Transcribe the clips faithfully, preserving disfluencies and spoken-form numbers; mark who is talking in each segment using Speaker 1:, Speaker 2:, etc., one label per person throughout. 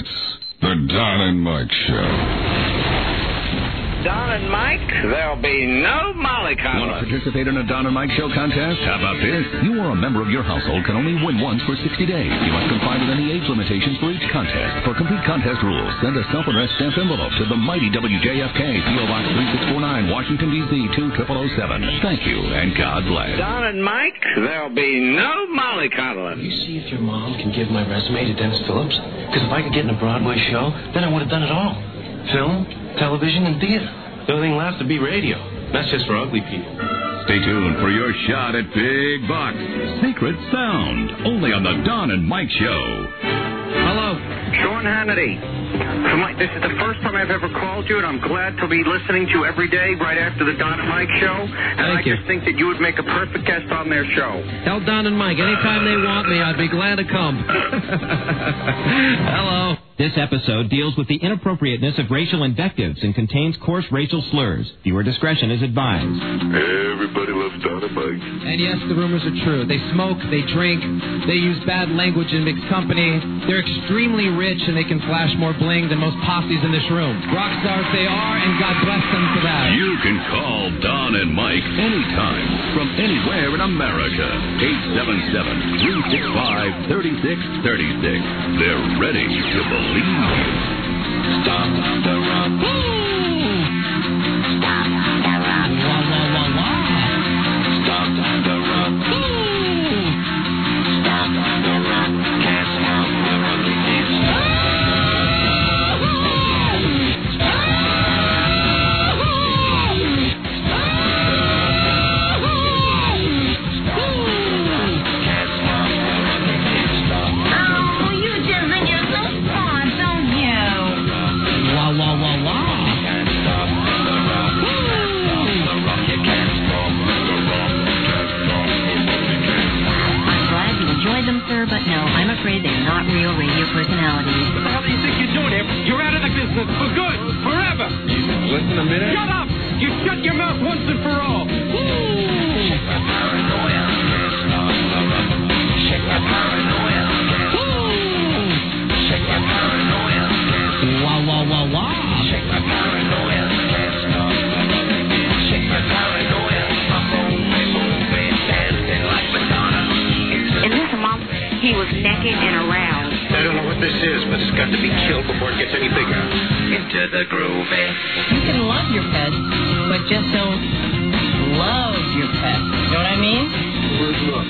Speaker 1: It's the Don and Mike Show.
Speaker 2: Don and Mike, there'll be no mollycoddling.
Speaker 3: Want to participate in a Don and Mike Show contest? How about this? You or a member of your household can only win once for sixty days. You must comply with any age limitations for each contest. For complete contest rules, send a self-addressed stamped envelope to the mighty W J F K, P O Box three six four nine, Washington, D C two zero zero zero seven. Thank you, and God bless.
Speaker 2: Don and Mike, there'll be no mollycoddling.
Speaker 4: You see if your mom can give my resume to Dennis Phillips? Because if I could get in a Broadway show, then I would have done it all. Film, television, and theater. The only thing left to be radio. That's just for ugly people.
Speaker 3: Stay tuned for your shot at big bucks. Secret Sound, only on the Don and Mike Show.
Speaker 5: Hello. Sean Hannity. So Mike, this is the first time I've ever called you, and I'm glad to be listening to you every day right after the Don and Mike Show. And
Speaker 6: Thank
Speaker 5: I
Speaker 6: you.
Speaker 5: just think that you would make a perfect guest on their show.
Speaker 6: Tell Don and Mike, anytime they want me, I'd be glad to come. Hello.
Speaker 7: This episode deals with the inappropriateness of racial invectives and contains coarse racial slurs. Viewer discretion is advised.
Speaker 1: Everybody loves Don and Mike.
Speaker 8: And yes, the rumors are true. They smoke, they drink, they use bad language in mixed company. They're extremely rich, and they can flash more bling than most posses in this room. Rock stars they are, and God bless them for that.
Speaker 3: You can call Don and Mike anytime from anywhere in America. eight seven seven, three six five, three six three six. They're ready to believe you.
Speaker 9: Stop the rock. Stop the rock. Wah, wah, wah, wah. Stop the rock. Stop the rock. Can't stop the rock. You can't stop.
Speaker 10: Sir, but no, I'm afraid they're not real radio personalities.
Speaker 11: What the hell do you think you're doing here? You're out of the business for good, forever.
Speaker 12: Listen a minute.
Speaker 11: Shut up! You shut your mouth once and for all.
Speaker 9: Check my paranoia. Check my paranoia. Check my paranoia.
Speaker 6: Wah, wah, wah, wah.
Speaker 9: Check my paranoia. Check my paranoia. I'm moving, moving, dancing like Madonna.
Speaker 10: Is this a mom? He was naked and around.
Speaker 4: I don't know what this is, but it's got to be killed before it gets any bigger.
Speaker 9: Into the groove.
Speaker 10: You can love your pet, but just don't love your pet. You know what I mean?
Speaker 12: Where's look?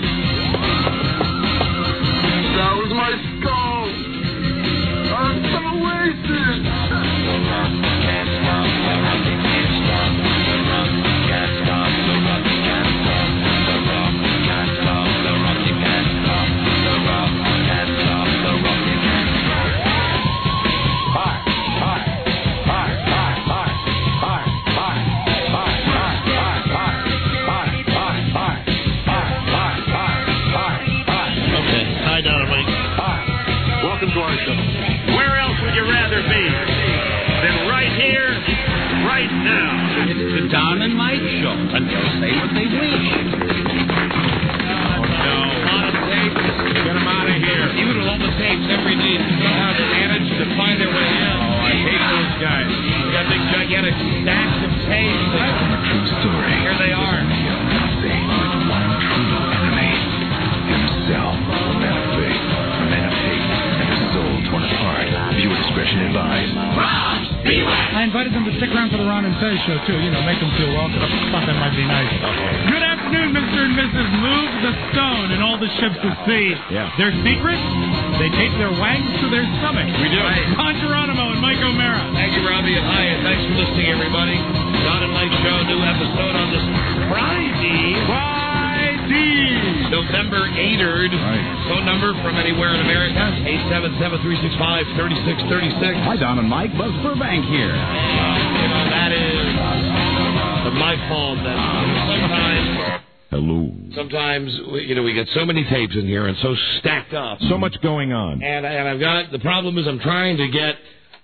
Speaker 12: That was my skull. I'm so wasted.
Speaker 9: Can't stop the rock, you can't stop the rock. Can't stop the rock, you can't stop the rock. Can't stop the rock, you can't stop the rock. Can't stop the rock, you can't stop.
Speaker 12: Hi, hi, hi, hi, hi, hi, hi, hi, hi, hi, hi, hi, hi, hi, hi, hi, hi, hi.
Speaker 4: Okay. Hi, Don and Mike.
Speaker 12: Hi. Welcome to our show.
Speaker 11: Where else would you rather be than right here, right now?
Speaker 6: It's the Don and Mike Show, and they'll say what they wish.
Speaker 11: Oh, no. A lot of tapes. Get them out of here. Even with all the tapes every day, somehow they manage to find their way in. Oh, I hate those guys. They got big, gigantic stacks of tapes.
Speaker 3: True story.
Speaker 11: Here they are.
Speaker 3: With one true enemy, himself. Men of faith, men of hate, and a soul torn apart. Viewer discretion advised.
Speaker 8: I invited them to stick around for the Ron and Fez show, too. You know, make them feel welcome. I thought that might be nice. Good afternoon, Mister and Missus Move the Stone and all the ships at sea.
Speaker 3: Yeah.
Speaker 8: Their secret? They tape their wags to their stomach.
Speaker 11: We do.
Speaker 8: Ron Geronimo and Mike O'Mara.
Speaker 11: Thank you, Robbie, and hi, and thanks for listening, everybody. Don and Mike Show, new episode on this Friday.
Speaker 8: Friday.
Speaker 11: November eighth.
Speaker 3: Right.
Speaker 11: Phone number from anywhere in America, eight seven seven, three six five, three six three six.
Speaker 3: Hi, Don and Mike. Buzz Burbank here.
Speaker 11: You know, that is my fault that sometimes...
Speaker 3: Hello.
Speaker 11: Sometimes, we- you know, we get so many tapes in here and so stacked up.
Speaker 13: So much going on.
Speaker 11: And, and I've got, the problem is I'm trying to get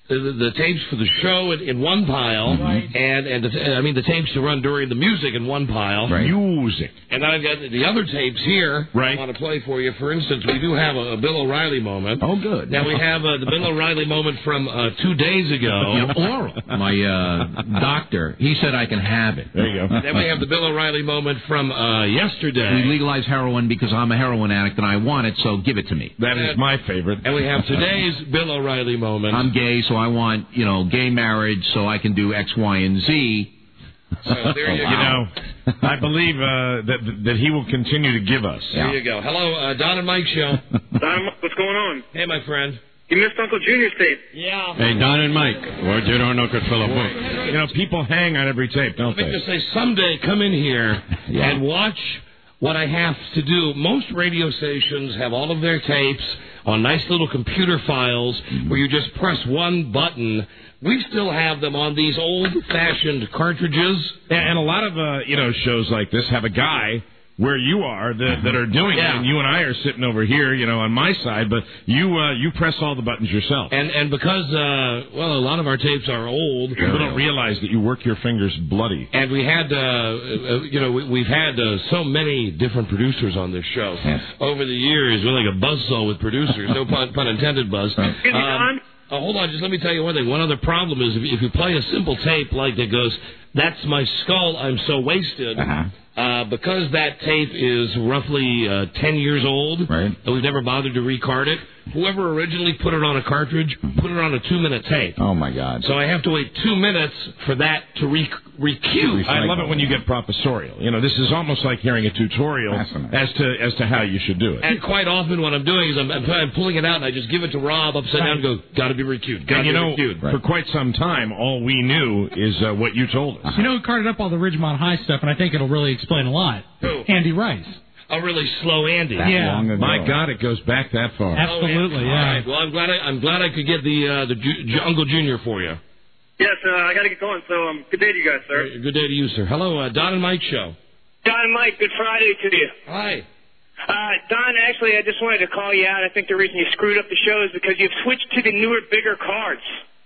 Speaker 13: the, the tapes for the show in, in one pile, right. and and the, I mean the tapes to run during the music in one pile.
Speaker 11: Right. Music.
Speaker 13: And then I've got the other tapes here.
Speaker 11: Right.
Speaker 13: I want to play for you. For instance, we do have a, a Bill O'Reilly moment.
Speaker 11: Oh, good.
Speaker 13: Now we have uh, the Bill O'Reilly moment from uh, two days ago.
Speaker 14: You know, oral. My uh, doctor, he said I can have it.
Speaker 11: There you go.
Speaker 13: And then we have the Bill O'Reilly moment from uh, yesterday.
Speaker 14: We legalized heroin because I'm a heroin addict and I want it, so give it to me.
Speaker 11: That is my favorite.
Speaker 13: And we have today's Bill O'Reilly moment.
Speaker 14: I'm gay, so I want, you know, gay marriage so I can do X, Y, and Z.
Speaker 13: So there you,
Speaker 11: you
Speaker 13: go.
Speaker 11: know, I believe uh, that that he will continue to give us.
Speaker 13: There you go. Hello, uh, Don and Mike show.
Speaker 5: Don, what's going on?
Speaker 13: Hey, my friend.
Speaker 5: You missed Uncle Junior's tape.
Speaker 13: Yeah.
Speaker 15: Hey, Don and Mike. What you don't know could fill a book.
Speaker 11: You know, people hang on every tape, don't
Speaker 13: Let me
Speaker 11: they?
Speaker 13: just say, someday come in here yeah. and watch what I have to do. Most radio stations have all of their tapes on nice little computer files mm-hmm. where you just press one button. We still have them on these old-fashioned cartridges.
Speaker 11: And a lot of, uh, you know, shows like this have a guy where you are that, that are doing
Speaker 13: yeah.
Speaker 11: it, and you and I are sitting over here, you know, on my side, but you uh, you press all the buttons yourself.
Speaker 13: And and because, uh, well, a lot of our tapes are old.
Speaker 11: People don't realize that you work your fingers bloody.
Speaker 13: And we had, uh, uh, you know, we, we've had uh, so many different producers on this show.
Speaker 11: Yes.
Speaker 13: Over the years, we're like a buzzsaw with producers. No pun, pun intended, Buzz. Um, Oh, hold on, just let me tell you one thing. One other problem is if, if you play a simple tape like that goes, "That's my skull, I'm so wasted," uh-huh. uh, because that tape is roughly uh, ten years old,
Speaker 11: right.
Speaker 13: and we've never bothered to recard it, whoever originally put it on a cartridge put it on a two-minute tape.
Speaker 15: Oh, my God.
Speaker 13: So I have to wait two minutes for that to re- recue.
Speaker 11: I love it when you get professorial. You know, this is almost like hearing a tutorial as to as to how you should do it.
Speaker 13: And quite often what I'm doing is I'm, I'm, I'm pulling it out and I just give it to Rob upside down and go, got to be recued. Got to
Speaker 11: be
Speaker 13: you know,
Speaker 11: recued. Right. For quite some time, all we knew is uh, what you told us.
Speaker 16: You know who carted up all the Ridgemont High stuff, and I think it'll really explain a lot?
Speaker 13: Who?
Speaker 16: Andy Rice.
Speaker 13: A really slow Andy.
Speaker 16: That yeah.
Speaker 11: Long ago. My God, it goes back that far.
Speaker 16: Absolutely,
Speaker 13: oh, yeah.
Speaker 16: yeah.
Speaker 13: All right. Well, I'm glad I, I'm glad I could get the uh, the Ju- Ju- Uncle Junior for you.
Speaker 5: Yes, uh, I got to get going. So, um, good day to you guys, sir.
Speaker 13: Right, good day to you, sir. Hello, uh, Don and Mike show.
Speaker 5: Don and Mike, good Friday to you.
Speaker 13: Hi.
Speaker 5: Uh, Don, actually, I just wanted to call you out. I think the reason you screwed up the show is because you've switched to the newer, bigger cards.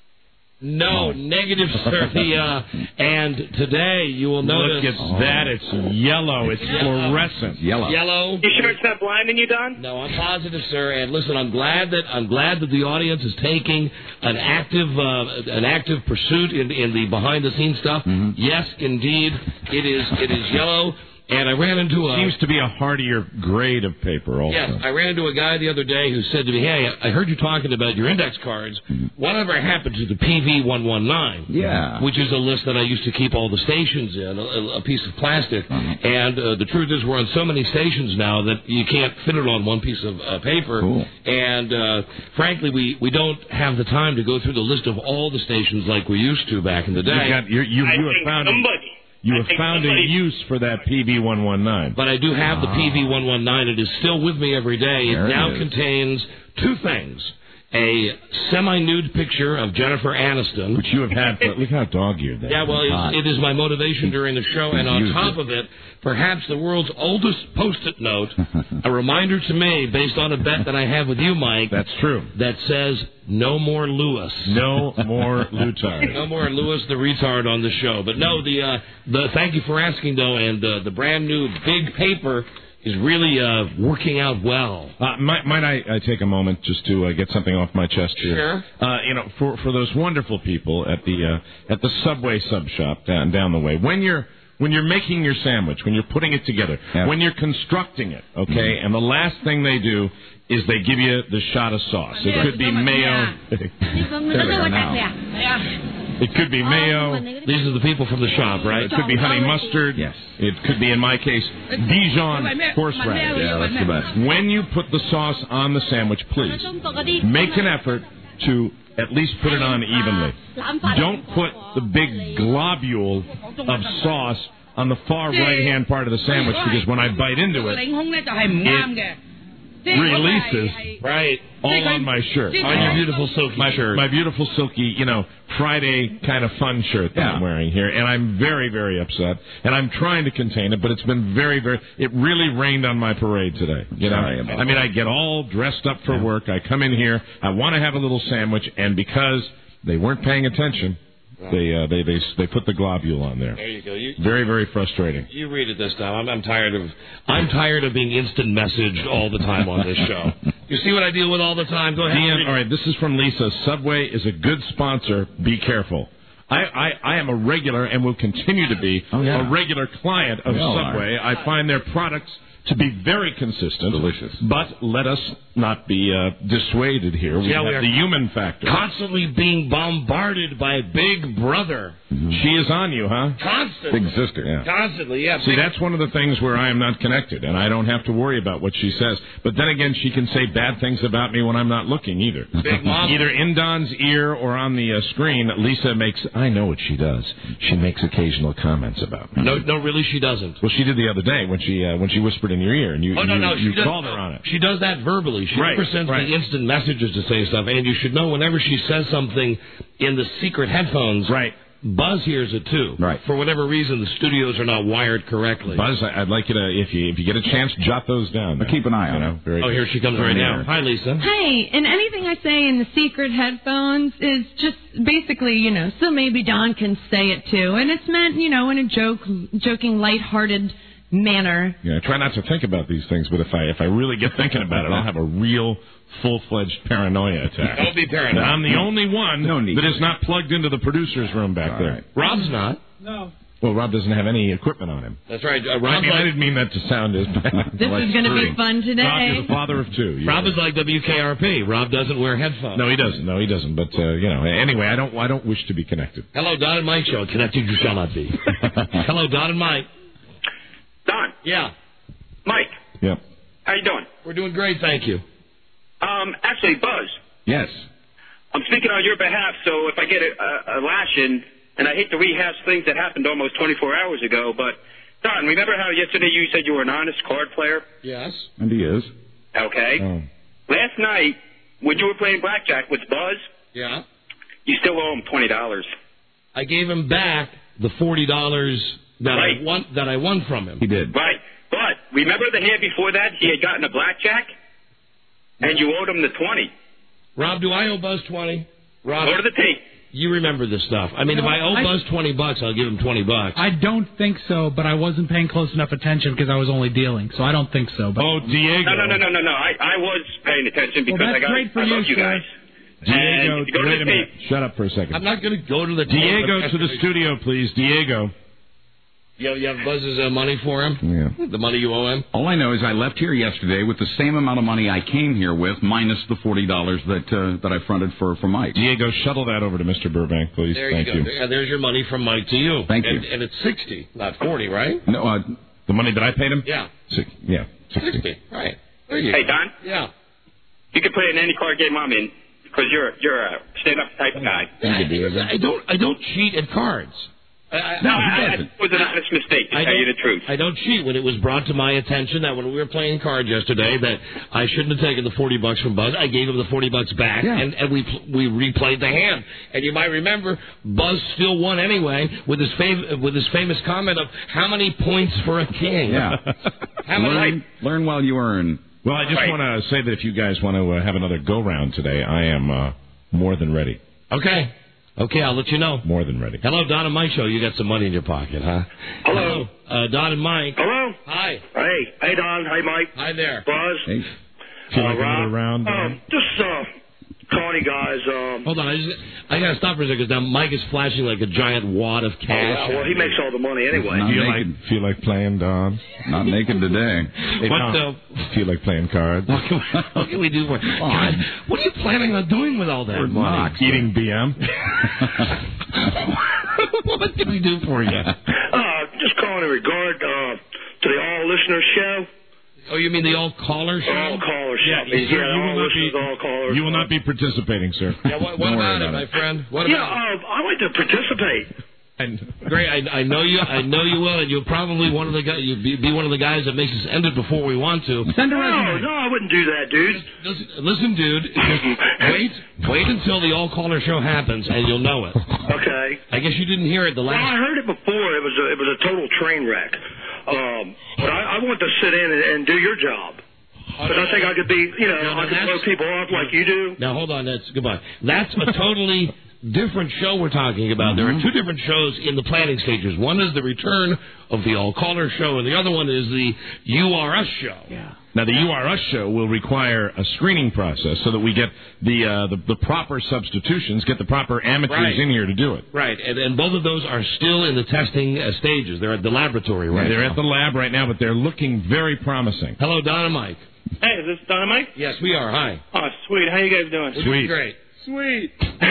Speaker 13: No, negative, sir. The, uh, and today you will notice...
Speaker 11: Look, it's oh. that. It's yellow. It's
Speaker 13: yeah.
Speaker 11: fluorescent.
Speaker 15: Yellow.
Speaker 13: Yellow.
Speaker 5: You sure it's not blinding you, Don?
Speaker 13: No, I'm positive, sir. And listen, I'm glad that I'm glad that the audience is taking an active uh, an active pursuit in, in the behind-the-scenes stuff.
Speaker 15: Mm-hmm.
Speaker 13: Yes, indeed, it is it is yellow. And I ran into a...
Speaker 11: Seems to be a hardier grade of paper also.
Speaker 13: Yes, I ran into a guy the other day who said to me, hey, I heard you talking about your index cards. Mm-hmm. Whatever happened to the P V one nineteen?
Speaker 15: Yeah.
Speaker 13: Which is a list that I used to keep all the stations in, a, a piece of plastic. Mm-hmm. And uh, the truth is we're on so many stations now that you can't fit it on one piece of uh, paper.
Speaker 15: Cool.
Speaker 13: And uh, frankly, we, we don't have the time to go through the list of all the stations like we used to back in the day.
Speaker 11: You, got, you, you, you have found...
Speaker 5: somebody...
Speaker 11: You have found a use for that P V one nineteen.
Speaker 13: But I do have the P V one nineteen. It is still with me every day. It
Speaker 15: there
Speaker 13: now
Speaker 15: it
Speaker 13: contains two things. A semi-nude picture of Jennifer Aniston.
Speaker 11: Which you have had for... Look how dog-eared that
Speaker 13: Yeah, well, it, it is my motivation during the show. And on top of it, perhaps the world's oldest Post-it note, a reminder to me, based on a bet that I have with you, Mike.
Speaker 11: That's true.
Speaker 13: That says, no more Lewis.
Speaker 11: No more Lutard.
Speaker 13: No more Lewis the retard on the show. But no, the uh, the thank you for asking, though, and uh, the brand new big paper is really uh, working out well.
Speaker 11: Uh, might, might I uh, take a moment just to uh, get something off my chest here?
Speaker 13: Sure.
Speaker 11: Uh, you know, for for those wonderful people at the uh, at the Subway sub shop down down the way, when you're when you're making your sandwich, when you're putting it together,
Speaker 15: yeah.
Speaker 11: when you're constructing it, okay,
Speaker 15: mm-hmm.
Speaker 11: and the last thing they do is they give you the shot of sauce. It could be mayo. It could be mayo.
Speaker 13: These are the people from the shop, right?
Speaker 11: It could be honey mustard.
Speaker 15: Yes.
Speaker 11: It could be, in my case, Dijon horseradish.
Speaker 15: Yeah, that's the best.
Speaker 11: When you put the sauce on the sandwich, please make an effort to at least put it on evenly. Don't put the big globule of sauce on the far right-hand part of the sandwich, because when I bite into it, it releases
Speaker 13: right
Speaker 11: all on my shirt.
Speaker 13: On your beautiful silky
Speaker 11: my,
Speaker 13: shirt.
Speaker 11: My beautiful silky, you know, Friday kind of fun shirt that
Speaker 15: yeah.
Speaker 11: I'm wearing here. And I'm very, very upset. And I'm trying to contain it, but it's been very, very... It really rained on my parade today. You know?
Speaker 15: Sorry about
Speaker 11: I mean, I get all dressed up for
Speaker 15: yeah.
Speaker 11: work. I come in here. I want to have a little sandwich. And because
Speaker 17: they weren't paying attention. They uh, they they they put the globule on there.
Speaker 13: There you go. You,
Speaker 17: very very frustrating.
Speaker 13: You read it this time. I'm, I'm tired of I'm tired of being instant messaged all the time on this show. You see what I deal with all the time? Go ahead.
Speaker 17: Dean, all right, this is from Lisa. Subway is a good sponsor. Be careful. I, I, I am a regular and will continue to be
Speaker 14: oh, yeah.
Speaker 17: a regular client of Subway. I find their products to be very consistent.
Speaker 14: Delicious.
Speaker 17: But let us not be uh, dissuaded here. We
Speaker 13: yeah,
Speaker 17: have
Speaker 13: we are
Speaker 17: the human factor.
Speaker 13: Constantly being bombarded by Big Brother.
Speaker 17: Mm-hmm. She is on you, huh?
Speaker 13: Constantly.
Speaker 17: Big sister, yeah.
Speaker 13: Constantly, yeah.
Speaker 17: See, that's one of the things where I am not connected, and I don't have to worry about what she says. But then again, she can say bad things about me when I'm not looking either.
Speaker 13: Big Mom.
Speaker 17: Either in Don's ear or on the uh, screen, Lisa makes, I know what she does. She makes occasional comments about me.
Speaker 13: No, no, really, she doesn't.
Speaker 17: Well, she did the other day when she uh, when she whispered in your ear, and you,
Speaker 13: oh, no,
Speaker 17: you,
Speaker 13: no,
Speaker 17: you
Speaker 13: she
Speaker 17: called
Speaker 13: does,
Speaker 17: her on it.
Speaker 13: She does that verbally. She
Speaker 17: right,
Speaker 13: never sends
Speaker 17: right.
Speaker 13: me instant messages to say stuff. And you should know whenever she says something in the secret headphones,
Speaker 17: right.
Speaker 13: Buzz hears it too.
Speaker 17: Right.
Speaker 13: For whatever reason, the studios are not wired correctly.
Speaker 17: Buzz, I'd like you to, if you if you get a chance, jot those down.
Speaker 14: Now. Keep an eye on
Speaker 17: you know, very
Speaker 13: Oh, here she comes right now. Hi, Lisa.
Speaker 18: Hey, and anything I say in the secret headphones is just basically, you know, so maybe Don can say it too, and it's meant, you know, in a joke, joking, lighthearted manner.
Speaker 17: Yeah, I try not to think about these things, but if I if I really get thinking about it, I'll have a real full-fledged paranoia attack.
Speaker 13: Don't be paranoid.
Speaker 17: And I'm the only one
Speaker 14: no need
Speaker 17: that is not plugged into the producer's room back
Speaker 14: All
Speaker 17: there.
Speaker 14: right.
Speaker 13: Rob's not.
Speaker 16: No.
Speaker 17: Well, Rob doesn't have any equipment on him.
Speaker 13: That's right. Uh,
Speaker 17: I,
Speaker 13: Rob's
Speaker 17: mean,
Speaker 13: like,
Speaker 17: I didn't mean that to sound as bad.
Speaker 18: This
Speaker 17: like
Speaker 18: is going to be
Speaker 17: screwing.
Speaker 18: fun today.
Speaker 17: Rob is a father of two. You
Speaker 13: Rob
Speaker 17: know.
Speaker 13: is like W K R P. Rob doesn't wear headphones.
Speaker 17: No, he doesn't. No, he doesn't. But uh, you know, anyway, I don't. I don't wish to be connected.
Speaker 13: Hello, Don and Mike show. Connected you shall not be. Hello, Don and Mike.
Speaker 5: Don.
Speaker 13: Yeah.
Speaker 5: Mike.
Speaker 17: Yep.
Speaker 5: How you doing?
Speaker 13: We're doing great, thank you.
Speaker 5: Um, actually, Buzz.
Speaker 17: Yes.
Speaker 5: I'm speaking on your behalf, so if I get a, a, a lash-in, and I hate to rehash things that happened almost twenty-four hours ago, but, Don, remember how yesterday you said you were an honest card player?
Speaker 13: Yes.
Speaker 14: And he is.
Speaker 5: Okay.
Speaker 17: Oh.
Speaker 5: Last night, when you were playing blackjack with Buzz,
Speaker 13: Yeah.
Speaker 5: you still owe him twenty dollars.
Speaker 13: I gave him back the forty dollars that
Speaker 5: Right.
Speaker 13: I won that I won from him.
Speaker 14: He did.
Speaker 5: Right. But remember the hand before that, he had gotten a blackjack, and you owed him the twenty.
Speaker 13: Rob, do I owe Buzz twenty? Rob,
Speaker 5: Go to the tape.
Speaker 13: you remember this stuff. I mean,
Speaker 16: No,
Speaker 13: if I owe
Speaker 16: I-
Speaker 13: Buzz twenty bucks, I'll give him twenty bucks.
Speaker 16: I don't think so, but I wasn't paying close enough attention because I was only dealing, so I don't think so. But
Speaker 17: Oh, Diego.
Speaker 5: No, no, no, no, no, no. I, I was paying attention because
Speaker 16: Well, that's
Speaker 5: I got
Speaker 16: great for
Speaker 5: I
Speaker 16: you,
Speaker 5: love you
Speaker 16: sir.
Speaker 5: guys.
Speaker 17: Diego,
Speaker 5: And go to
Speaker 17: wait
Speaker 5: the
Speaker 17: a minute.
Speaker 5: tape.
Speaker 17: Shut up for a second.
Speaker 13: I'm not going to go to the
Speaker 17: Diego to the studio, please. Diego.
Speaker 13: You have, you have Buzz's uh, money for him?
Speaker 14: Yeah.
Speaker 13: The money you owe him?
Speaker 14: All I know is I left here yesterday with the same amount of money I came here with, minus the forty dollars that uh, that I fronted for, for Mike.
Speaker 17: Diego, shuttle that over to Mister Burbank, please.
Speaker 13: There
Speaker 17: Thank
Speaker 13: you go. There- there's your money from Mike to you.
Speaker 14: Thank
Speaker 13: and,
Speaker 14: you.
Speaker 13: And it's sixty, not forty, right?
Speaker 14: No, uh,
Speaker 17: The money that I paid him?
Speaker 13: Yeah.
Speaker 17: Six, yeah, sixty.
Speaker 13: sixty, right. There you
Speaker 5: Hey,
Speaker 13: go.
Speaker 5: Don,
Speaker 13: Yeah.
Speaker 5: you can play in any card game I'm in because you're you're a stand-up type guy.
Speaker 13: I don't. I don't cheat at cards. I, I,
Speaker 5: No,
Speaker 13: I,
Speaker 5: I, it was an honest mistake, to
Speaker 13: I
Speaker 5: tell you
Speaker 13: don't-
Speaker 5: the truth.
Speaker 13: I don't cheat. When it was brought to my attention that when we were playing cards yesterday that I shouldn't have taken the forty bucks from Buzz, I gave him the forty bucks back,
Speaker 14: Yeah.
Speaker 13: and, and we we replayed the hand. And you might remember Buzz still won anyway with his fav- with his famous comment of how many points for a king?
Speaker 14: yeah.
Speaker 13: How many?
Speaker 14: learn, learn while you earn.
Speaker 17: Well, I just
Speaker 5: Right.
Speaker 17: want to say that if you guys want to uh, have another go-round today, I am uh, more than ready.
Speaker 13: Okay. Okay, I'll let you know.
Speaker 17: More than ready.
Speaker 13: Hello, Don and Mike show. You got some money in your pocket, huh?
Speaker 5: Hello.
Speaker 13: Uh, Don and Mike.
Speaker 5: Hello.
Speaker 13: Hi.
Speaker 5: Hey, hey, Don. Hey, Mike.
Speaker 13: Hi there.
Speaker 5: Buzz.
Speaker 14: Hey.
Speaker 17: Feel like
Speaker 5: Uh, Rob.
Speaker 17: another round?
Speaker 5: Um, just uh, calling you guys. Um,
Speaker 13: Hold on, I, just, I gotta stop for a second because now Mike is flashing like a giant wad of
Speaker 5: oh,
Speaker 13: cash.
Speaker 5: yeah, well, he makes all the money anyway.
Speaker 14: Not
Speaker 17: feel
Speaker 14: naked.
Speaker 17: like feel like playing Don?
Speaker 14: Not naked today.
Speaker 17: Hey,
Speaker 13: What
Speaker 17: Tom, feel like playing cards?
Speaker 13: What can, what can we do for God, what are you planning on doing with all that
Speaker 14: We're
Speaker 13: money?
Speaker 14: not.
Speaker 17: Eating B M?
Speaker 13: What can we do for you?
Speaker 5: Uh, just calling in regard uh, to the All Listeners Show.
Speaker 13: Oh, you mean the all caller show?
Speaker 5: All Callers Show.
Speaker 17: Yeah,
Speaker 5: Yeah,
Speaker 17: sir,
Speaker 5: yeah,
Speaker 17: you
Speaker 5: All
Speaker 17: will not
Speaker 5: Listeners,
Speaker 17: be-
Speaker 5: All Callers.
Speaker 17: You will not be participating, sir.
Speaker 13: Yeah, what, what
Speaker 17: Don't
Speaker 13: about
Speaker 17: worry
Speaker 13: it,
Speaker 17: about
Speaker 13: my friend? What
Speaker 5: Yeah,
Speaker 13: about it?
Speaker 5: uh, I like to participate.
Speaker 17: And
Speaker 13: Great, I, I know you. I know you will, and you'll probably one of the guys. You'll be, be one of the guys that makes us end it before we want to.
Speaker 16: send a
Speaker 5: No,
Speaker 16: resume.
Speaker 5: no, I wouldn't do that, dude.
Speaker 13: Listen, listen, dude. Just wait, wait until the all caller show happens, and you'll know it.
Speaker 5: Okay.
Speaker 13: I guess you didn't hear it the
Speaker 5: Well, I
Speaker 13: last.
Speaker 5: heard it before. It was a, it was a total train wreck. Um, but I, I want to sit in and, and do your job. Because I think I could be, you know,
Speaker 13: No, no,
Speaker 5: I could
Speaker 13: that's-
Speaker 5: blow people off like you do.
Speaker 13: Now hold on, that's goodbye. That's a totally different show we're talking about.
Speaker 14: Mm-hmm.
Speaker 13: There are two different shows in the planning stages. One is the return of the all-caller show, and the other one is the U R S show.
Speaker 17: Yeah. Now, the U R S show will require a screening process so that we get the uh, the, the proper substitutions, get the proper amateurs
Speaker 13: Right.
Speaker 17: in here to do it.
Speaker 13: Right, and, and both of those are still in the testing uh, stages. They're at the laboratory right
Speaker 17: They're
Speaker 13: now.
Speaker 17: at the lab right now, but they're looking very promising.
Speaker 13: Hello, Don and Mike.
Speaker 5: Hey, is this Don and Mike?
Speaker 13: Yes, we are. Hi.
Speaker 5: Oh, sweet. How you guys doing?
Speaker 13: We're doing great.
Speaker 5: Sweet.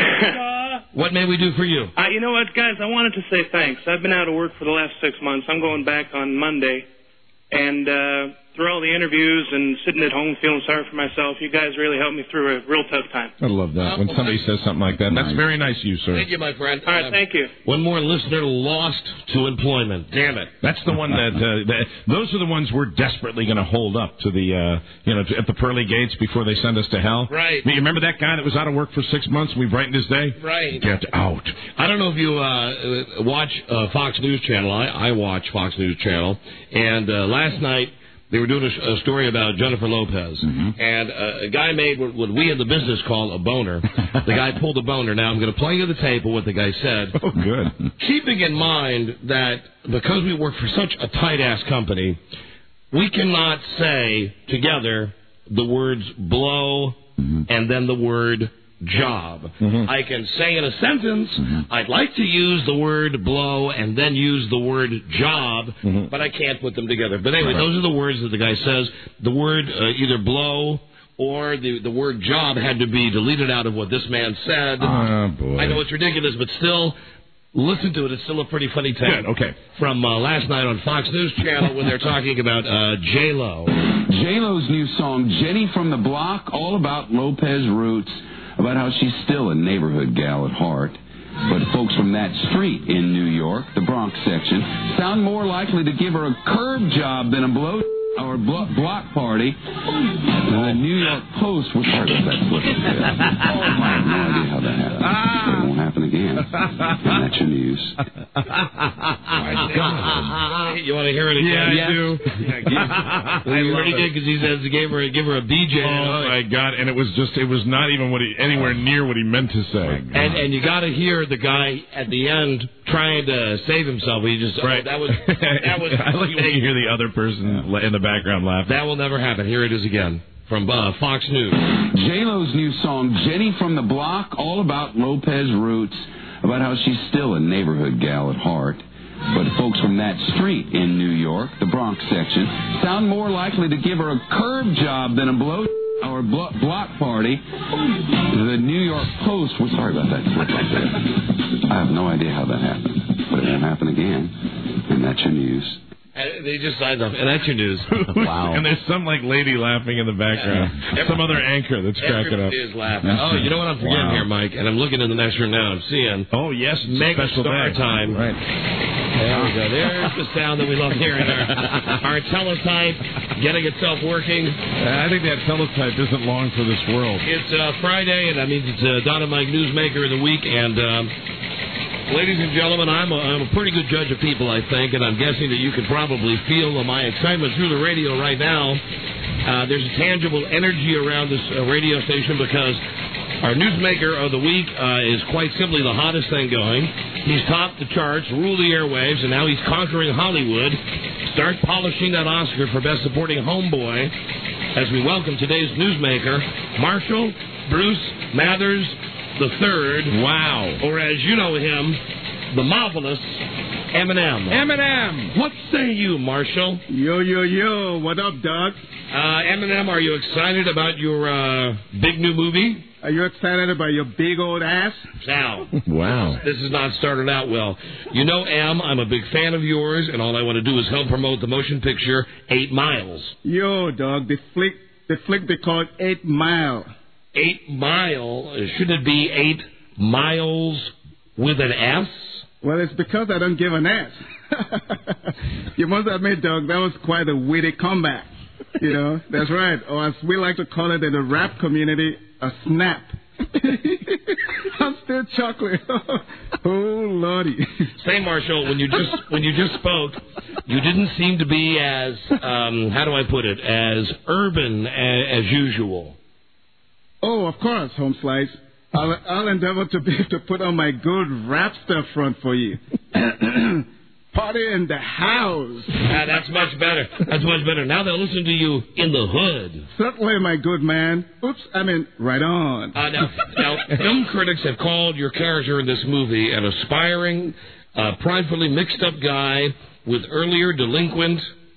Speaker 13: What may we do for you?
Speaker 5: Uh, you know what, guys? I wanted to say thanks. I've been out of work for the last six months. I'm going back on Monday. And uh, through all the interviews and sitting at home feeling sorry for myself, you guys really helped me through a real tough time.
Speaker 17: I love that. When somebody says something like that, that's very nice of you, sir.
Speaker 13: Thank you, my friend.
Speaker 5: All right, thank you.
Speaker 13: One more listener lost to employment. Damn it.
Speaker 17: That's the one that, uh, that those are the ones we're desperately going to hold up to the, uh, you know, to, at the pearly gates before they send us to hell.
Speaker 13: Right.
Speaker 17: You remember that guy that was out of work for six months? We brightened his day.
Speaker 13: Right.
Speaker 17: Get out.
Speaker 13: I don't know if you uh, watch uh, Fox News Channel. I, I watch Fox News Channel. And uh, last night, they were doing a, a story about Jennifer Lopez,
Speaker 14: Mm-hmm.
Speaker 13: and uh, a guy made what, what we in the business call a boner. The guy pulled a boner. Now, I'm going to play you the tape of what the guy said.
Speaker 17: Oh, good.
Speaker 13: Keeping in mind that because we work for such a tight-ass company, we cannot say together the words blow
Speaker 14: Mm-hmm.
Speaker 13: and then the word job.
Speaker 17: Mm-hmm.
Speaker 13: I can say in a sentence, I'd like to use the word blow and then use the word job,
Speaker 17: Mm-hmm.
Speaker 13: but I can't put them together. But anyway,
Speaker 17: Right.
Speaker 13: those are the words that the guy says. The word uh, either blow or the, the word job had to be deleted out of what this man said.
Speaker 17: Oh, boy.
Speaker 13: I know it's ridiculous, but still, listen to it. It's still a pretty funny tape.
Speaker 17: Good, okay.
Speaker 13: From uh, last night on Fox News Channel when they're talking about uh, J-Lo.
Speaker 14: J-Lo's new song, Jenny from the Block, all about Lopez roots, about how she's still a neighborhood gal at heart. But folks from that street in New York, the Bronx section, sound more likely to give her a curb job than a blow or blo- block party. The New York Post was part of that slip of the Oh, I have no idea how that happened. But it won't happen again. And that's your news.
Speaker 13: My God. You want to hear it again?
Speaker 17: Yeah, I do.
Speaker 13: I already did because he says to give her, give her a B J.
Speaker 17: Oh, my God. And it was just, it was not even what he, anywhere near what he meant to say.
Speaker 13: And and you got to hear the guy at the end trying to save himself. He just,
Speaker 17: Right.
Speaker 13: oh, that was, that was,
Speaker 17: I like when you hear the other person in the background laughing.
Speaker 13: that will never happen. Here it is again from uh, Fox News.
Speaker 14: J-Lo's new song, Jenny from the Block, all about Lopez roots, about how she's still a neighborhood gal at heart. But folks from that street in New York, the Bronx section, sound more likely to give her a curb job than a blow or blo- block party. The New York Post, we're sorry about that slip up there. I have no idea how that happened, but it won't happen again. And that's your news.
Speaker 13: And they just signed off, and that's your news.
Speaker 14: Wow.
Speaker 17: And there's some like lady laughing in the background.
Speaker 13: Yeah.
Speaker 17: Some other anchor that's cracking up.
Speaker 13: Everybody is laughing. Oh, you know what I'm forgetting
Speaker 17: Wow.
Speaker 13: here, Mike? And I'm looking in the next room now. I'm seeing.
Speaker 17: Oh, yes. It's a
Speaker 13: Mega
Speaker 17: special
Speaker 13: Star
Speaker 17: day.
Speaker 13: Time.
Speaker 17: Right.
Speaker 13: There we go. There's the sound that we love hearing. Our, our teletype getting itself working.
Speaker 17: I think that teletype isn't long for this world.
Speaker 13: It's uh, Friday, and that means it's uh, Don and Mike Newsmaker of the week. And, um, ladies and gentlemen, I'm a, I'm a pretty good judge of people, I think, and I'm guessing that you can probably feel my excitement through the radio right now. Uh, there's a tangible energy around this uh, radio station because our Newsmaker of the week uh, is quite simply the hottest thing going. He's topped the charts, ruled the airwaves, and now he's conquering Hollywood. Start polishing that Oscar for Best Supporting Homeboy as we welcome today's Newsmaker, Marshall Bruce Mathers the Third.
Speaker 17: Wow.
Speaker 13: Or as you know him, the marvelous Eminem.
Speaker 19: Eminem.
Speaker 13: What say you, Marshall?
Speaker 19: Yo, yo, yo. What up, Doc?
Speaker 13: Uh, Eminem, are you excited about your uh, big new movie?
Speaker 19: Are you excited about your big old ass?
Speaker 13: Now,
Speaker 17: wow.
Speaker 13: This has not started out well. You know, Em, I'm a big fan of yours, and all I want to do is help promote the motion picture Eight Miles.
Speaker 19: Yo, dog. The flick, the flick be called Eight Mile.
Speaker 13: Eight Mile? Should it be Eight Miles with an S?
Speaker 19: Well, it's because I don't give an S. You must admit, dog, that was quite a witty comeback. You know, that's right. Or as we like to call it in the rap community, a snap. I'm still chuckling. Oh, Lordy.
Speaker 13: Say, Marshall, when you just when you just spoke, you didn't seem to be as, um, how do I put it, as urban as, as usual.
Speaker 19: Oh, of course, Home Slice. I'll, I'll endeavor to be to put on my good rapster front for you. Party in the house.
Speaker 13: Ah, that's much better. That's much better. Now they'll listen to you in the hood.
Speaker 19: Certainly, my good man. Oops, I mean, right on.
Speaker 13: Uh, now, now, film critics have called your character in this movie an aspiring, uh, pridefully mixed-up guy with earlier delinquent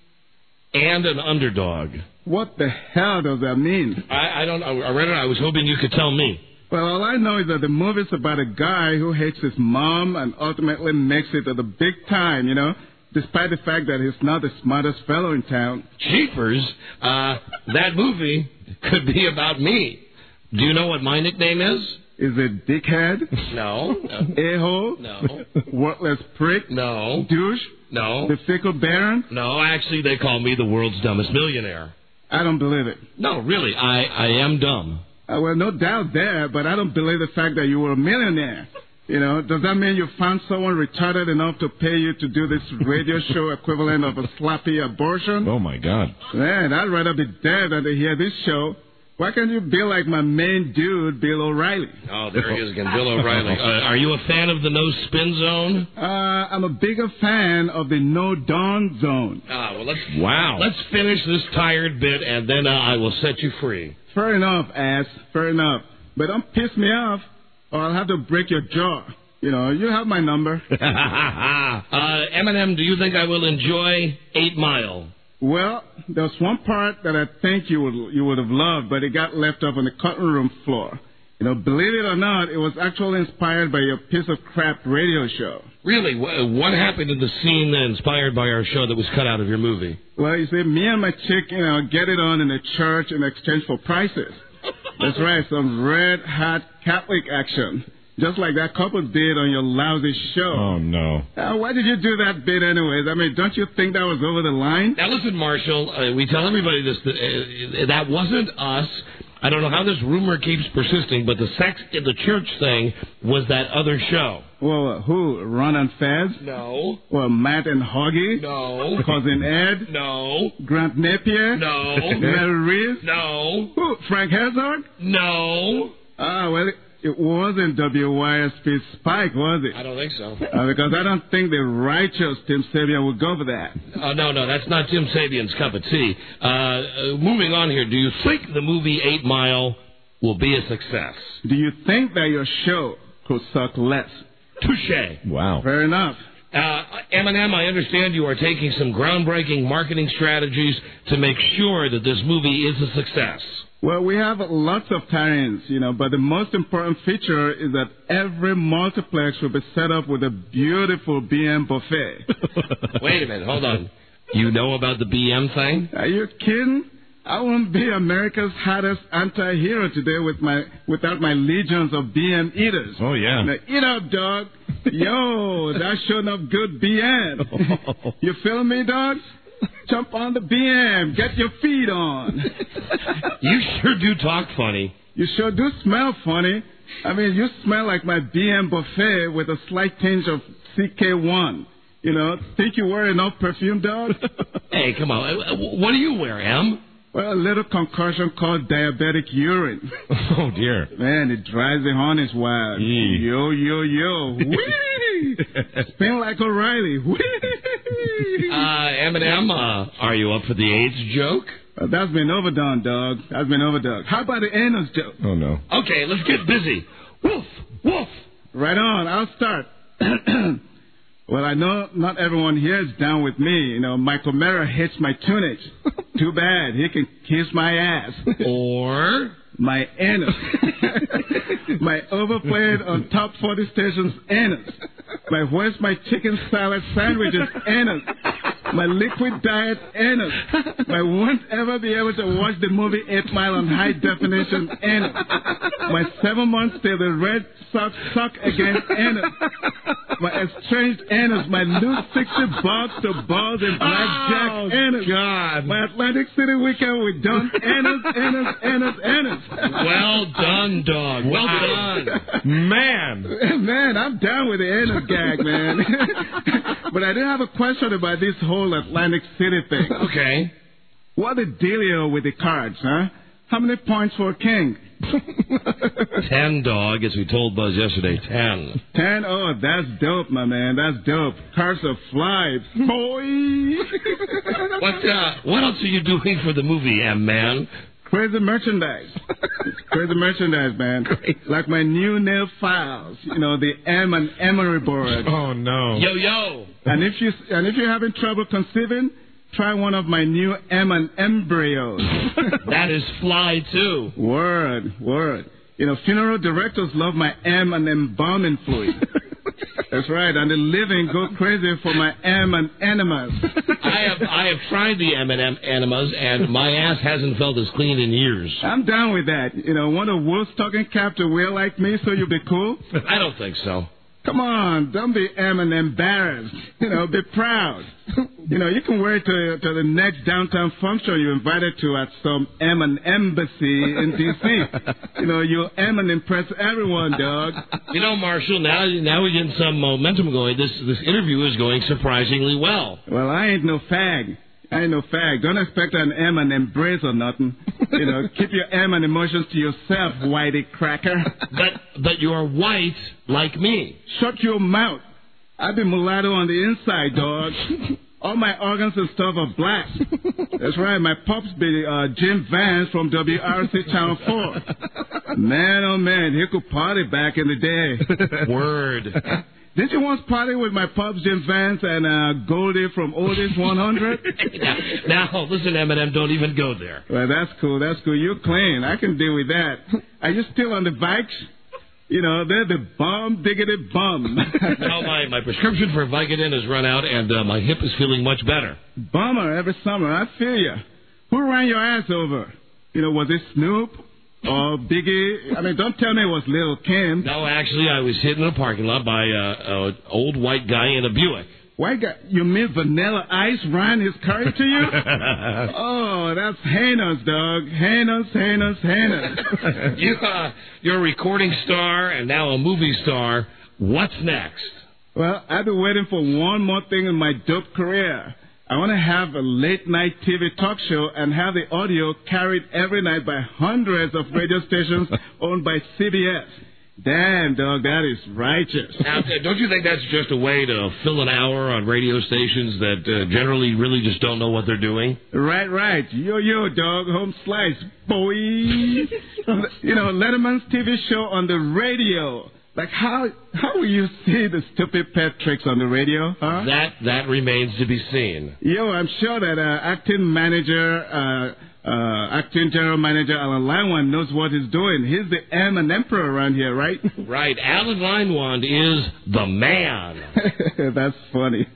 Speaker 13: and an underdog.
Speaker 19: What the hell does that mean?
Speaker 13: I, I don't know. I read it. I was hoping you could tell me.
Speaker 19: Well, all I know is that the movie's about a guy who hates his mom and ultimately makes it to the big time, you know, despite the fact that he's not the smartest fellow in town.
Speaker 13: Jeepers, uh, that movie could be about me. Do you know what my nickname is?
Speaker 19: Is it dickhead?
Speaker 13: No. no.
Speaker 19: A-hole?
Speaker 13: No.
Speaker 19: Worthless prick?
Speaker 13: No.
Speaker 19: Douche?
Speaker 13: No.
Speaker 19: The fickle baron?
Speaker 13: No, actually, they call me the world's dumbest millionaire.
Speaker 19: I don't believe it.
Speaker 13: No, really, I, I am dumb.
Speaker 19: Uh, well, no doubt there, but I don't believe the fact that you were a millionaire. You know, does that mean you found someone retarded enough to pay you to do this radio show equivalent of a sloppy abortion?
Speaker 17: Oh, my God.
Speaker 19: Man, I'd rather be dead than to hear this show. Why can't you be like my main dude, Bill O'Reilly?
Speaker 13: Oh, there he is again, Bill O'Reilly. Uh, are you a fan of the no spin zone?
Speaker 19: Uh, I'm a bigger fan of the no dawn zone.
Speaker 13: Ah, well, let's
Speaker 17: wow.
Speaker 13: Let's finish this tired bit, and then uh, I will set you free.
Speaker 19: Fair enough, ass. Fair enough. But don't piss me off, or I'll have to break your jaw. You know, you have my number.
Speaker 13: uh, Eminem, do you think I will enjoy Eight Mile?
Speaker 19: Well, there's one part that I think you would you would have loved, but it got left up on the cutting room floor. You know, believe it or not, it was actually inspired by your piece of crap radio show.
Speaker 13: Really? What happened in the scene inspired by our show that was cut out of your movie?
Speaker 19: Well, you see, me and my chick, you know, get it on in the church in exchange for prices. That's right, some red-hot Catholic action. Just like that couple did on your lousy show.
Speaker 17: Oh, no.
Speaker 19: Uh, why did you do that bit anyways? I mean, don't you think that was over the line?
Speaker 13: Now, listen, Marshall, uh, we tell everybody this. That, uh, that wasn't us. I don't know how this rumor keeps persisting, but the sex in the church thing was that other show.
Speaker 19: Well, uh, who? Ron and Fez?
Speaker 13: No.
Speaker 19: Well, Matt and Hoggy?
Speaker 13: No.
Speaker 19: Cousin Ed?
Speaker 13: No.
Speaker 19: Grant Napier?
Speaker 13: No.
Speaker 19: Mel Reese?
Speaker 13: No.
Speaker 19: Who? Frank Herzog?
Speaker 13: No.
Speaker 19: Ah, well, it, it wasn't W Y S P Spike, was it?
Speaker 13: I don't think so.
Speaker 19: Uh, because I don't think the righteous Tim Sabian would go for that.
Speaker 13: Uh, no, no, that's not Tim Sabian's cup of tea. Uh, uh, moving on here, do you think the movie Eight Mile will be a success?
Speaker 19: Do you think that your show could suck less?
Speaker 13: Touche.
Speaker 17: Wow.
Speaker 19: Fair enough.
Speaker 13: Uh, Eminem, I understand you are taking some groundbreaking marketing strategies to make sure that this movie is a success.
Speaker 19: Well, we have lots of tie-ins, you know, but the most important feature is that every multiplex will be set up with a beautiful B M buffet.
Speaker 13: Wait a minute, hold on. You know about the B M thing?
Speaker 19: Are you kidding? I won't be America's hottest anti-hero today with my without my legions of B M eaters.
Speaker 17: Oh, yeah.
Speaker 19: Now, eat up, dog. Yo, that's showing up good B M. You feel me, dog? Jump on the B M. Get your feet on.
Speaker 13: You sure do talk funny.
Speaker 19: You sure do smell funny. I mean, you smell like my B M buffet with a slight tinge of C K one. You know, think you wear enough perfume, dog?
Speaker 13: Hey, come on. What do you wear, Em?
Speaker 19: Well, a little concoction called diabetic urine.
Speaker 17: Oh, dear.
Speaker 19: Man, it drives the harness wild.
Speaker 17: Mm.
Speaker 19: Yo, yo, yo. Whee! Spin like O'Reilly. Whee!
Speaker 13: Uh, Eminem, uh, are you up for the AIDS joke?
Speaker 19: Uh, that's been overdone, dog. That's been overdone. How about the anus joke?
Speaker 17: Oh, no.
Speaker 13: Okay, let's get busy. Woof, woof.
Speaker 19: Right on. I'll start. Well, I know not everyone here is down with me. You know, Michael Mara hates my tunics. Too bad. He can kiss my ass.
Speaker 13: Or?
Speaker 19: My anus. My overplayed on top forty stations anus. My where's my chicken salad sandwiches anus. My liquid diet anus. My won't ever be able to watch the movie Eight Mile on high definition anus. My seven months till the Red Sox suck against anus. My estranged anus. My loose sixty bucks to balls and blackjack
Speaker 13: oh,
Speaker 19: anus.
Speaker 13: God.
Speaker 19: My Atlantic City weekend with Don anus, anus, anus, anus.
Speaker 13: Well done, dog. Well
Speaker 17: wow.
Speaker 13: done.
Speaker 17: Man.
Speaker 19: Man, I'm down with the anus gag, man. But I do have a question about this whole Atlantic City thing.
Speaker 13: Okay.
Speaker 19: What the dealio with the cards, huh? How many points for a king?
Speaker 13: Ten, dog, as we told Buzz yesterday. Ten.
Speaker 19: Ten? Oh, that's dope, my man. That's dope. Cars of flies. Boy!
Speaker 13: What, uh, what else are you doing for the movie, M-Man?
Speaker 19: Crazy merchandise. Crazy merchandise, man. Great. Like my new nail files. You know, the M and Emery board.
Speaker 17: Oh, no.
Speaker 13: Yo, yo.
Speaker 19: And if, you, and if you're having trouble conceiving, try one of my new M and embryos.
Speaker 13: That is fly, too.
Speaker 19: Word, word. You know, funeral directors love my M and embalming fluid. That's right, and the living go crazy for my M and enemas.
Speaker 13: I have I have tried the M and M enemas, and my ass hasn't felt as clean in years.
Speaker 19: I'm down with that. You know, want a wool-stocking cap to wear like me so you'll be cool?
Speaker 13: I don't think so.
Speaker 19: Come on, don't be M and embarrassed. You know, be proud. You know, you can wear it to, to the next downtown function you're invited to at some M and embassy in D C You know, you'll M and impress everyone, dog.
Speaker 13: You know, Marshall, now now we're getting some momentum going. This this interview is going surprisingly well.
Speaker 19: Well, I ain't no fag. I ain't no fag. Don't expect an M and embrace or nothing. You know, keep your M and emotions to yourself, whitey cracker.
Speaker 13: But but you're white like me.
Speaker 19: Shut your mouth. I be mulatto on the inside, dog. All my organs and stuff are black. That's right. My pops be uh, Jim Vance from W R C Channel four. Man, oh man, he could party back in the day.
Speaker 13: Word.
Speaker 19: Didn't you once party with my pops, Jim Vance, and uh, Goldie from Oldies one hundred?
Speaker 13: now, now, listen, Eminem, don't even go there.
Speaker 19: Well, that's cool. That's cool. You're clean. I can deal with that. Are you still on the Vikes? You know, they're the bomb diggity bum.
Speaker 13: No, my, my prescription for Vicodin has run out, and uh, my hip is feeling much better.
Speaker 19: Bummer every summer. I feel you. Who ran your ass over? You know, was it Snoop? Or Biggie? I mean, don't tell me it was Lil' Kim.
Speaker 13: No, actually, I was hit in a parking lot by uh, an old white guy in a Buick.
Speaker 19: White guy? You mean Vanilla Ice ran his car to you? Oh, that's heinous, dog. Heinous, heinous, heinous.
Speaker 13: you, uh, you're a recording star and now a movie star. What's next?
Speaker 19: Well, I've been waiting for one more thing in my dope career. I want to have a late-night T V talk show and have the audio carried every night by hundreds of radio stations owned by C B S. Damn, dog, that is righteous.
Speaker 13: Now, don't you think that's just a way to fill an hour on radio stations that uh, generally really just don't know what they're doing?
Speaker 19: Right, right. Yo, yo, dog, home slice, boy. You know, Letterman's T V show on the radio. Like, how how will you see the stupid pet tricks on the radio, huh?
Speaker 13: That that remains to be seen.
Speaker 19: Yo, I'm sure that uh, acting manager, uh, uh, acting general manager Alan Leinwand knows what he's doing. He's the M and emperor around here, right?
Speaker 13: Right. Alan Leinwand is the man.
Speaker 19: That's funny.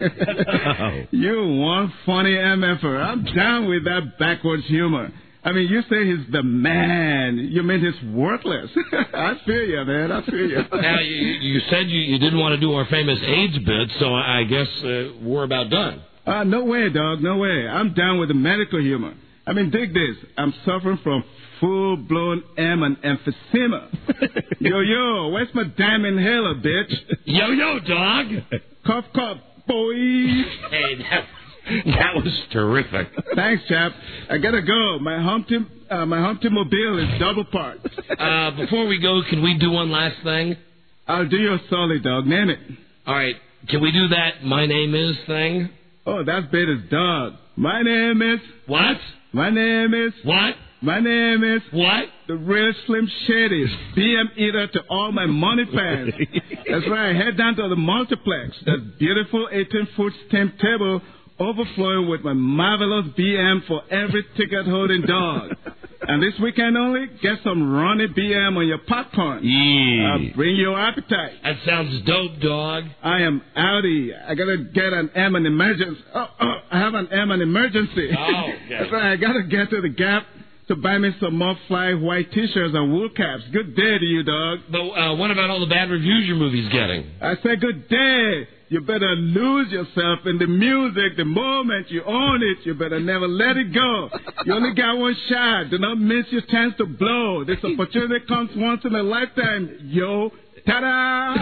Speaker 19: You one funny M F er. I'm down with that backwards humor. I mean, you say he's the man. You mean he's worthless. I feel you, man. I feel you.
Speaker 13: Now, you, you said you, you didn't want to do our famous AIDS bit, so I guess uh, we're about done.
Speaker 19: Uh, no way, dog. No way. I'm down with the medical humor. I mean, dig this. I'm suffering from full-blown M and emphysema. Yo, yo, where's my damn inhaler, bitch?
Speaker 13: Yo, yo, dog.
Speaker 19: Cough, cough, boy.
Speaker 13: Hey, that... That was terrific.
Speaker 19: Thanks, chap. I gotta go. My Humpty, uh, my Humpty Mobile is double parked.
Speaker 13: Uh, before we go, can we do one last thing?
Speaker 19: I'll do you a solid, dog. Name it.
Speaker 13: All right. Can we do that My Name Is thing?
Speaker 19: Oh, that's bait as dog. My name is...
Speaker 13: What?
Speaker 19: My name is...
Speaker 13: What?
Speaker 19: My name is...
Speaker 13: What?
Speaker 19: The real Slim Shady. B M eater to all my money fans. That's right. Head down to the multiplex. That beautiful eighteen-foot steam table... overflowing with my marvelous B M for every ticket-holding dog. And this weekend only, get some Ronnie B M on your popcorn.
Speaker 13: Yeah.
Speaker 19: Uh, bring your appetite.
Speaker 13: That sounds dope, dog.
Speaker 19: I am outie. I gotta get an M and emergency. Oh, oh, I have an M and emergency.
Speaker 13: Oh, okay.
Speaker 19: That's right. I gotta get to the Gap to buy me some more fly white T-shirts and wool caps. Good day to you, dog.
Speaker 13: But uh, what about all the bad reviews your movie's getting?
Speaker 19: I say good day. You better lose yourself in the music the moment you own it. You better never let it go. You only got one shot. Do not miss your chance to blow. This opportunity comes once in a lifetime. Yo, ta-da!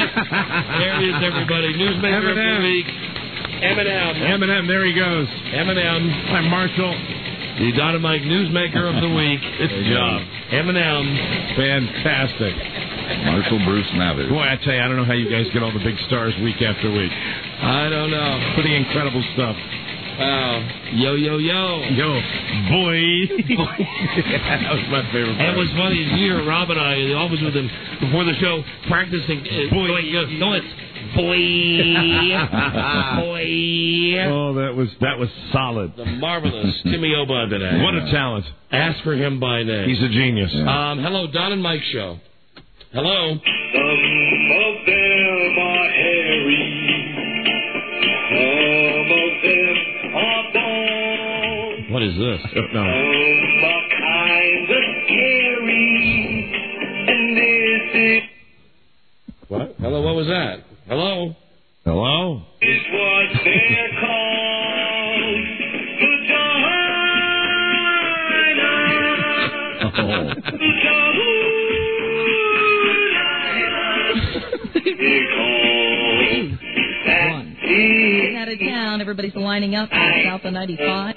Speaker 13: There he is, everybody. Newsmaker of the week. Eminem.
Speaker 17: Eminem, there he goes.
Speaker 13: Eminem.
Speaker 17: I'm Marshall.
Speaker 13: The Dynamite Newsmaker of the Week.
Speaker 17: Good job.
Speaker 13: Eminem.
Speaker 17: Fantastic.
Speaker 1: Marshall Bruce Mathers.
Speaker 17: Boy, I tell you, I don't know how you guys get all the big stars week after week.
Speaker 13: I don't know.
Speaker 17: Pretty incredible stuff.
Speaker 13: Wow. Yo, yo, yo.
Speaker 17: Yo, boy. That was my favorite part.
Speaker 13: And what's funny is you hear Rob and I in the office with him before the show practicing. Uh, boy, he goes, no, it's boy. Boy.
Speaker 17: Oh, that was that was solid.
Speaker 13: The marvelous Timmy Oba today.
Speaker 17: What a talent.
Speaker 13: Ask for him by name.
Speaker 17: He's a genius.
Speaker 13: Um, hello, Don and Mike show. Hello.
Speaker 9: Some of them are hairy. Some of them are bald.
Speaker 13: What is this?
Speaker 17: Oh, no.
Speaker 9: Some are kind of scary. And this is...
Speaker 13: What? Hello, what was that? Hello?
Speaker 17: Hello?
Speaker 9: Is what they're called. Vagina.
Speaker 17: Oh.
Speaker 10: One. Getting out of town, everybody's lining up on South of ninety-five.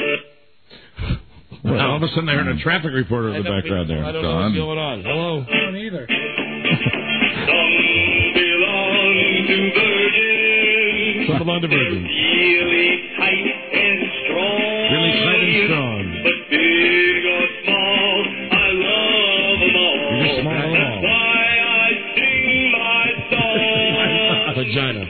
Speaker 17: Well, all of a sudden I heard a traffic reporter in the background there.
Speaker 13: I don't know what's going on. Hello?
Speaker 16: I don't either.
Speaker 9: Some belong to virgins.
Speaker 17: Some belong to virgins.
Speaker 9: Really tight and strong.
Speaker 17: Really tight and strong.
Speaker 9: But big or small, I love them all.
Speaker 17: You're small
Speaker 9: That's
Speaker 17: at all.
Speaker 9: why I sing my song.
Speaker 13: Vagina.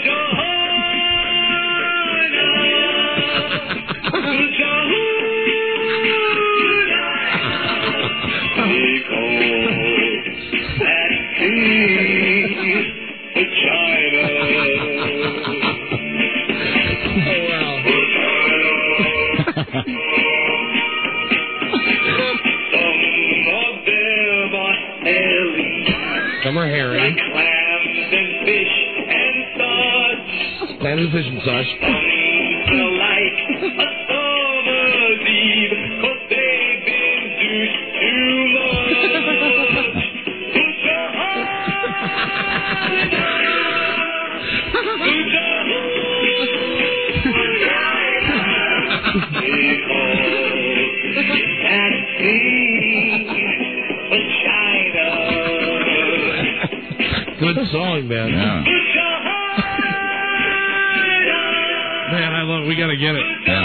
Speaker 13: Some are hairy.
Speaker 9: Like clams and fish and such.
Speaker 13: Clams and fish and such.
Speaker 9: Some like a summer's eve, but they've been douched too much. Put your heart
Speaker 13: Good song, man.
Speaker 17: Yeah. Man, I love it. We got to get it.
Speaker 1: Yeah.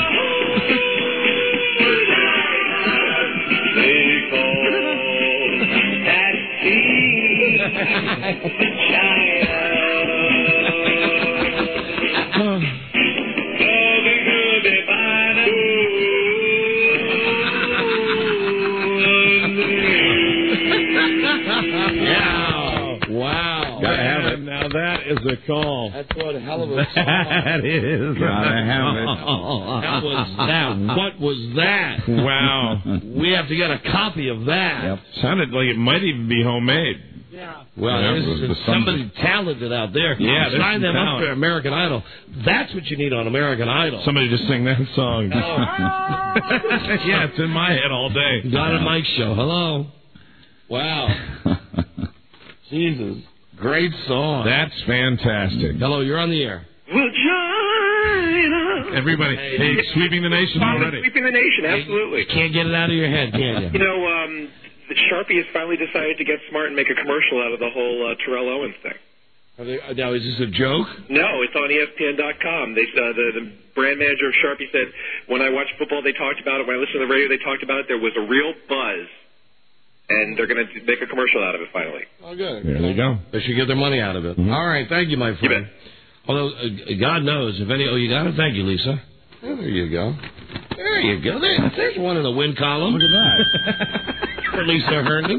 Speaker 13: Yeah. Wow.
Speaker 17: Gotta have it. Now that is a call.
Speaker 13: That's one hell of a song.
Speaker 17: That is.
Speaker 1: Gotta have it.
Speaker 13: That was that. What was that?
Speaker 17: Wow.
Speaker 13: We have to get a copy of that.
Speaker 1: Yep.
Speaker 17: Sounded like it might even be homemade.
Speaker 16: Yeah.
Speaker 13: Well,
Speaker 1: Yeah,
Speaker 13: there's,
Speaker 1: it was
Speaker 13: there's
Speaker 1: the sons
Speaker 13: somebody talented out there.
Speaker 17: Yeah, there's
Speaker 13: sign
Speaker 17: some
Speaker 13: them up
Speaker 17: talent.
Speaker 13: for American Idol. That's what you need on American Idol.
Speaker 17: Somebody just sing that song.
Speaker 13: Oh.
Speaker 17: Yeah, it's in my head all day.
Speaker 13: Don and Mike show. Hello. Wow. Jesus. Great song.
Speaker 17: That's fantastic.
Speaker 13: Hello, you're on the air.
Speaker 20: Vagina.
Speaker 17: Everybody, hey, sweeping the nation
Speaker 20: Bob is
Speaker 17: already.
Speaker 20: sweeping the nation, absolutely.
Speaker 13: You can't get it out of your head, can you?
Speaker 20: You know, um, Sharpie has finally decided to get smart and make a commercial out of the whole uh, Terrell Owens thing.
Speaker 13: Are they, now, is this a joke?
Speaker 20: No, it's on E S P N dot com. They, uh, the, the brand manager of Sharpie said, when I watched football, they talked about it. When I listened to the radio, they talked about it. There was a real buzz. And they're going to make a commercial out of it finally.
Speaker 13: Oh, good.
Speaker 17: There they go.
Speaker 13: They should get their money out of it.
Speaker 17: Mm-hmm.
Speaker 13: All right, thank you, my
Speaker 20: You
Speaker 13: friend.
Speaker 20: bet.
Speaker 13: Although, uh, God knows, if any... Oh, you got it? Thank you, Lisa. Oh, there you go. There you go. There, there's one in the win column.
Speaker 17: Look at that.
Speaker 13: For Lisa Herndon.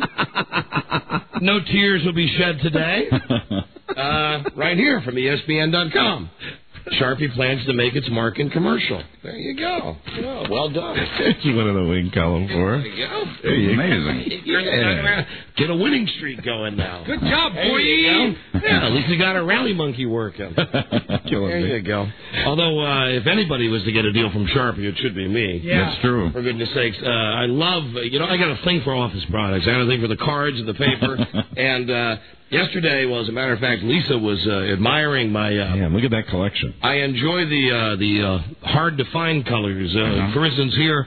Speaker 13: No tears will be shed today. Uh, right here from E S P N dot com. Sharpie plans to make its mark in commercial. There you go. Oh, well done.
Speaker 17: You went in the wing column for
Speaker 13: There you go.
Speaker 17: There you
Speaker 1: Amazing.
Speaker 13: You're
Speaker 17: Yeah.
Speaker 13: Get a winning streak going now.
Speaker 16: Good job,
Speaker 13: There
Speaker 16: boy.
Speaker 13: you go. Yeah, at least you got a rally monkey working. There you go. Although, uh, if anybody was to get a deal from Sharpie, it should be me.
Speaker 16: Yeah.
Speaker 17: That's true.
Speaker 13: For goodness sakes, uh, I love, you know, I got a thing for office products. I got a thing for the cards and the paper. and uh, yesterday, well, as a matter of fact, Lisa was uh, admiring my... Uh,
Speaker 17: Man, look at that collection.
Speaker 13: I enjoy the uh, the uh, hard-to-find colors. Uh,
Speaker 17: Uh-huh.
Speaker 13: For instance, here,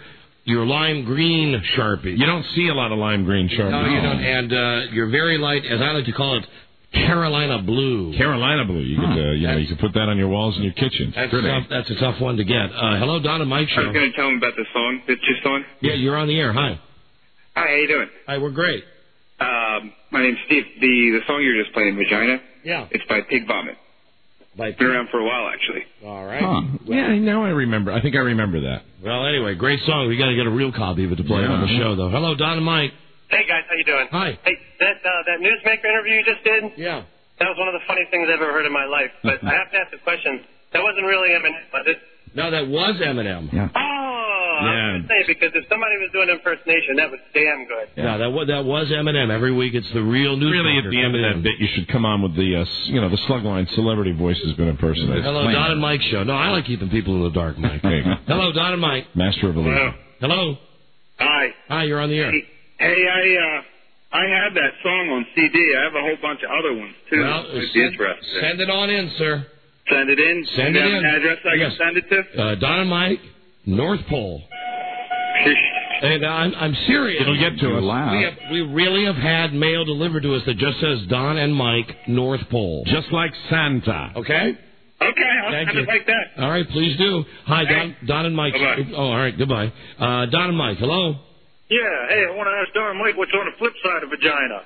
Speaker 13: your lime green Sharpie.
Speaker 17: You don't see a lot of lime green Sharpies.
Speaker 13: No, you don't. And uh, you're very light, as I like to call it, Carolina blue.
Speaker 17: Carolina blue. You could, uh, you know, you could put that on your walls in your kitchen.
Speaker 13: That's
Speaker 17: Pretty.
Speaker 13: tough. That's a tough one to get. Uh, hello, Don and Mike
Speaker 21: I
Speaker 13: show.
Speaker 21: was going to tell him about the song, the two song.
Speaker 13: Yeah, you're on the air. Hi.
Speaker 21: Hi, how you doing?
Speaker 13: Hi, we're great.
Speaker 21: Um, my name's Steve. The the song you were just playing, Vagina.
Speaker 13: Yeah.
Speaker 21: It's by Pig Vomit.
Speaker 13: By
Speaker 21: Been around for a while, actually.
Speaker 13: All right.
Speaker 17: Huh. Yeah, now I remember. I think I remember that.
Speaker 13: Well, anyway, great song. We got to get a real copy of it to play
Speaker 17: Yeah.
Speaker 13: on the show, though. Hello, Don and Mike.
Speaker 22: Hey guys, how you doing?
Speaker 13: Hi.
Speaker 22: Hey, that uh, that newsmaker interview you just did.
Speaker 13: Yeah.
Speaker 22: That was one of the funniest things I've ever heard in my life. But I have to ask a question. That wasn't really Eminem, was it?
Speaker 13: No, that was Eminem.
Speaker 17: Yeah.
Speaker 22: Oh, I was going to say, because if somebody was doing impersonation, that was damn good.
Speaker 13: Yeah, that was, that was Eminem. Every week it's the real news.
Speaker 17: Really, at the end of that bit, you should come on with the, uh, s- you know, the slug line celebrity voice has been impersonated.
Speaker 13: Hello, Don and Mike show. No, I like keeping people in the dark, Mike. Hello, Don and Mike.
Speaker 17: Master of illusion.
Speaker 13: Hello.
Speaker 21: Hi.
Speaker 13: Hi, you're on the air.
Speaker 21: Hey, hey I uh, I have that song on C D. I have a whole bunch of other ones too.
Speaker 13: Well,
Speaker 21: If
Speaker 13: send,
Speaker 21: you're interested.
Speaker 13: send it on in, sir.
Speaker 21: Send it in.
Speaker 13: Send
Speaker 21: you
Speaker 13: it
Speaker 21: have
Speaker 13: in.
Speaker 21: An address I
Speaker 13: Yes.
Speaker 21: can send it to.
Speaker 13: Uh, Don and Mike, North Pole. And I'm, I'm serious.
Speaker 17: It'll get to us.
Speaker 13: We, have, we really have had mail delivered to us that just says Don and Mike, North Pole.
Speaker 17: Just like Santa.
Speaker 13: Okay?
Speaker 21: Okay, I'll
Speaker 13: Thank
Speaker 21: send
Speaker 13: you.
Speaker 21: it like that.
Speaker 13: All right, please do. Hi, Don, Don and Mike.
Speaker 21: Bye-bye.
Speaker 13: Oh, all right, goodbye. Uh, Don and Mike, hello.
Speaker 22: Yeah, hey, I want to ask Don and Mike what's on the flip side of vagina.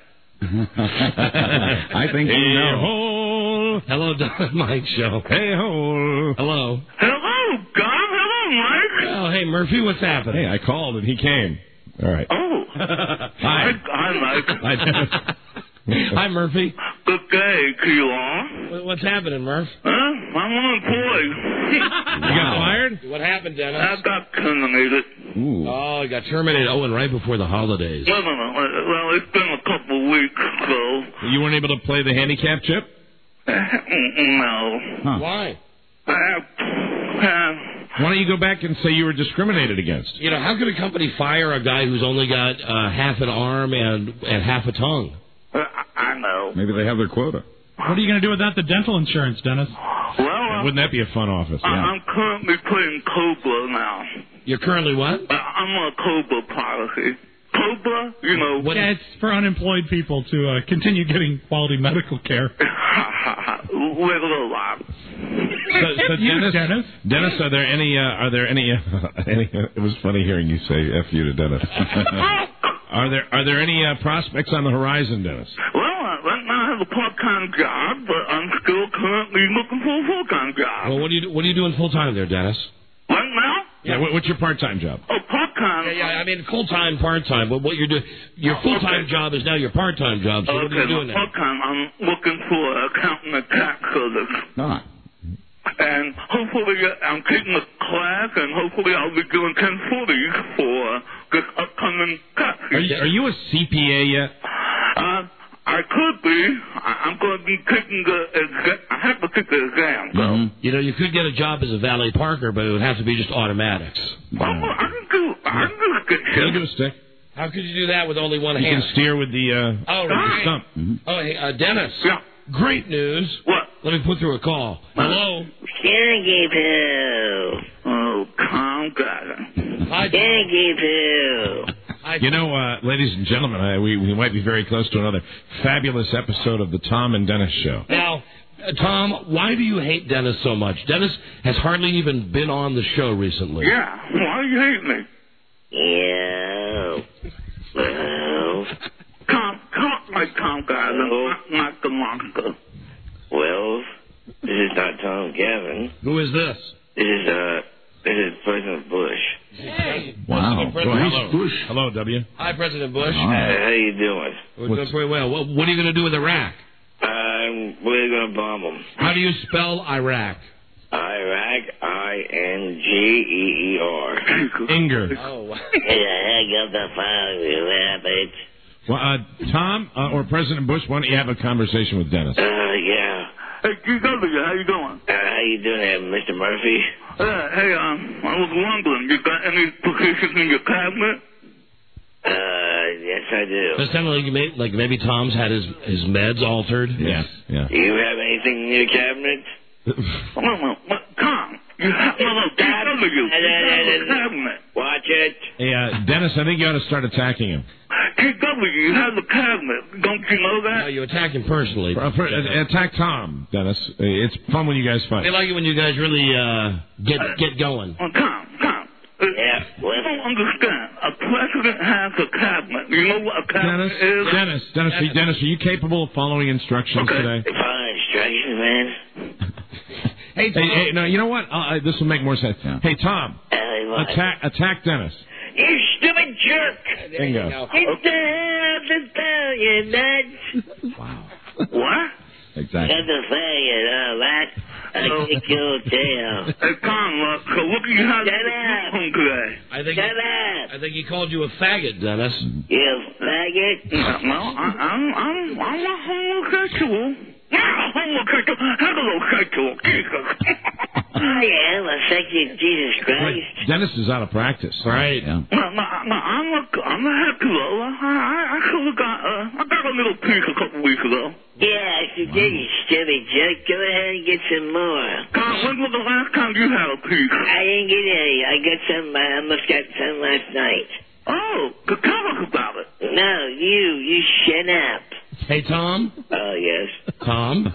Speaker 17: I think you know.
Speaker 13: Hello, Don and Mike show.
Speaker 17: Hey ho.
Speaker 13: Hello.
Speaker 21: Hello, Don. Hello, Mike.
Speaker 13: Oh, hey, Murphy, what's happening?
Speaker 17: Hey, I called and he came. All right.
Speaker 21: Oh.
Speaker 17: Hi.
Speaker 21: Hi, Mike.
Speaker 17: Hi, Dennis.
Speaker 13: Hi, Murphy.
Speaker 21: Good day, Keelan.
Speaker 13: What- What's happening, Murph?
Speaker 21: Huh? I'm unemployed.
Speaker 13: You got fired? What happened, Dennis?
Speaker 21: I got terminated.
Speaker 17: Ooh.
Speaker 13: Oh, you got terminated. Oh, and right before the holidays.
Speaker 21: No, no, no. Well, it's been a couple of weeks, so.
Speaker 17: You weren't able to play the handicap chip?
Speaker 21: No.
Speaker 17: Huh.
Speaker 13: Why?
Speaker 21: I have. Uh,
Speaker 17: Why don't you go back and say you were discriminated against?
Speaker 13: You know, how could a company fire a guy who's only got uh, half an arm and, and half a tongue?
Speaker 21: I know.
Speaker 17: Maybe they have their quota.
Speaker 16: What are you going to do without the dental insurance, Dennis?
Speaker 21: Well, uh,
Speaker 17: Wouldn't that be a fun office?
Speaker 21: I- I'm currently playing Cobra now.
Speaker 13: You're currently what?
Speaker 21: Uh, I'm on a Cobra policy. Cobra, you know.
Speaker 13: What?
Speaker 16: Yeah, it's for unemployed people to uh, continue getting quality medical care.
Speaker 21: With a lot.
Speaker 17: So, so
Speaker 16: You,
Speaker 17: Dennis,
Speaker 16: Dennis.
Speaker 17: Dennis, are there any? Uh, are there any? Uh, any? It was funny hearing you say "f you" to Dennis. Are there are there any uh, prospects on the horizon, Dennis?
Speaker 21: Well, uh, right now I have a part-time job, but I'm still currently looking for a full-time job.
Speaker 13: Well, what are you what are you doing full time there, Dennis?
Speaker 21: Right now?
Speaker 17: Yeah. What, what's your part-time job?
Speaker 21: Oh, part-time.
Speaker 13: Yeah, yeah. I mean, full time, part time. But what you're doing, your full time
Speaker 21: Okay.
Speaker 13: job is now your part time job. So what are you
Speaker 21: Okay,
Speaker 13: doing
Speaker 21: my
Speaker 13: now?
Speaker 21: part-time, I'm looking for accountant and tax service.
Speaker 17: Ah.
Speaker 21: And hopefully uh, I'm taking a class, and hopefully I'll be doing ten forty for this upcoming tax
Speaker 17: Are you, are you a C P A yet?
Speaker 21: Uh, I could be. I, I'm going to be taking the exam. I have to take the exam, so.
Speaker 17: Mm-hmm.
Speaker 13: You know, you could get a job as a valet parker, but it would have to be just automatics.
Speaker 21: Oh, I can do, I can do a good
Speaker 17: Can you
Speaker 21: shit.
Speaker 17: do a stick?
Speaker 13: How could you do that with only one
Speaker 17: You
Speaker 13: hand?
Speaker 17: can steer with the uh,
Speaker 13: Oh,
Speaker 17: with the
Speaker 13: right.
Speaker 17: stump. Mm-hmm.
Speaker 13: Oh, hey, uh, Dennis.
Speaker 21: Yeah.
Speaker 13: Great news.
Speaker 21: What?
Speaker 13: Let me put through a call. Hello.
Speaker 2: Carnegie Poo.
Speaker 21: Oh, calm down.
Speaker 13: Hi,
Speaker 2: Carnegie Poo.
Speaker 13: Hi,
Speaker 17: You know, uh, ladies and gentlemen, I, we, we might be very close to another fabulous episode of the Tom and Dennis Show.
Speaker 13: Now, uh, Tom, why do you hate Dennis so much? Dennis has hardly even been on the show recently.
Speaker 21: Yeah. Why do you hate me?
Speaker 2: Yeah. Well,
Speaker 21: Calm, calm, like calm guys. I'm not, not the monster.
Speaker 2: well, this is not Tom Gavin.
Speaker 13: Who is this?
Speaker 2: This is, uh, this is President Bush.
Speaker 13: Hey,
Speaker 17: Wow.
Speaker 13: President
Speaker 17: Well,
Speaker 13: Bush.
Speaker 17: he's Bush. Hello, W.
Speaker 13: Hi, President Bush.
Speaker 2: Uh, how you doing?
Speaker 13: We're doing pretty well. What, what are you going to do with Iraq?
Speaker 2: Um, we're gonna bomb them.
Speaker 13: How do you spell Iraq?
Speaker 2: Iraq, I N G E E R.
Speaker 17: Inger.
Speaker 13: Oh, wow.
Speaker 2: Hey, hang up the phone, you rabbit.
Speaker 17: Well, uh, Tom uh, or President Bush, why don't you have a conversation with Dennis?
Speaker 2: Uh, yeah.
Speaker 21: Hey, G W, how you doing?
Speaker 2: Uh, how you doing there, Mister Murphy?
Speaker 21: Uh, hey, um, I was wondering, you got any positions in your cabinet?
Speaker 2: Uh, yes, I do.
Speaker 13: Does it sound like, you may, like maybe Tom's had his, his meds altered?
Speaker 17: Yes. Yeah.
Speaker 2: Do you have anything in your cabinet?
Speaker 21: Wait a minute, what, Tom, You have a little W. Cabinet.
Speaker 12: Watch it.
Speaker 17: Hey, uh, Dennis, I think you ought to start attacking him.
Speaker 21: K W, you have a cabinet. Don't you know that?
Speaker 13: No, you attack him personally.
Speaker 17: Uh, for, uh, attack Tom, Dennis. Uh, It's fun when you guys fight.
Speaker 13: They like it when you guys really uh, get get going.
Speaker 21: Oh, Tom, Tom. Uh,
Speaker 12: Yeah.
Speaker 21: I don't understand. A president has a cabinet. You know what a cabinet
Speaker 17: Dennis,
Speaker 21: is?
Speaker 17: Dennis, Dennis, Dennis, Dennis, are you capable of following instructions
Speaker 21: Okay.
Speaker 17: today?
Speaker 12: Follow instructions, man.
Speaker 17: Hey, hey, hey, no, you know what? Uh, this will make more sense. Hey, Tom,
Speaker 12: Hey, what?
Speaker 17: attack, attack Dennis.
Speaker 12: You stupid jerk!
Speaker 17: Bingo.
Speaker 12: It's the hell to tell you that.
Speaker 17: Wow.
Speaker 21: What?
Speaker 1: Exactly.
Speaker 12: Got to tell you all that. I kick your tail.
Speaker 21: Hey, Tom, uh, so look at you how
Speaker 12: Shut up.
Speaker 21: home today.
Speaker 13: I think
Speaker 12: Shut up.
Speaker 13: I think he called you a faggot, Dennis.
Speaker 12: You faggot.
Speaker 21: No, I, I'm, I'm, I'm a homosexual. Yeah, homosexual. Heterosexual. Jesus.
Speaker 12: I am a sexy Jesus Christ.
Speaker 17: Wait, Dennis is out of practice.
Speaker 13: Right.
Speaker 1: Yeah.
Speaker 21: No, no, no, I'm a, I'm a hetero. I, I, I could have got, uh, I got a little piece a couple weeks ago.
Speaker 12: Yeah, you did, you stupid jerk. Go ahead and get some more.
Speaker 21: Tom, when was the last time you had a piece?
Speaker 12: I didn't get any. I got some. I almost got some last night.
Speaker 21: Oh, to tell us about it.
Speaker 12: No, you. You shut up.
Speaker 13: Hey, Tom.
Speaker 12: Oh, yes.
Speaker 13: Tom.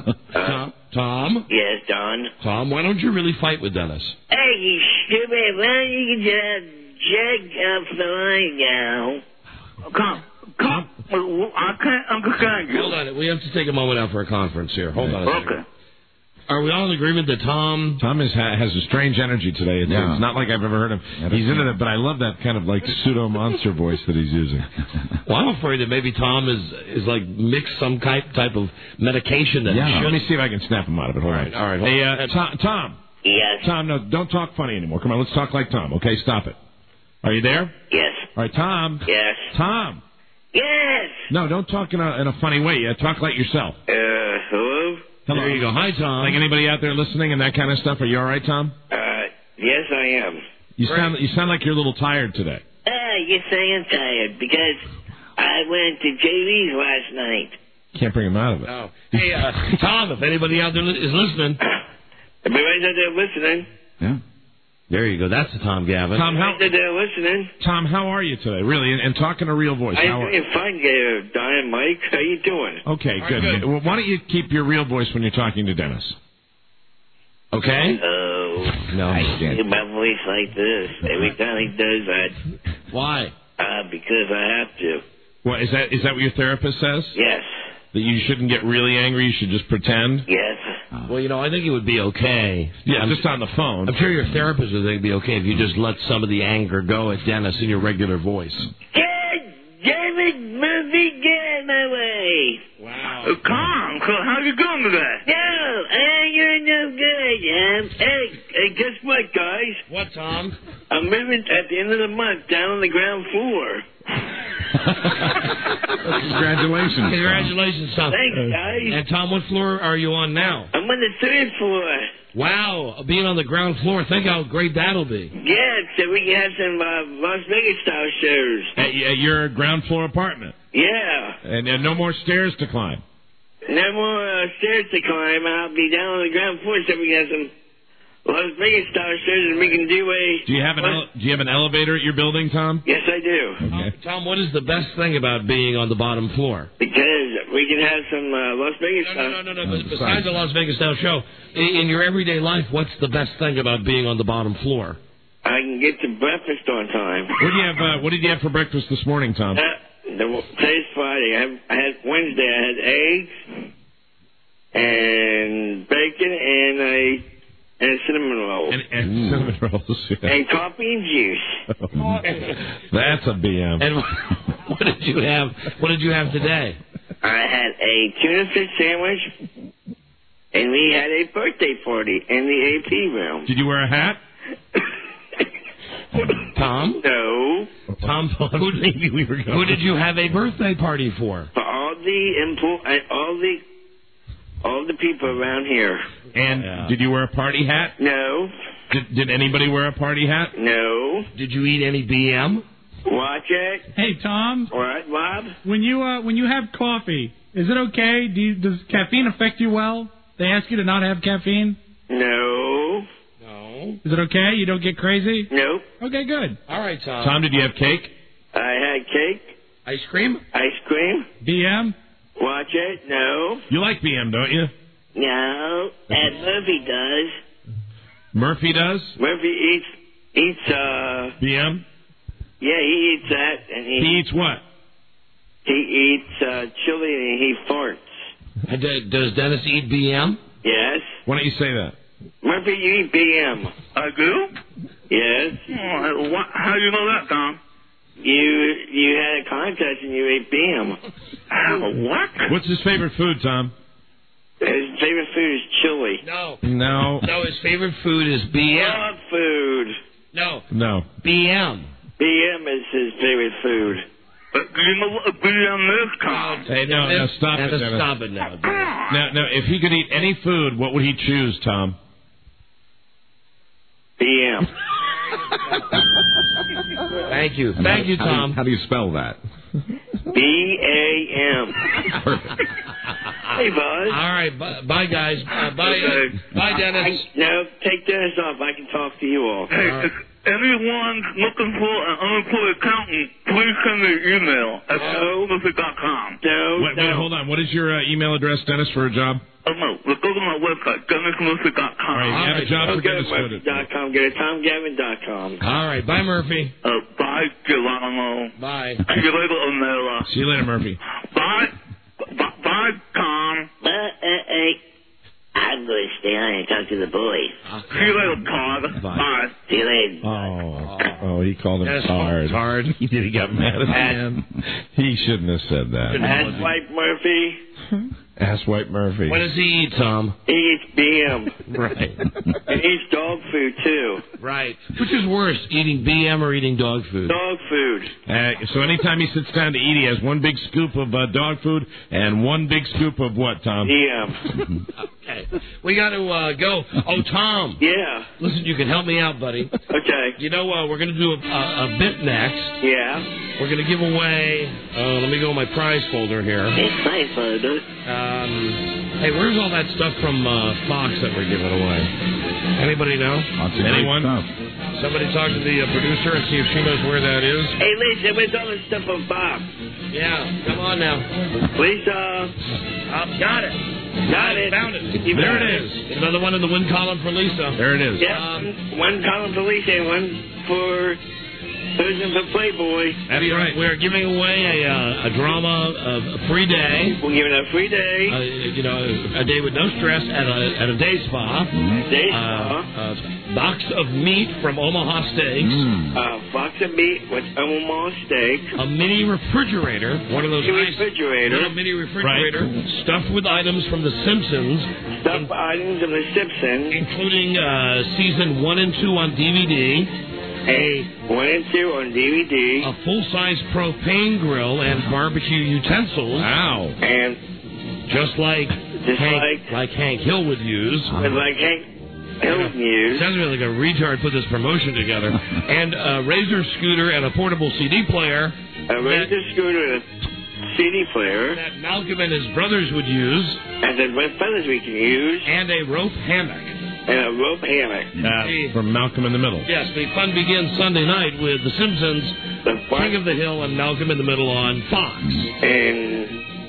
Speaker 13: Tom. Tom.
Speaker 12: Yes, Don.
Speaker 13: Tom, why don't you really fight with Dennis?
Speaker 12: Hey, you stupid. Why don't you just jerk off the line now?
Speaker 21: Come, come. I can't understand you.
Speaker 13: Hold on. We have to take a moment out for a conference here. Hold on a second.
Speaker 21: Okay.
Speaker 13: Are we all in agreement that Tom...
Speaker 17: Tom is, ha, has a strange energy today. It's,
Speaker 1: Yeah.
Speaker 17: it's not like I've ever heard him. He's into it, but I love that kind of like pseudo monster voice that he's using.
Speaker 13: Well, I'm afraid that maybe Tom is is like mixed some type type of medication that
Speaker 17: Yeah.
Speaker 13: he
Speaker 17: Let
Speaker 13: should...
Speaker 17: me see if I can snap him out of it. Hold
Speaker 13: All
Speaker 17: on.
Speaker 13: right, all right, hold
Speaker 17: Hey,
Speaker 13: on.
Speaker 17: uh, Tom, Tom.
Speaker 12: Yes.
Speaker 17: Tom, no, don't talk funny anymore. Come on, let's talk like Tom. Okay, stop it. Are you there?
Speaker 12: Yes.
Speaker 17: All right, Tom.
Speaker 12: Yes.
Speaker 17: Tom.
Speaker 12: Yes.
Speaker 17: No, don't talk in a in a funny way. Yeah, talk like yourself.
Speaker 12: Uh, hello?
Speaker 17: Hello.
Speaker 13: There you go. Hi, Tom.
Speaker 17: Like anybody out there listening and that kind of stuff. Are you all right, Tom?
Speaker 12: Uh, yes, I am.
Speaker 17: You sound you sound like you're a little tired today.
Speaker 12: Ah, you say I'm tired because I went to J V's last night.
Speaker 17: Can't bring him out of it.
Speaker 13: Oh. Hey, uh, Tom, if anybody out there li- is listening...
Speaker 12: Everybody's out there listening.
Speaker 1: Yeah.
Speaker 13: There you go. That's the Tom Gavin.
Speaker 17: Tom, how
Speaker 12: Everybody's out there listening.
Speaker 17: Tom, how are you today? Really, and, and talk in a real voice. How
Speaker 12: I'm
Speaker 17: are
Speaker 12: doing fine, uh, Don and Mike. How you doing?
Speaker 17: Okay, good. Well, why don't you keep your real voice when you're talking to Dennis?
Speaker 13: Okay?
Speaker 12: Oh,
Speaker 13: No.
Speaker 12: I hear my voice like this every time he does that.
Speaker 13: Why?
Speaker 12: Uh, because I have to.
Speaker 17: Well, is that is that what your therapist says?
Speaker 12: Yes.
Speaker 17: That you shouldn't get really angry. You should just pretend.
Speaker 12: Yes.
Speaker 13: Well, you know, I think it would be okay.
Speaker 17: Yeah,
Speaker 13: I'm,
Speaker 17: just on the phone.
Speaker 13: I'm sure your therapist would think it'd be okay if you just let some of the anger go at Dennis in your regular voice.
Speaker 12: God damn it, Murphy, get out of my way.
Speaker 13: Wow.
Speaker 21: Uh, Tom, so how you doing today?
Speaker 12: No, uh, you're no good, um, hey, hey, guess what, guys?
Speaker 13: What, Tom?
Speaker 12: I'm moving at the end of the month down on the ground floor.
Speaker 17: Congratulations.
Speaker 13: Congratulations, Tom.
Speaker 12: Thanks, guys.
Speaker 13: And Tom, what floor are you on now?
Speaker 12: I'm on the third floor.
Speaker 13: Wow, being on the ground floor, think how great that'll be.
Speaker 12: Yeah, so we can have some uh, Las Vegas style shows.
Speaker 17: At, at your ground floor apartment.
Speaker 12: Yeah.
Speaker 17: And, and no more stairs to climb.
Speaker 12: No more uh, stairs to climb. I'll be down on the ground floor so we can have some Las Vegas style shows and we can do a...
Speaker 17: Do you have an ele- Do you have an elevator at your building, Tom?
Speaker 12: Yes, I do.
Speaker 17: Okay.
Speaker 13: Tom, what is the best thing about being on the bottom floor?
Speaker 12: Because we can have some uh, Las Vegas
Speaker 13: No,
Speaker 12: style...
Speaker 13: no, no, no, no. Besides the Las Vegas style show, in, in your everyday life, what's the best thing about being on the bottom floor?
Speaker 12: I can get to breakfast on time.
Speaker 17: What did you have? Uh, what did you have for breakfast this morning, Tom?
Speaker 12: Uh, the, today's Friday. I, have, I had Wednesday. I had eggs and bacon and a and a cinnamon roll.
Speaker 17: And, and cinnamon rolls. Yeah.
Speaker 12: And coffee and juice.
Speaker 17: That's a B M.
Speaker 13: And what did you have? What did you have today?
Speaker 12: I had a tuna fish sandwich, and we had a birthday party in the A P room.
Speaker 17: Did you wear a hat?
Speaker 13: Tom?
Speaker 12: No.
Speaker 13: Tom, who,
Speaker 17: Maybe we were
Speaker 13: who did you have a birthday party for?
Speaker 12: For all the empl- uh, all the all the people around here.
Speaker 17: And
Speaker 13: Yeah.
Speaker 17: did you wear a party hat?
Speaker 12: No.
Speaker 17: Did, did anybody wear a party hat?
Speaker 12: No.
Speaker 13: Did you eat any B M?
Speaker 12: Watch it.
Speaker 16: Hey, Tom,
Speaker 12: All right, Bob.
Speaker 16: when you uh, when you have coffee, is it okay? Do you, does caffeine affect you well? They ask you to not have caffeine.
Speaker 12: No.
Speaker 13: No.
Speaker 17: Is it okay? You don't get crazy?
Speaker 4: Nope.
Speaker 17: Okay, good.
Speaker 13: All right, Tom.
Speaker 17: Tom, did you have cake?
Speaker 4: I had cake.
Speaker 13: Ice cream?
Speaker 4: Ice cream.
Speaker 17: B M?
Speaker 4: Watch it. No.
Speaker 17: You like B M, don't you?
Speaker 4: No. And Murphy does.
Speaker 17: Murphy does?
Speaker 4: Murphy eats, eats, uh...
Speaker 17: B M?
Speaker 4: Yeah, he eats that. And he,
Speaker 17: He eats what?
Speaker 4: He eats, uh, chili and he farts.
Speaker 13: Uh, d- Does Dennis eat B M?
Speaker 4: Yes.
Speaker 17: Why don't you say that?
Speaker 4: Murphy, you eat B M.
Speaker 21: I do?
Speaker 4: Yes.
Speaker 21: Oh, what, how do you know that, Tom?
Speaker 4: You you had a contest and you ate B M.
Speaker 21: What?
Speaker 17: What's his favorite food, Tom?
Speaker 4: His favorite food is chili.
Speaker 13: No.
Speaker 17: No.
Speaker 13: No, his favorite food is B M.
Speaker 4: Dog food.
Speaker 13: No.
Speaker 17: No.
Speaker 13: B M.
Speaker 4: B M is his favorite food.
Speaker 21: But do you know what a B M is, Tom?
Speaker 17: Hey, no, no, stop it,
Speaker 13: Dennis,
Speaker 17: Dennis.
Speaker 13: Stop it now. Dennis.
Speaker 17: Now, now, if he could eat any food, what would he choose, Tom?
Speaker 4: B M.
Speaker 13: Thank you. Thank you,
Speaker 1: How do you,
Speaker 13: Tom.
Speaker 1: how do you spell that?
Speaker 4: B A M. Hey, Buzz.
Speaker 13: All right. Bye, bye guys. Uh, bye, uh, bye, Dennis.
Speaker 4: I, no, take Dennis off. I can talk to you all.
Speaker 21: Hey, if anyone's looking for an unemployed accountant, please send me an email at
Speaker 4: No.
Speaker 21: music dot com.
Speaker 4: No,
Speaker 17: Wait,
Speaker 4: no.
Speaker 17: wait, hold on. What is your uh, email address, Dennis, for a job?
Speaker 21: Oh, no. Let's go to my website, dennis music dot com.
Speaker 17: All right, you have a job
Speaker 4: Don't
Speaker 17: for
Speaker 4: go
Speaker 17: Dennis.
Speaker 4: to
Speaker 17: Go
Speaker 4: Murphy
Speaker 17: to-
Speaker 4: dot com. Get it tom gavin dot com.
Speaker 13: All right. Bye, Murphy.
Speaker 21: Uh, bye, Geronimo.
Speaker 13: Bye.
Speaker 21: See you later, O'Mara.
Speaker 17: See you later, Murphy.
Speaker 21: Bye. Bye, bye, Tom.
Speaker 4: Uh, uh, uh, I'm going to stay on and talk to the boys.
Speaker 21: See you later, Todd. Bye.
Speaker 4: See you later.
Speaker 17: Oh, oh, he called him
Speaker 13: Dennis
Speaker 17: Tard.
Speaker 13: Tard.
Speaker 17: He did. He got mad at him. He shouldn't have said that.
Speaker 4: That's White Murphy.
Speaker 17: Ask White Murphy.
Speaker 13: What does he eat, Tom?
Speaker 4: He eats B M.
Speaker 17: Right.
Speaker 4: And he eats dog food, too.
Speaker 13: Right. Which is worse, eating B M or eating dog food?
Speaker 4: Dog food.
Speaker 17: Uh, so anytime he sits down to eat, he has one big scoop of uh, dog food and one big scoop of what, Tom?
Speaker 4: B M.
Speaker 13: Okay. We got to uh, go. Oh, Tom.
Speaker 4: Yeah.
Speaker 13: Listen, you can help me out, buddy.
Speaker 4: Okay.
Speaker 13: You know, uh, we're going to do a, a, a bit next.
Speaker 4: Yeah.
Speaker 13: We're going to give away. Uh, let me go in my prize folder here.
Speaker 4: It's nice, brother.
Speaker 13: Um, hey, where's all that stuff from uh, Fox that we're giving away? Anybody know?
Speaker 1: Lots of great
Speaker 13: Anyone?
Speaker 1: stuff.
Speaker 13: Somebody talk to the uh, producer and see if she knows where that is.
Speaker 4: Hey, Lisa, where's all this stuff from Bob?
Speaker 13: Yeah, come on now.
Speaker 4: Lisa.
Speaker 13: I've got it.
Speaker 4: Got it.
Speaker 13: Found it.
Speaker 4: You
Speaker 13: There
Speaker 4: got
Speaker 13: it is. Another one in the win column for Lisa.
Speaker 17: There it is.
Speaker 4: Yeah.
Speaker 13: Um,
Speaker 4: one column for Lisa and one for Susan for Playboy.
Speaker 13: That's right. We're giving away a, uh, a drama, a, a free day.
Speaker 4: We're giving a free day.
Speaker 13: Uh, you know, a day with no stress at a at a day spa.
Speaker 4: Day
Speaker 13: Uh,
Speaker 4: spa.
Speaker 13: a box of meat from Omaha Steaks.
Speaker 1: Mm.
Speaker 4: A box of meat with Omaha steak.
Speaker 13: A mini refrigerator, one of those
Speaker 4: A
Speaker 13: nice
Speaker 4: refrigerator.
Speaker 13: little mini refrigerator, stuffed with items from The Simpsons,
Speaker 4: Stuffed items of the Simpsons.
Speaker 13: including uh, season one and two on D V D. A
Speaker 4: one and two on D V D.
Speaker 13: A full-size propane grill and barbecue utensils.
Speaker 17: Wow.
Speaker 4: And
Speaker 13: just like
Speaker 4: just
Speaker 13: Hank,
Speaker 4: like,
Speaker 13: like Hank Hill would use.
Speaker 4: But like Hank Hill would use.
Speaker 13: Sounds really like a retard put this promotion together. And a Razor scooter and a portable C D player.
Speaker 4: A Razor scooter and a C D player.
Speaker 13: That Malcolm and his brothers would use.
Speaker 4: And then what feathers we can use.
Speaker 13: And a rope hammock.
Speaker 4: And a rope hammock.
Speaker 17: Uh, from Malcolm in the Middle.
Speaker 13: Yes, the fun begins Sunday night with The Simpsons,
Speaker 4: the
Speaker 13: King of the Hill, and Malcolm in the Middle on Fox.
Speaker 4: And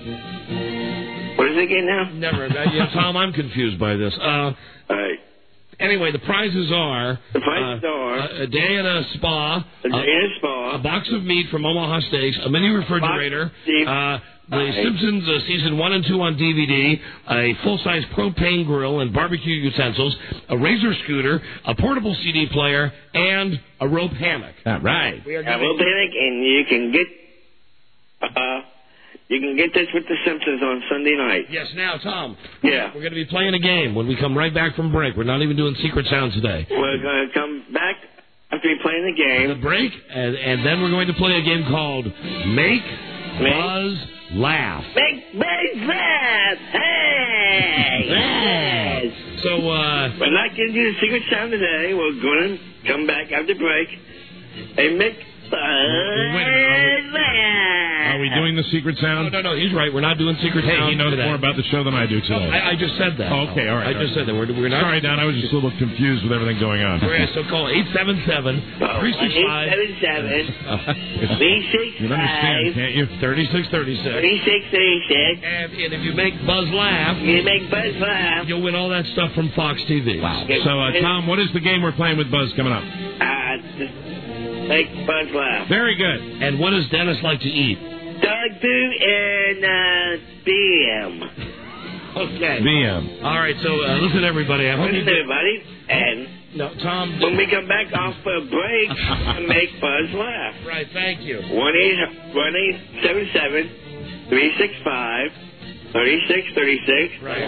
Speaker 4: what is it again now?
Speaker 13: Never. Uh, yeah, Tom, I'm confused by this. Uh,
Speaker 4: All right.
Speaker 13: Anyway, the prizes are
Speaker 4: the prizes
Speaker 13: uh,
Speaker 4: are
Speaker 13: a, a day in a spa,
Speaker 4: a day in a spa,
Speaker 13: a box of meat from Omaha Steaks, a mini refrigerator, uh, The
Speaker 4: Right.
Speaker 13: Simpsons uh, season one and two on D V D, a full-size propane grill and barbecue utensils, a Razor scooter, a portable C D player, and a rope hammock.
Speaker 17: All right.
Speaker 13: We are
Speaker 4: a
Speaker 13: giving
Speaker 4: rope hammock, and you can get uh, you can get this with The Simpsons on Sunday night.
Speaker 13: Yes, now, Tom.
Speaker 4: Yeah.
Speaker 13: We're going to be playing a game when we come right back from break. We're not even doing Secret Sound today.
Speaker 4: We're going to come back after we play the game.
Speaker 13: The break, and, and then we're going to play a game called Make, Buzz, Laugh.
Speaker 4: Make Buzz laugh! Hey! Yes!
Speaker 13: So, uh...
Speaker 4: we're not going to do the Secret Sound today. We're going to come back after break and make Buzz laugh!
Speaker 17: are we doing the secret sound?
Speaker 13: No, no, no. He's right. We're not doing secret
Speaker 17: Hey,
Speaker 13: sound.
Speaker 17: he knows
Speaker 13: today.
Speaker 17: more about the show than I do today.
Speaker 13: No, I, I just said that.
Speaker 17: Oh, okay, all right.
Speaker 13: I
Speaker 17: all
Speaker 13: just
Speaker 17: right.
Speaker 13: said that. We're, we're not.
Speaker 17: Sorry, Don. I was just a little confused with everything going on.
Speaker 13: Okay, so call eight seven seven, three six five.
Speaker 4: eight seven seven, three six
Speaker 17: You understand,
Speaker 4: five,
Speaker 17: can't you?
Speaker 13: thirty-six thirty-six.
Speaker 4: thirty-six thirty-six.
Speaker 13: And, and if you make Buzz laugh,
Speaker 4: You make Buzz laugh.
Speaker 13: you'll win all that stuff from Fox T V.
Speaker 17: Wow. So, uh, Tom, what is the game we're playing with Buzz coming up?
Speaker 4: Uh, just make Buzz laugh.
Speaker 13: Very good. And what does Dennis like to eat?
Speaker 4: Dog food and uh, B M.
Speaker 13: Okay.
Speaker 17: B M.
Speaker 13: All right, so uh, listen, everybody. I hope you
Speaker 4: Listen, everybody. And
Speaker 13: No, Tom.
Speaker 4: when we come back off a break, make Buzz laugh.
Speaker 13: Right, thank you.
Speaker 4: one eight seven seven, three six five, thirty-six thirty-six.
Speaker 13: Right.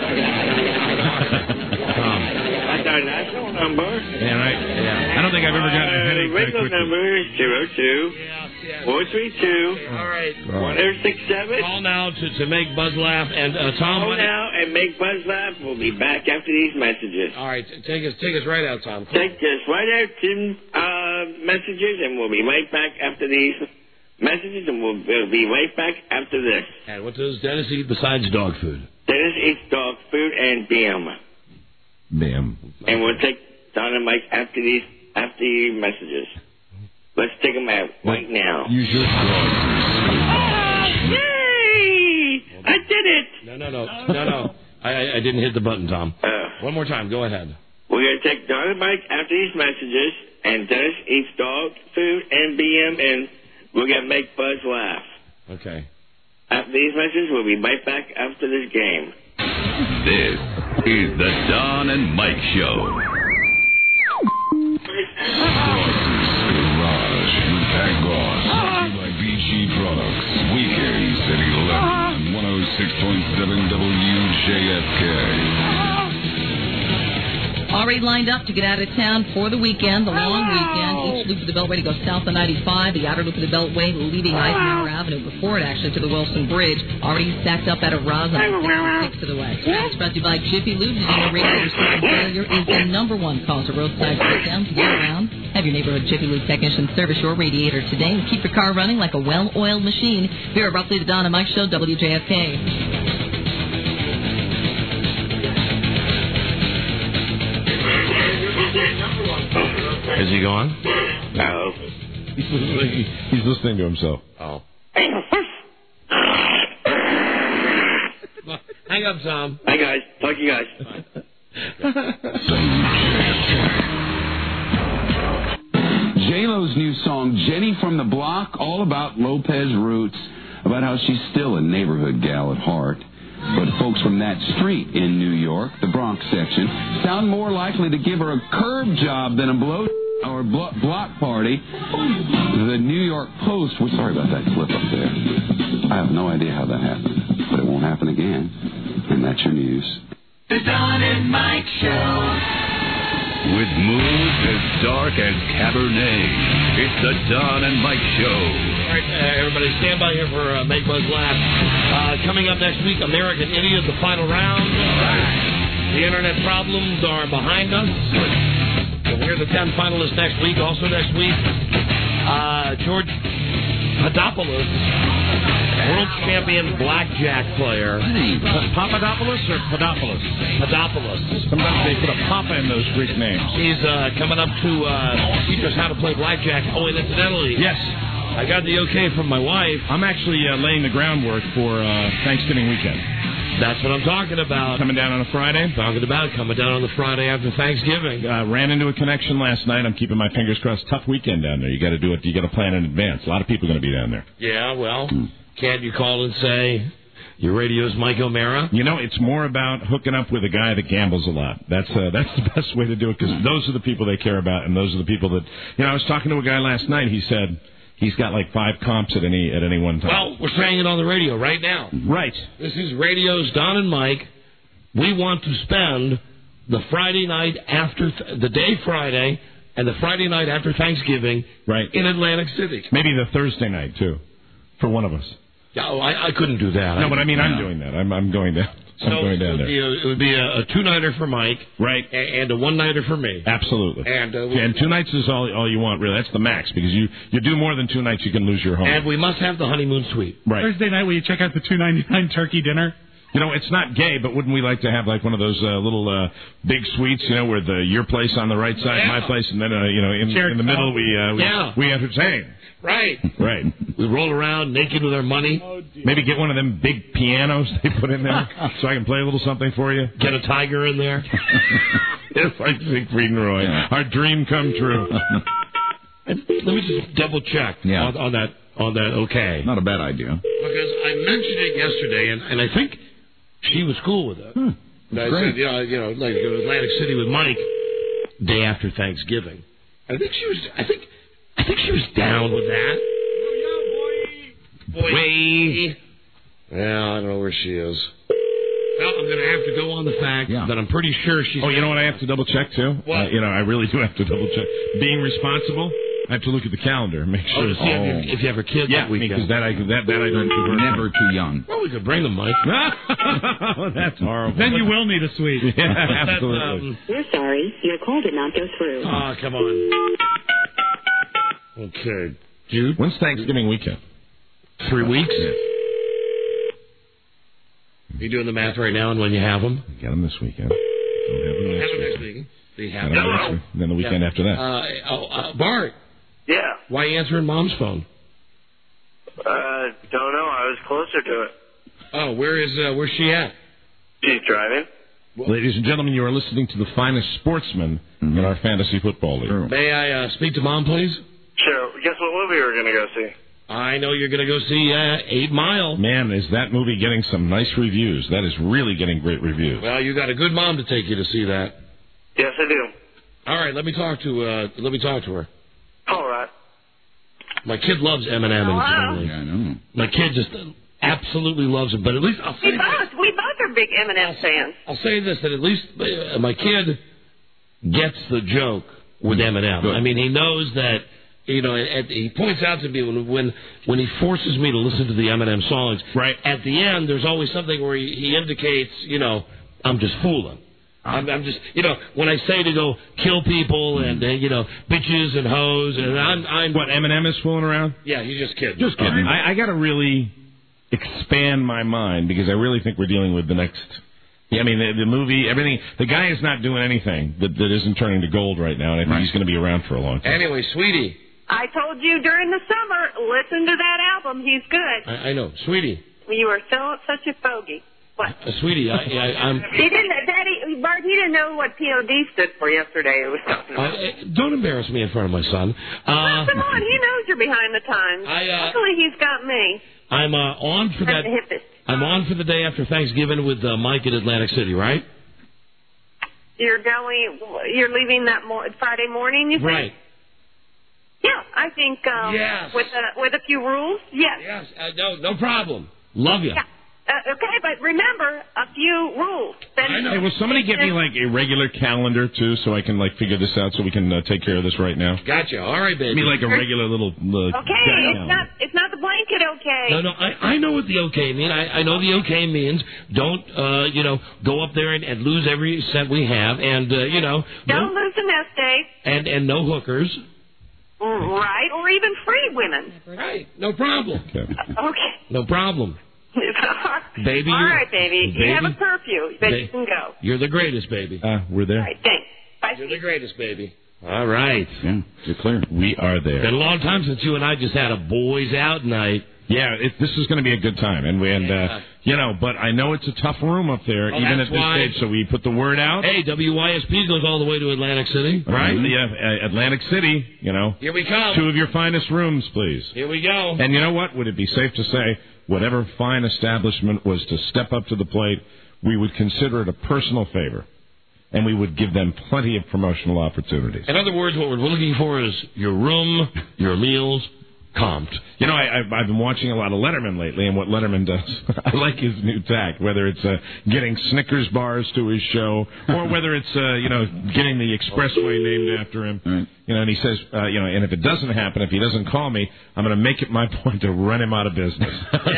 Speaker 4: That's our national number.
Speaker 17: Yeah, right. Yeah. I don't think I've ever gotten a
Speaker 4: Uh,
Speaker 17: headache
Speaker 4: the
Speaker 17: that
Speaker 4: regular
Speaker 17: quickly.
Speaker 4: number is zero two four three two
Speaker 13: All right.
Speaker 4: one zero six seven.
Speaker 13: Call now to, to make Buzz laugh. And uh, Tom.
Speaker 4: Call now and make Buzz laugh. We'll be back after these messages.
Speaker 13: All right, take us take us right out, Tom.
Speaker 4: Take us right out to uh, messages, and we'll be right back after these messages, and we'll, we'll be right back after this.
Speaker 13: And what does Dennis eat besides dog food?
Speaker 4: Dennis eats dog food and B M.
Speaker 17: Bam.
Speaker 4: And we'll take Don and Mike after these after the messages. Let's take them out right now.
Speaker 17: Use your
Speaker 4: Yay! I did it!
Speaker 13: No, no, no, no, no. I, I, I didn't hit the button, Tom.
Speaker 4: Uh,
Speaker 13: One more time. Go ahead.
Speaker 4: We're going to take Don and Mike after these messages, and Dennis eats dog food and B M, and we're going to make Buzz laugh.
Speaker 13: Okay.
Speaker 4: After these messages, we'll be right back after this game.
Speaker 3: This is the Don and Mike Show.
Speaker 1: Garage with Pat Goss. Brought to you by B G Products. Weekends at eleven on one oh six point seven W J F K.
Speaker 10: Already lined up to get out of town for the weekend, the long weekend. Each loop of the Beltway to go south on ninety-five. The outer loop of the Beltway leaving Eisenhower Avenue before it actually to the Wilson Bridge. Already stacked up at a Roslyn sixty-six to the west. It's brought to you by Jiffy Lube. Did you know radiator system failure is the number one cause of roadside breakdowns year round? Have your neighborhood Jiffy Lube technician service your radiator today and keep your car running like a well-oiled machine. Here are roughly the Don and Mike Show, W J F K.
Speaker 13: Is he gone?
Speaker 4: No.
Speaker 17: He's listening, he's listening to himself.
Speaker 13: Oh. Hang up, Tom.
Speaker 4: Hi, guys. Talk to you guys.
Speaker 14: J-Lo's new song, Jenny from the Block, all about Lopez roots, about how she's still a neighborhood gal at heart. But folks from that street in New York, the Bronx section, sound more likely to give her a curb job than a blow or blo- block party. The New York Post, we're sorry about that clip up there. I have no idea how that happened, but it won't happen again. And that's your news.
Speaker 9: The Don and Mike Show.
Speaker 3: With moods as dark as Cabernet, it's the Don and Mike Show.
Speaker 13: All right, uh, everybody, stand by here for uh, Make Buzz Laugh. Uh, coming up next week, American Idiot, the final round. The internet problems are behind us. We'll hear the ten finalists next week. Also next week, uh, George Papadopoulos, world champion blackjack player.
Speaker 17: Papadopoulos or Padopoulos?
Speaker 13: Padopoulos.
Speaker 17: Sometimes they put a papa in those Greek names.
Speaker 13: He's uh, coming up to uh, teach us how to play blackjack. Oh, and incidentally,
Speaker 17: yes,
Speaker 13: I got the okay from my wife.
Speaker 17: I'm actually uh, laying the groundwork for uh, Thanksgiving weekend.
Speaker 13: That's what I'm talking about.
Speaker 17: Coming down on a Friday?
Speaker 13: Talking about coming down on the Friday after Thanksgiving.
Speaker 17: Uh, ran into a connection last night. I'm keeping my fingers crossed. Tough weekend down there. You got to do it. You got to plan in advance. A lot of people are going to be down there.
Speaker 13: Yeah, well, can't you call and say your radio's Mike O'Mara?
Speaker 17: You know, it's more about hooking up with a guy that gambles a lot. That's uh, that's the best way to do it because those are the people they care about, and those are the people that. You know, I was talking to a guy last night. He said he's got like five comps at any at any one time.
Speaker 13: Well, we're saying it on the radio right now.
Speaker 17: Right.
Speaker 13: This is radio's Don and Mike. We want to spend the Friday night after th- the day Friday and the Friday night after Thanksgiving
Speaker 17: right.
Speaker 13: in Atlantic City.
Speaker 17: Maybe the Thursday night too, for one of us.
Speaker 13: Yeah, oh, I, I couldn't do that.
Speaker 17: No,
Speaker 13: I,
Speaker 17: but I mean,
Speaker 13: no.
Speaker 17: I'm doing that. I'm I'm going down. I'm going down
Speaker 13: it would
Speaker 17: there.
Speaker 13: be a, it would be a, a two-nighter for Mike.
Speaker 17: Right.
Speaker 13: And, and a one-nighter for me.
Speaker 17: Absolutely.
Speaker 13: And, uh, we,
Speaker 17: and two nights is all all you want, really. That's the max, because you, you do more than two nights, you can lose your home.
Speaker 13: And we must have the honeymoon suite.
Speaker 17: Right.
Speaker 16: Thursday night, will you check out the two ninety-nine turkey dinner?
Speaker 17: You know, it's not gay, but wouldn't we like to have like one of those uh, little uh, big suites, you know, where the your place on the right side,
Speaker 13: yeah.
Speaker 17: my place, and then uh, you know, in, in the middle we uh, we,
Speaker 13: yeah.
Speaker 17: we entertain.
Speaker 13: Right.
Speaker 17: Right.
Speaker 13: We roll around naked with our money.
Speaker 17: Oh, Maybe get one of them big pianos they put in there, so I can play a little something for you.
Speaker 13: Get a tiger in there.
Speaker 17: It's like Siegfried and Roy. Yeah. Our dream come true.
Speaker 13: Let me just double check
Speaker 3: yeah.
Speaker 13: on, on that on that. Okay.
Speaker 3: Not a bad idea.
Speaker 13: Because I mentioned it yesterday, and, and I think she was cool with it.
Speaker 3: Hmm.
Speaker 13: And I
Speaker 3: Great.
Speaker 13: said, you know, you know, like Atlantic City with Mike, day after Thanksgiving. I think she was. I think. I think she was down with that. Boy. Boy. Yeah, I don't know where she is. Well, I'm going to have to go on the fact
Speaker 17: Yeah.
Speaker 13: that I'm pretty sure she's.
Speaker 17: Oh, you know what I have to double check too?
Speaker 13: What?
Speaker 17: Uh, you know, I really do have to double check. Being responsible, I have to look at the calendar, and make
Speaker 13: Oh,
Speaker 17: sure.
Speaker 13: to see if, you, if you have a kid
Speaker 17: Yeah,
Speaker 13: that weekend.
Speaker 17: because that I that that I don't do.
Speaker 3: Never too young.
Speaker 13: Well, we could bring them, Mike.
Speaker 17: That's horrible.
Speaker 16: Then you will need a suite.
Speaker 17: Yeah,
Speaker 13: That,
Speaker 17: absolutely.
Speaker 13: um,
Speaker 6: We're sorry. Your call did not go through.
Speaker 13: oh, come on. Okay, Jude.
Speaker 17: When's Thanksgiving weekend?
Speaker 13: Three weeks.
Speaker 17: Yeah.
Speaker 13: Are you doing the math right now, and when you have them?
Speaker 17: Get them this weekend. Don't have them next
Speaker 13: Have them next
Speaker 17: weekend.
Speaker 13: week. They
Speaker 17: Get
Speaker 13: have
Speaker 17: 'em next week. Then the weekend
Speaker 13: Yeah.
Speaker 17: after that.
Speaker 13: Uh, oh, uh, Bart,
Speaker 2: Yeah.
Speaker 13: why are you answering Mom's phone?
Speaker 2: Uh, don't know. I was closer to it.
Speaker 13: Oh, where is uh, where's she at?
Speaker 2: She's driving.
Speaker 17: Ladies and gentlemen, you are listening to the finest sportsman
Speaker 3: Mm-hmm.
Speaker 17: in our fantasy football league.
Speaker 13: May I uh, speak to Mom, please?
Speaker 2: Sure. Guess what movie we're going to go see?
Speaker 13: I know you're going to go see uh, Eight Mile.
Speaker 17: Man, is that movie getting some nice reviews? That is really getting great reviews.
Speaker 13: Well, you got a good mom to take you to see that.
Speaker 2: Yes, I do.
Speaker 13: All right, let me talk to uh, let me talk to her.
Speaker 2: All right.
Speaker 13: My kid loves Eminem and family.
Speaker 3: Yeah, I know.
Speaker 13: My kid just absolutely loves him. But at least I'll say
Speaker 6: We
Speaker 13: this.
Speaker 6: both, we both are big Eminem fans.
Speaker 13: I'll say this, that at least uh, my kid gets the joke with Eminem.
Speaker 3: Good.
Speaker 13: I mean, he knows that, you know, at, he points out to me when, when when he forces me to listen to the Eminem songs,
Speaker 17: right.
Speaker 13: At the end, there's always something where he, he indicates, you know, I'm just fooling. I'm, I'm just, you know, when I say to go kill people and, uh, you know, bitches and hoes, and I'm, I'm...
Speaker 17: What, Eminem is fooling around?
Speaker 13: Yeah, he's just kidding.
Speaker 17: Just kidding. I, I got to really expand my mind, because I really think we're dealing with the next... Yeah, I mean, the, the movie, everything... The guy is not doing anything that, that isn't turning to gold right now, and I think
Speaker 3: Right.
Speaker 17: he's going to be around for a long time.
Speaker 13: Anyway, sweetie.
Speaker 6: I told you during the summer, listen to that album. He's good.
Speaker 13: I, I know. Sweetie.
Speaker 6: You are so such a fogey. What?
Speaker 13: Uh, sweetie, I, I, I'm...
Speaker 6: He didn't, Daddy, Bart, he didn't know what P O D stood for yesterday. It was something.
Speaker 13: I, I- don't embarrass me in front of my son. Uh,
Speaker 6: Oh, come on, he knows you're behind the times.
Speaker 13: I, uh,
Speaker 6: Luckily, he's got me.
Speaker 13: I'm uh, on for that.
Speaker 6: I'm the hippest.
Speaker 13: I'm on for the day after Thanksgiving with uh, Mike in Atlantic City, right?
Speaker 6: You're going. You're leaving that mo- Friday morning. You think?
Speaker 13: Right.
Speaker 6: Yeah, I think. Um,
Speaker 13: Yes.
Speaker 6: With a with a few rules. Yes.
Speaker 13: Yes. Uh, no, no problem. Love you.
Speaker 6: Yeah. Uh, okay, but remember a few rules. Then
Speaker 17: Hey, will somebody get me like a regular calendar too, so I can like figure this out, so we can uh, take care of this right now?
Speaker 13: Gotcha. All right, baby.
Speaker 17: Give me like a regular little. Uh,
Speaker 6: Okay, it's not it's not the blanket. Okay.
Speaker 13: No, no, I, I know what the okay mean. I, I know the okay means don't, uh, you know, go up there and, and lose every cent we have, and uh, you know,
Speaker 6: Don't
Speaker 13: no,
Speaker 6: lose the nest egg.
Speaker 13: and and no hookers.
Speaker 6: Right, or even free women.
Speaker 13: Right. No problem.
Speaker 17: Okay.
Speaker 6: Okay.
Speaker 13: No problem. Baby,
Speaker 6: All
Speaker 13: you-
Speaker 6: right, baby. You have a
Speaker 13: baby.
Speaker 6: curfew. Then
Speaker 13: Ba-
Speaker 6: you can go.
Speaker 13: You're the greatest, baby.
Speaker 17: Uh, we're there.
Speaker 6: All right, thanks. Bye.
Speaker 13: You're the greatest, baby. All right.
Speaker 3: Yeah, you're clear.
Speaker 17: We are there.
Speaker 13: Been a long time since you and I just had a boys out night.
Speaker 17: Yeah, it, this is going to be a good time, and we, and uh, you know, but I know it's a tough room up there,
Speaker 13: Oh,
Speaker 17: even
Speaker 13: that's
Speaker 17: at this
Speaker 13: why-
Speaker 17: stage. So we put the word out.
Speaker 13: Hey, W Y S P goes all the way to Atlantic City.
Speaker 17: Right? Yeah, uh, Atlantic City. You know,
Speaker 13: Here we come.
Speaker 17: two of your finest rooms, please.
Speaker 13: Here we go.
Speaker 17: And you know what? Would it be safe to say, whatever fine establishment was to step up to the plate, we would consider it a personal favor, and we would give them plenty of promotional opportunities.
Speaker 13: In other words, what we're looking for is your room, your meals,
Speaker 17: comped. You know, I, I've, I've been watching a lot of Letterman lately, and what Letterman does, I like his new tack, whether it's uh, getting Snickers bars to his show, or whether it's, uh, you know, getting the expressway named after him. Right. You know, and he says, uh, you know, and if it doesn't happen, if he doesn't call me, I'm going to make it my point to run him out of business.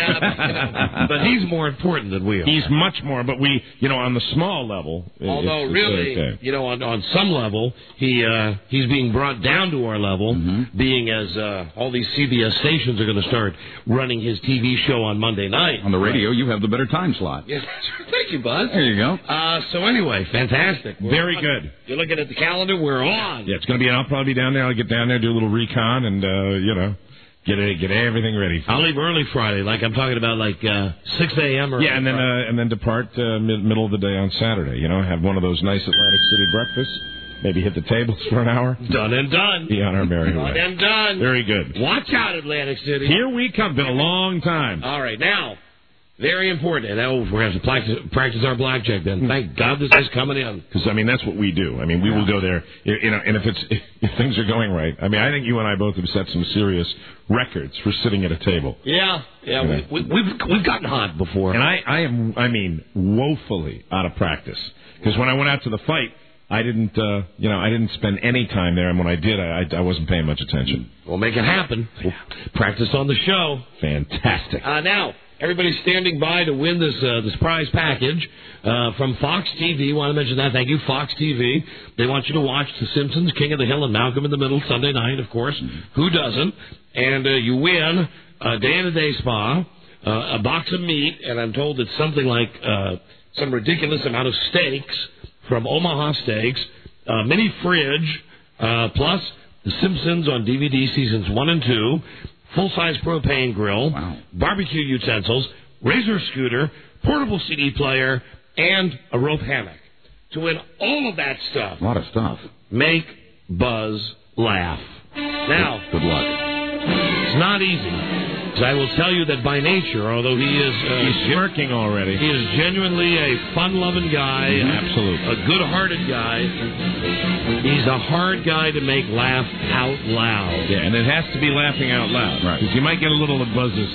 Speaker 13: Yeah, but he's more important than we are.
Speaker 17: He's much more, but we, you know, on the small level.
Speaker 13: Although
Speaker 17: it's,
Speaker 13: really,
Speaker 17: it's okay.
Speaker 13: you know, on, on some level, he uh, he's being brought down to our level,
Speaker 17: Mm-hmm.
Speaker 13: being as uh, all these C B S stations are going to start running his T V show on Monday night.
Speaker 12: On the radio, you have the better time slot.
Speaker 13: Yes, thank you, Buzz.
Speaker 12: There you go.
Speaker 13: Uh, so anyway, fantastic. We're
Speaker 17: Very
Speaker 13: on.
Speaker 17: good.
Speaker 13: You're looking at the calendar. We're on.
Speaker 17: Yeah, it's going to be. I'll probably be down there. I'll get down there, do a little recon, and uh, you know, get a, get everything ready. For
Speaker 13: I'll leave early Friday, like I'm talking about, like uh, six a.m. or
Speaker 17: yeah, and then uh, and then depart uh, mid- middle of the day on Saturday. You know, have one of those nice Atlantic City breakfasts. Maybe hit the tables for an hour.
Speaker 13: Done and done.
Speaker 17: Be on our merry
Speaker 13: Done
Speaker 17: way.
Speaker 13: and done.
Speaker 17: Very good.
Speaker 13: Watch out, Atlantic City.
Speaker 17: Here we come. Been a long time.
Speaker 13: All right, now, very important. And now we're going to have to practice, practice our blackjack then. Thank God this is coming in.
Speaker 17: Because, I mean, that's what we do. I mean, we will go there, you know, and if it's if things are going right. I mean, I think you and I both have set some serious records for sitting at a table.
Speaker 13: Yeah, yeah,
Speaker 17: You
Speaker 13: we,
Speaker 17: know?
Speaker 13: we, we've we've gotten hot before.
Speaker 17: And I, I am, I mean, woefully out of practice. Because when I went out to the fight, I didn't, uh, you know, I didn't spend any time there, and when I did, I, I, I wasn't paying much attention.
Speaker 13: We'll make it happen. We'll practice on the show.
Speaker 17: Fantastic.
Speaker 13: Uh, now, everybody's standing by to win this uh, this prize package uh, from Fox T V. Want to mention that? Thank you, Fox T V. They want you to watch The Simpsons, King of the Hill, and Malcolm in the Middle Sunday night, of course. Mm-hmm. Who doesn't? And uh, you win a day-in-a-day spa, uh, a box of meat, and I'm told it's something like uh, some ridiculous amount of steaks from Omaha Steaks, uh, mini fridge, uh, plus The Simpsons on D V D seasons one and two, full-size propane grill, wow. barbecue utensils, Razor scooter, portable C D player, and a rope hammock. To win all of that stuff,
Speaker 12: A lot of stuff.
Speaker 13: make Buzz laugh. Now,
Speaker 12: Good luck.
Speaker 13: it's not easy. I will tell you that by nature, although he is... Uh,
Speaker 17: He's smirking already.
Speaker 13: He is genuinely a fun-loving guy.
Speaker 17: Absolutely.
Speaker 13: A good-hearted guy. He's a hard guy to make laugh out loud.
Speaker 17: Yeah, and it has to be laughing out loud.
Speaker 12: Right.
Speaker 17: Because you might get a little of buzzes.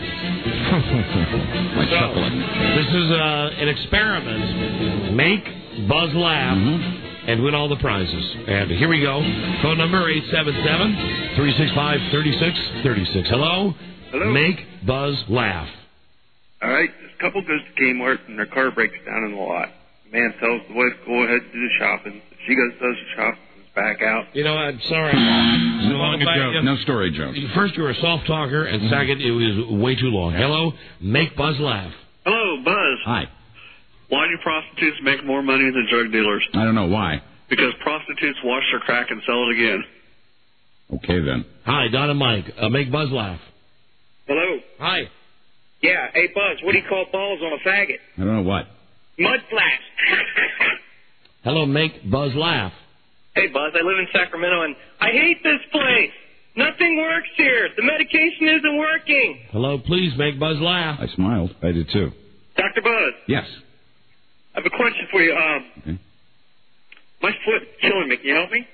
Speaker 12: My
Speaker 13: So,
Speaker 12: chuckling.
Speaker 13: this is uh, an experiment. Make Buzz laugh.
Speaker 12: Mm-hmm.
Speaker 13: And win all the prizes. And here we go. Phone number eight seven seven, three six five, three six three six. Hello?
Speaker 7: Hello?
Speaker 13: Make Buzz laugh.
Speaker 7: All right, this couple goes to Kmart and their car breaks down in the lot. The man tells the wife, go ahead and do the shopping. So she goes, does the shopping, comes back out.
Speaker 13: You know, I'm sorry.
Speaker 17: No longer joke.
Speaker 12: No story joke.
Speaker 13: First, you were a soft talker, and second, it was way too long. Hello? Make Buzz laugh.
Speaker 7: Hello, Buzz.
Speaker 12: Hi.
Speaker 7: Why do prostitutes make more money than drug dealers?
Speaker 12: I don't know why.
Speaker 7: Because prostitutes wash their crack and sell it again.
Speaker 12: Okay, then.
Speaker 13: Hi, Don and Mike. Uh, make Buzz laugh.
Speaker 2: Hello.
Speaker 13: Hi.
Speaker 2: Yeah, hey, Buzz, what do you call balls on a faggot?
Speaker 12: I don't know what.
Speaker 2: Mud flaps.
Speaker 13: Hello, make Buzz laugh.
Speaker 22: Hey, Buzz, I live in Sacramento, and I hate this place. Nothing works here. The medication isn't working.
Speaker 13: Hello, please make Buzz laugh.
Speaker 12: I smiled.
Speaker 17: I did too.
Speaker 7: Doctor Buzz,
Speaker 12: Yes.
Speaker 7: I have a question for you. Um,
Speaker 12: Okay.
Speaker 7: my foot's killing me. Can you help me?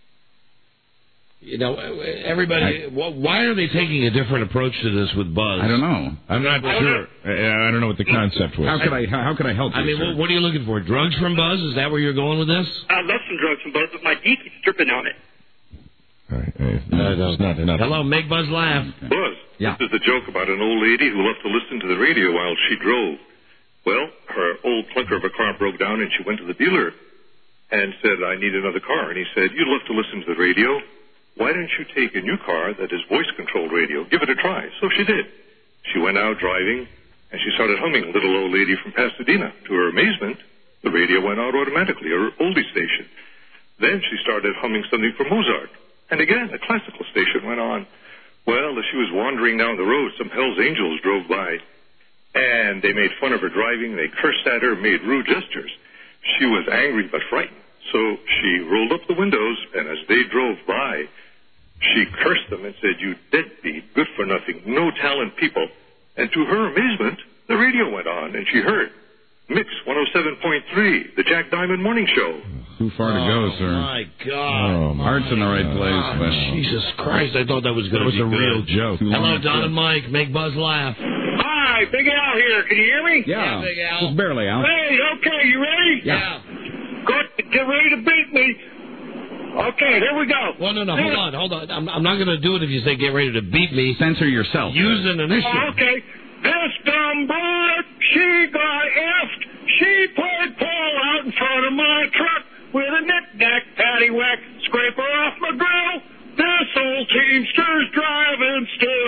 Speaker 13: You know, everybody, wh why are they taking a different approach to this with Buzz?
Speaker 12: I don't know.
Speaker 17: I'm not
Speaker 7: I don't
Speaker 17: sure. I, I don't know what the concept was.
Speaker 12: How could I? How, how could I help you?
Speaker 13: I mean,
Speaker 12: sir?
Speaker 13: what, what are you looking for? Drugs from Buzz? Is that where you're going with this?
Speaker 7: I love some drugs from Buzz, but my D keeps dripping on it.
Speaker 17: All right. Hey, no,
Speaker 13: no,
Speaker 17: it's not, not,
Speaker 13: Hello, make Buzz laugh.
Speaker 8: Buzz,
Speaker 12: Yeah.
Speaker 8: this is a joke about an old lady who loved to listen to the radio while she drove. Well, her old clunker of a car broke down, and she went to the dealer and said, I need another car. And he said, you'd love to listen to the radio. Why don't you take a new car that is voice-controlled radio? Give it a try. So she did. She went out driving, and she started humming Little Old Lady from Pasadena. To her amazement, the radio went out automatically, her oldie station. Then she started humming something from Mozart. And again, a classical station went on. Well, as she was wandering down the road, some Hell's Angels drove by, and they made fun of her driving. They cursed at her, made rude gestures. She was angry but frightened. So she rolled up the windows, and as they drove by, she cursed them and said, you deadbeat, good-for-nothing, no-talent people. And to her amazement, the radio went on, and she heard Mix one oh seven point three, the Jack Diamond Morning Show.
Speaker 11: Too far to go, sir.
Speaker 13: My God.
Speaker 11: Oh, my Heart's in the right place,
Speaker 13: God.
Speaker 11: but
Speaker 13: Jesus Christ, I thought that was going
Speaker 11: That
Speaker 13: to
Speaker 11: was
Speaker 13: be
Speaker 11: a real
Speaker 13: good.
Speaker 11: joke.
Speaker 13: Hello, Don and Mike. Make Buzz laugh.
Speaker 2: Hi, Big Al here. Can you hear me?
Speaker 11: Yeah,
Speaker 13: Big Al.
Speaker 11: just barely, Al.
Speaker 2: Hey, okay, you ready?
Speaker 11: Yeah.
Speaker 2: Good. Get ready to beat me. Okay, here we go.
Speaker 13: Well, no, no, hold on, hold on. I'm, I'm not going to do it if you say get ready to beat me.
Speaker 11: Censor yourself.
Speaker 13: Use an initiative.
Speaker 2: Oh, okay. This dumb bird, she got effed. She played Paul out in front of my truck with a knick-knack, paddywhack, scraper off my grill. This old Teamster's driving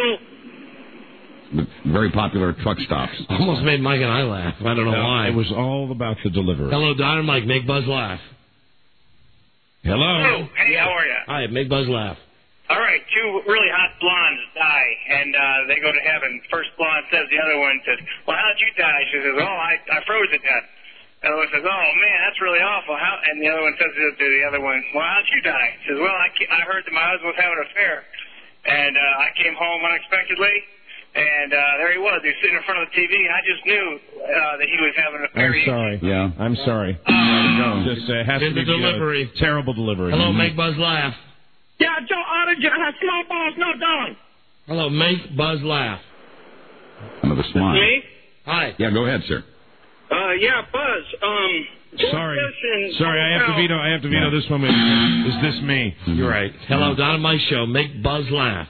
Speaker 2: still.
Speaker 11: Very popular truck stops.
Speaker 13: Almost made Mike and I laugh. I don't know
Speaker 17: No,
Speaker 13: why.
Speaker 17: It was all about the delivery.
Speaker 13: Hello, Don and Mike. Make Buzz laugh.
Speaker 17: Hello.
Speaker 22: Oh, hey, how are you?
Speaker 13: Hi, make Buzz laugh.
Speaker 22: All right, two really hot blondes die, and uh, they go to heaven. First blonde says, the other one says, well, how'd you die? She says, oh, I, I froze to death. The other one says, oh, man, that's really awful. How? And the other one says to the other one, well, how'd you die? She says, well, I, I heard that my husband was having an affair, and uh, I came home unexpectedly, and uh, there he was. He was sitting in front of the T V, and I just knew uh, that he was having an affair.
Speaker 17: I'm sorry.
Speaker 11: Yeah.
Speaker 17: I'm sorry.
Speaker 11: Uh,
Speaker 17: Just uh, has
Speaker 13: In
Speaker 17: to
Speaker 13: the
Speaker 17: be
Speaker 13: delivery.
Speaker 17: Uh, terrible delivery.
Speaker 13: Hello,
Speaker 17: Mhm.
Speaker 13: make Buzz laugh.
Speaker 2: Yeah, Joe Otter, I small balls, no dog.
Speaker 13: Hello, make Buzz laugh.
Speaker 11: Another smile.
Speaker 2: Me?
Speaker 13: Hi.
Speaker 11: Yeah, go ahead, sir.
Speaker 2: Uh, yeah, Buzz. Um,
Speaker 17: Sorry.
Speaker 2: listen,
Speaker 17: Sorry, I have to veto. I have to veto this one. Is this me?
Speaker 13: You're right. Hello, Don and Mike show. Make Buzz laugh.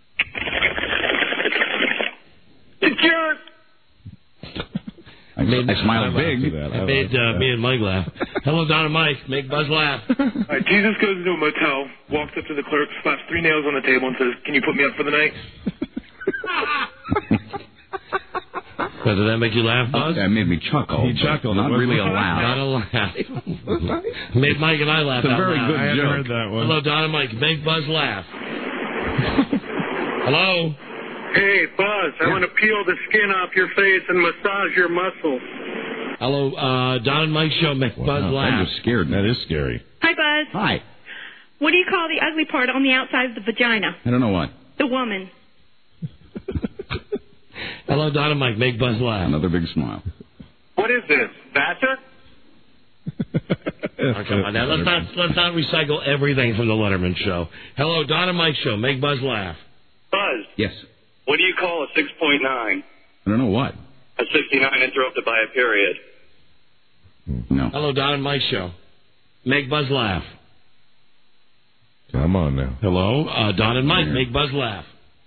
Speaker 2: It's your...
Speaker 11: I,
Speaker 13: made,
Speaker 11: I smiled big.
Speaker 13: I made uh, me and Mike laugh. Hello, Don and Mike. Make Buzz laugh.
Speaker 20: All right, Jesus goes into a motel, walks up to the clerk, slaps three nails on the table, and says, "Can you put me up for the night?"
Speaker 13: So did that make you laugh, Buzz?
Speaker 11: That made me chuckle.
Speaker 17: He chuckled.
Speaker 11: Not
Speaker 17: It
Speaker 11: really a
Speaker 17: wasn't-
Speaker 11: laugh.
Speaker 13: Not a laugh. Made Mike and I laugh
Speaker 11: It's a
Speaker 13: out
Speaker 11: very
Speaker 13: loud.
Speaker 11: good
Speaker 17: I hadn't
Speaker 11: joke.
Speaker 17: heard that one.
Speaker 13: Hello, Don and Mike. Make Buzz laugh. Hello?
Speaker 2: Hey, Buzz, I want to peel the skin off your face and massage your muscles.
Speaker 13: Hello, uh, Don and Mike show. Make Buzz
Speaker 11: Wow,
Speaker 13: laugh.
Speaker 11: that just scared me.
Speaker 17: That is scary.
Speaker 6: Hi, Buzz.
Speaker 11: Hi.
Speaker 6: What do you call the ugly part on the outside of the vagina?
Speaker 11: I don't know what.
Speaker 6: The woman.
Speaker 13: Hello, Don and Mike. Make Buzz laugh.
Speaker 11: Another big smile.
Speaker 2: What is this, Vassar?
Speaker 13: Oh, come on now. Let's not, let's not recycle everything from the Letterman show. Hello, Don and Mike show. Make Buzz laugh.
Speaker 2: Buzz,
Speaker 11: Yes.
Speaker 2: what do you call a six point nine?
Speaker 11: I don't know what.
Speaker 2: A sixty-nine interrupted by a period.
Speaker 11: No.
Speaker 13: Hello, Don and Mike show. Make Buzz laugh.
Speaker 17: Come on now.
Speaker 13: Hello, uh, Don and Mike. Make Buzz laugh.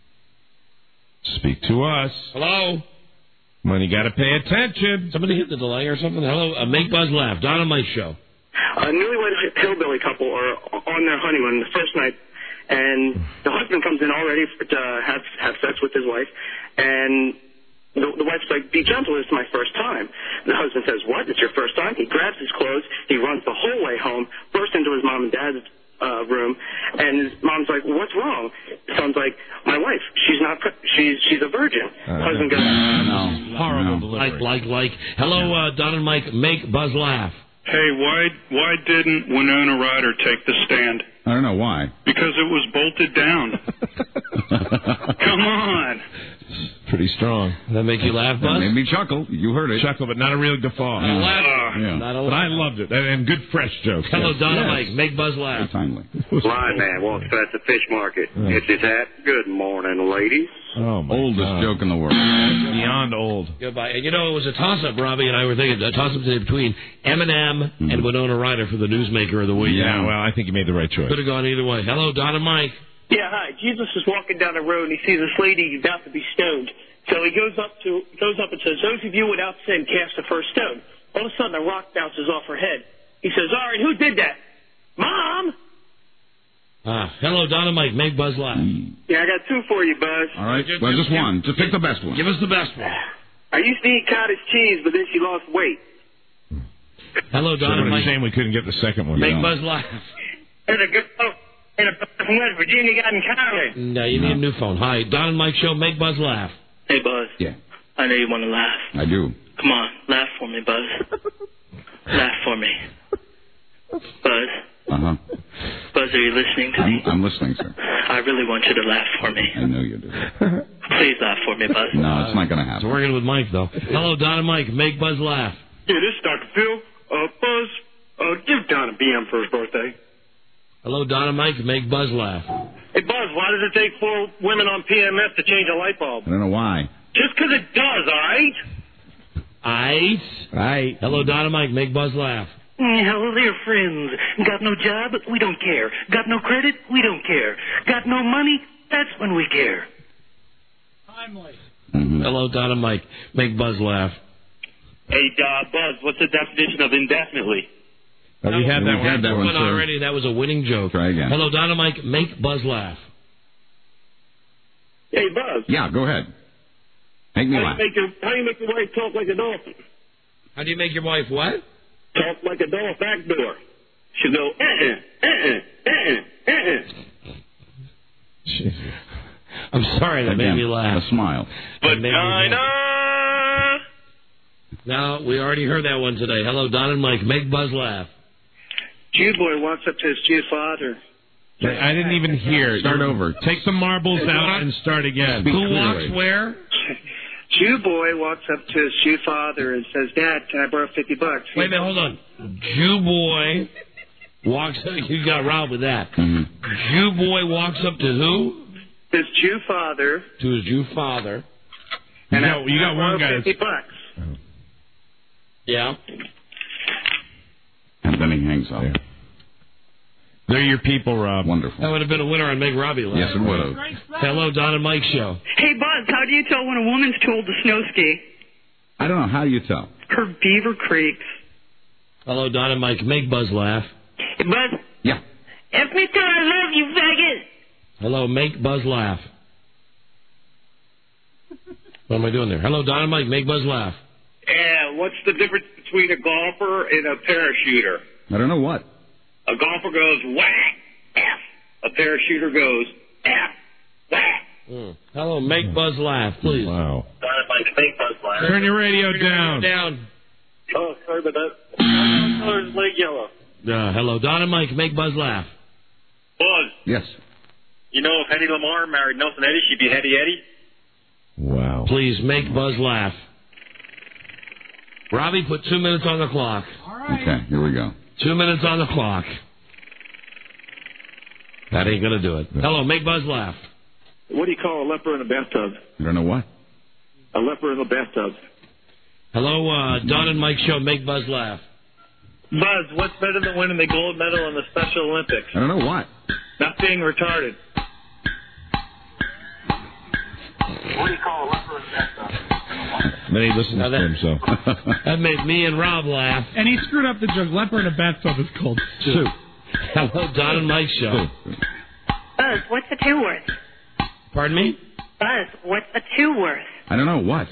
Speaker 17: Speak to us.
Speaker 13: Hello?
Speaker 17: When you got to pay attention.
Speaker 13: Somebody hit the delay or something? Hello, uh, Make Buzz laugh. Don and Mike show.
Speaker 2: A newlywed hillbilly couple are on their honeymoon the first night, and the husband comes in all ready for, to have have sex with his wife, and the, the wife's like, "Be gentle, it's my first time." The husband says, "What? It's your first time?" He grabs his clothes, he runs the whole way home, bursts into his mom and dad's uh, room, and his mom's like, "What's wrong?" The son's like, "My wife, she's not, pre- she's she's a virgin."
Speaker 17: Uh,
Speaker 2: husband goes,
Speaker 11: No.
Speaker 13: Horrible
Speaker 11: No.
Speaker 13: Like, like, like. Hello, uh, Don and Mike. Make Buzz laugh.
Speaker 15: Hey, why why didn't Winona Ryder take the stand?
Speaker 11: I don't know why.
Speaker 15: Because it was bolted down. Come on.
Speaker 17: Pretty strong.
Speaker 13: That make you laugh,
Speaker 11: That
Speaker 13: Buzz?
Speaker 11: made me chuckle. You heard it.
Speaker 17: Chuckle, but not a real guffaw.
Speaker 13: Not a laugh.
Speaker 11: Yeah.
Speaker 13: Not a
Speaker 17: But I
Speaker 13: laugh.
Speaker 17: loved it. And, and good fresh jokes.
Speaker 13: Hello,
Speaker 17: Yes.
Speaker 13: Don and
Speaker 11: Yes.
Speaker 13: Mike. Make Buzz laugh.
Speaker 11: Very timely.
Speaker 2: "Blind man walks past the fish market. It's his hat. Good morning, ladies."
Speaker 17: Oh, my
Speaker 11: Oldest
Speaker 17: God.
Speaker 11: joke in the world.
Speaker 17: Beyond old.
Speaker 13: Goodbye. And you know, it was a toss-up, Robbie and I were thinking, a toss-up today between Eminem
Speaker 11: Mhm.
Speaker 13: and Winona Ryder for the Newsmaker of the Week.
Speaker 17: Yeah, well, I think you made the right choice.
Speaker 13: Could have gone either way. Hello, Don and Mike.
Speaker 22: Yeah, hi. Jesus is walking down the road and he sees this lady about to be stoned. So he goes up to goes up and says, "Those of you without sin cast the first stone." All of a sudden, a rock bounces off her head. He says, "All right, who did that?" "Mom."
Speaker 13: Ah, hello, Don and Mike. Make Buzz laugh.
Speaker 2: Yeah, I got two for you, Buzz.
Speaker 11: All right. Well, just one. Just pick the best one.
Speaker 13: Give us the best one.
Speaker 2: I used to eat cottage cheese, but then she lost weight.
Speaker 13: Hello,
Speaker 17: So
Speaker 13: Don and
Speaker 17: what a
Speaker 13: Mike.
Speaker 17: shame we couldn't get the second one.
Speaker 13: Make
Speaker 17: Yeah.
Speaker 13: Buzz laugh.
Speaker 22: And a good oh, and a from West Virginia got in college.
Speaker 13: No, you need a new phone. Hi, Don and Mike show. Make Buzz laugh.
Speaker 22: Hey, Buzz.
Speaker 11: Yeah,
Speaker 22: I know you want to laugh.
Speaker 11: I do.
Speaker 22: Come on, laugh for me, Buzz. Laugh for me, Buzz.
Speaker 11: Uh-huh.
Speaker 22: Buzz, are you listening to
Speaker 11: I'm,
Speaker 22: me?
Speaker 11: I'm listening, sir.
Speaker 22: I really want you to laugh for me.
Speaker 11: I know you do.
Speaker 22: Please laugh for me, Buzz.
Speaker 11: No, it's not going to
Speaker 13: It's
Speaker 11: happen.
Speaker 13: working with Mike, though. Hello, Don and Mike. Make Buzz laugh.
Speaker 2: Yeah, this is Doctor Phil. Uh, Buzz, uh, give Don
Speaker 5: Don and B M for his birthday.
Speaker 13: Hello, Don and Mike. Make Buzz laugh.
Speaker 5: Hey, Buzz, why does it take four women on P M S to change a light bulb?
Speaker 11: I don't know why.
Speaker 5: Just 'cause it does, all right?
Speaker 13: Aight.
Speaker 17: Aight.
Speaker 13: Hello, Don and Mike. Make Buzz laugh.
Speaker 18: Mm, hello there, friends. Got no job? We don't care. Got no credit? We don't care. Got no money? That's when we care.
Speaker 16: Timely.
Speaker 13: Mm-hmm. Hello, Don and Mike. Make Buzz laugh.
Speaker 5: Hey, uh, Buzz, what's the definition of indefinitely?
Speaker 17: Oh, we had that
Speaker 13: we
Speaker 17: one.
Speaker 13: had that one already. That was a winning joke.
Speaker 11: Try again.
Speaker 13: Hello, Don and Mike. Make Buzz laugh.
Speaker 5: Hey, Buzz.
Speaker 11: Yeah, go ahead. Make me
Speaker 5: How do
Speaker 11: laugh.
Speaker 5: you make your, how do you make your wife talk like a dolphin?
Speaker 13: How do you make your wife what?
Speaker 5: Talk like a dolphin back door. She'll go, uh-uh, uh-uh, uh-uh, uh-uh.
Speaker 13: Jesus. I'm sorry that
Speaker 11: Again,
Speaker 13: made me laugh.
Speaker 11: A smile.
Speaker 5: Vagina!
Speaker 13: No, we already heard that one today. Hello, Don and Mike. Make Buzz laugh.
Speaker 2: Jew boy walks up to his Jew father.
Speaker 17: I didn't even hear.
Speaker 11: Start over.
Speaker 17: Take the marbles out and start again.
Speaker 13: Who walks where?
Speaker 2: Jew boy walks up to his Jew father and says, Dad, can I borrow fifty bucks?
Speaker 13: Wait a minute, hold on. Jew boy walks up. You got robbed with that.
Speaker 11: Mm-hmm.
Speaker 13: Jew boy walks up to who?
Speaker 2: His Jew father.
Speaker 13: To his Jew father.
Speaker 17: And
Speaker 2: I-
Speaker 17: no, you got
Speaker 2: I borrow
Speaker 17: one guy.
Speaker 2: fifty
Speaker 17: that's-
Speaker 2: bucks.
Speaker 13: Yeah.
Speaker 11: And then he hangs up.
Speaker 17: Yeah. They're your people, Rob.
Speaker 11: Wonderful.
Speaker 13: That would have been a winner on Make Robbie laugh.
Speaker 11: Yes, it would have.
Speaker 13: Hello, Don and Mike show.
Speaker 23: Hey, Buzz, how do you tell when a woman's too old to snow ski?
Speaker 11: I don't know. How do you tell?
Speaker 23: Her beaver creaks.
Speaker 13: Hello, Don and Mike. Make Buzz laugh.
Speaker 23: Hey, Buzz.
Speaker 11: Yeah.
Speaker 23: F me till I love you, faggot.
Speaker 13: Hello, make Buzz laugh. What am I doing there? Hello, Don and Mike. Make Buzz laugh.
Speaker 5: Yeah, what's the difference between a golfer and a parachuter?
Speaker 11: I don't know what.
Speaker 5: A golfer goes whack, F. A parachuter goes F, whack.
Speaker 13: Mm. Hello, make Buzz laugh, please.
Speaker 17: Wow.
Speaker 5: Like make Buzz laugh.
Speaker 17: Turn your radio
Speaker 13: Turn your
Speaker 17: down.
Speaker 13: radio down.
Speaker 5: Oh, sorry about that. My color's leg yellow.
Speaker 13: Uh, hello, Don and Mike. Make Buzz laugh.
Speaker 5: Buzz,
Speaker 11: Yes.
Speaker 5: you know if Eddie Lamar married Nelson Eddy, she'd be Hetty Eddie?
Speaker 17: Wow.
Speaker 13: Please make Buzz laugh. Robbie, put two minutes on the clock.
Speaker 11: Okay, here we go.
Speaker 13: Two minutes on the clock. That ain't gonna do it. Hello, make Buzz laugh.
Speaker 2: What do you call a leper in a bathtub?
Speaker 11: I don't know what.
Speaker 2: A leper in a bathtub.
Speaker 13: Hello, uh, Don and Mike show. Make Buzz laugh.
Speaker 2: Buzz, what's better than winning the gold medal in the Special Olympics?
Speaker 11: I don't know what.
Speaker 2: Not being retarded.
Speaker 5: What do you call a leper in a bathtub?
Speaker 17: Then he listens
Speaker 13: Now
Speaker 17: to
Speaker 13: that-
Speaker 17: himself.
Speaker 13: That made me and Rob laugh.
Speaker 16: And he screwed up the joke. Leper in a bathtub is called soup.
Speaker 13: Hello, Don and Mike show.
Speaker 6: Buzz, what's a two worth?
Speaker 13: Pardon me?
Speaker 6: Buzz, what's a two worth?
Speaker 11: I don't know what.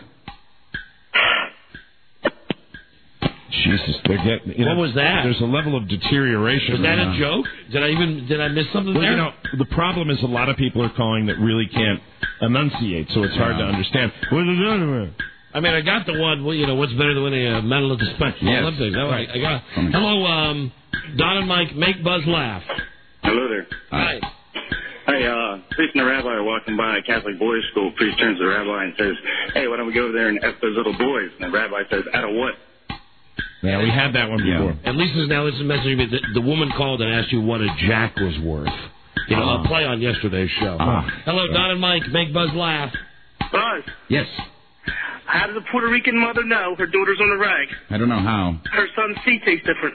Speaker 17: Jesus, they're getting. You know,
Speaker 13: What was that?
Speaker 17: There's a level of deterioration.
Speaker 13: Was that
Speaker 17: right
Speaker 13: a
Speaker 17: now.
Speaker 13: joke? Did I even did I miss something
Speaker 17: Well,
Speaker 13: there?
Speaker 17: you know, the problem is a lot of people are calling that really can't enunciate, so it's hard to understand. What is it?
Speaker 13: I mean, I got the one. Well, you know, what's better than winning a medal at the Special
Speaker 11: Yes.
Speaker 13: Olympics? Oh, I, I got. Hello, um, Don and Mike. Make Buzz laugh.
Speaker 2: Hello there.
Speaker 13: Hi.
Speaker 2: Hey, uh, priest and the rabbi are walking by a Catholic boys' school. Priest turns to the rabbi and says, hey, why don't we go over there and F those little boys? And the rabbi says, out of what?
Speaker 17: Yeah, we had that one before.
Speaker 13: At least there's now this message. The, the woman called and asked you what a jack was worth. You know,
Speaker 11: Ah.
Speaker 13: a play on yesterday's show.
Speaker 11: Ah.
Speaker 13: Hello, Don and Mike. Make Buzz laugh.
Speaker 2: Buzz,
Speaker 11: Yes.
Speaker 2: how does a Puerto Rican mother know her daughter's on the rag?
Speaker 11: I don't know how.
Speaker 2: Her son's C tastes different.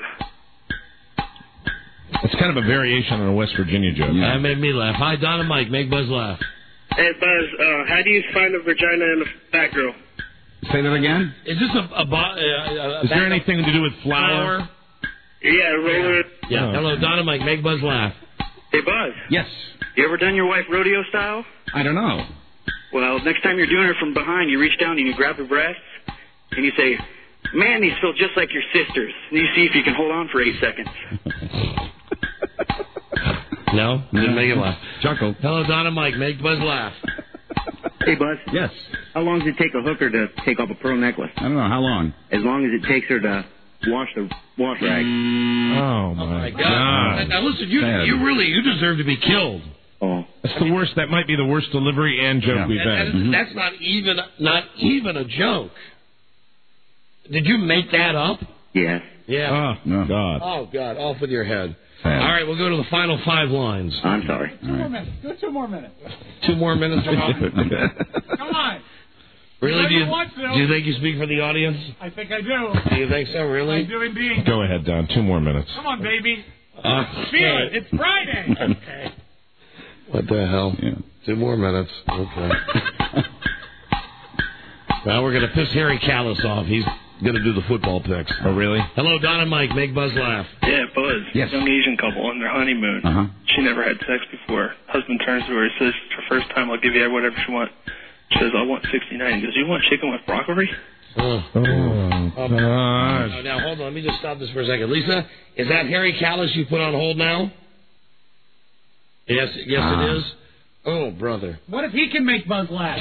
Speaker 17: It's kind of a variation on a West Virginia joke.
Speaker 13: That made me laugh. Hi, Don and Mike. Make Buzz laugh.
Speaker 2: Hey, Buzz, uh, how do you find a vagina in a fat girl?
Speaker 11: Say that again?
Speaker 13: Is this a, a, bo- uh, a
Speaker 17: Is there anything to do with flour?
Speaker 13: flower?
Speaker 2: Yeah, roller.
Speaker 13: Yeah.
Speaker 17: Oh.
Speaker 13: Hello, Don and Mike. Make Buzz laugh.
Speaker 2: Hey, Buzz,
Speaker 11: Yes.
Speaker 2: you ever done your wife rodeo style?
Speaker 11: I don't know.
Speaker 2: Well, next time you're doing her from behind, you reach down and you grab her breasts, and you say, man, these feel just like your sisters. And you see if you can hold on for eight seconds.
Speaker 13: No? Didn't make it laugh.
Speaker 11: Chuckle.
Speaker 13: Hello, Don and Mike. Make Buzz laugh.
Speaker 2: Hey, Buzz.
Speaker 11: Yes.
Speaker 2: How long does it take a hooker to take off a pearl necklace?
Speaker 11: I don't know. How long?
Speaker 2: As long as it takes her to wash the wash rag.
Speaker 17: Oh, my,
Speaker 13: My God.
Speaker 17: God.
Speaker 13: Now, listen, you
Speaker 17: Sad.
Speaker 13: you really, you deserve to be killed.
Speaker 2: Oh.
Speaker 17: That's the worst. That might be the worst delivery and joke
Speaker 11: Yeah.
Speaker 17: we've
Speaker 13: And,
Speaker 17: had.
Speaker 13: and
Speaker 11: Mm-hmm.
Speaker 13: that's not even, not even a joke. Did you make that up?
Speaker 2: Yes.
Speaker 13: Yeah.
Speaker 17: Oh, God.
Speaker 13: Oh, God. Off with your head. All right, we'll go to the final five lines.
Speaker 5: I'm sorry.
Speaker 16: Two more minutes. Do two more minutes.
Speaker 13: Two more minutes.
Speaker 16: Come on.
Speaker 13: Really? Do you,
Speaker 16: Want to.
Speaker 13: do you think you speak for the audience?
Speaker 16: I think I do.
Speaker 13: Do you think so, really?
Speaker 16: I do indeed.
Speaker 17: Go ahead, Don. Two more minutes.
Speaker 16: Come on, baby.
Speaker 13: Uh,
Speaker 16: Feel it. It's Friday.
Speaker 13: Okay. What the hell?
Speaker 17: Yeah.
Speaker 13: Two more minutes. Okay. Well, we're going to piss Harry Callis off. He's going to do the football picks.
Speaker 17: Oh, really?
Speaker 13: Hello, Don and Mike. Make Buzz laugh.
Speaker 15: Yeah, Buzz.
Speaker 17: Yes.
Speaker 15: Young Asian couple on their honeymoon.
Speaker 17: Uh-huh.
Speaker 15: She never had sex before. Husband turns to her and says, it's her first time. I'll give you whatever she wants. She says, I want sixty-nine. He goes, you want chicken with broccoli?
Speaker 13: Oh,
Speaker 17: oh
Speaker 13: oh,
Speaker 17: gosh.
Speaker 13: oh, now, hold on. Let me just stop this for a second. Lisa, is that Harry Callis you put on hold now? Yes, yes,
Speaker 17: ah.
Speaker 13: it is. Oh, brother.
Speaker 16: What if he can make Buzz laugh?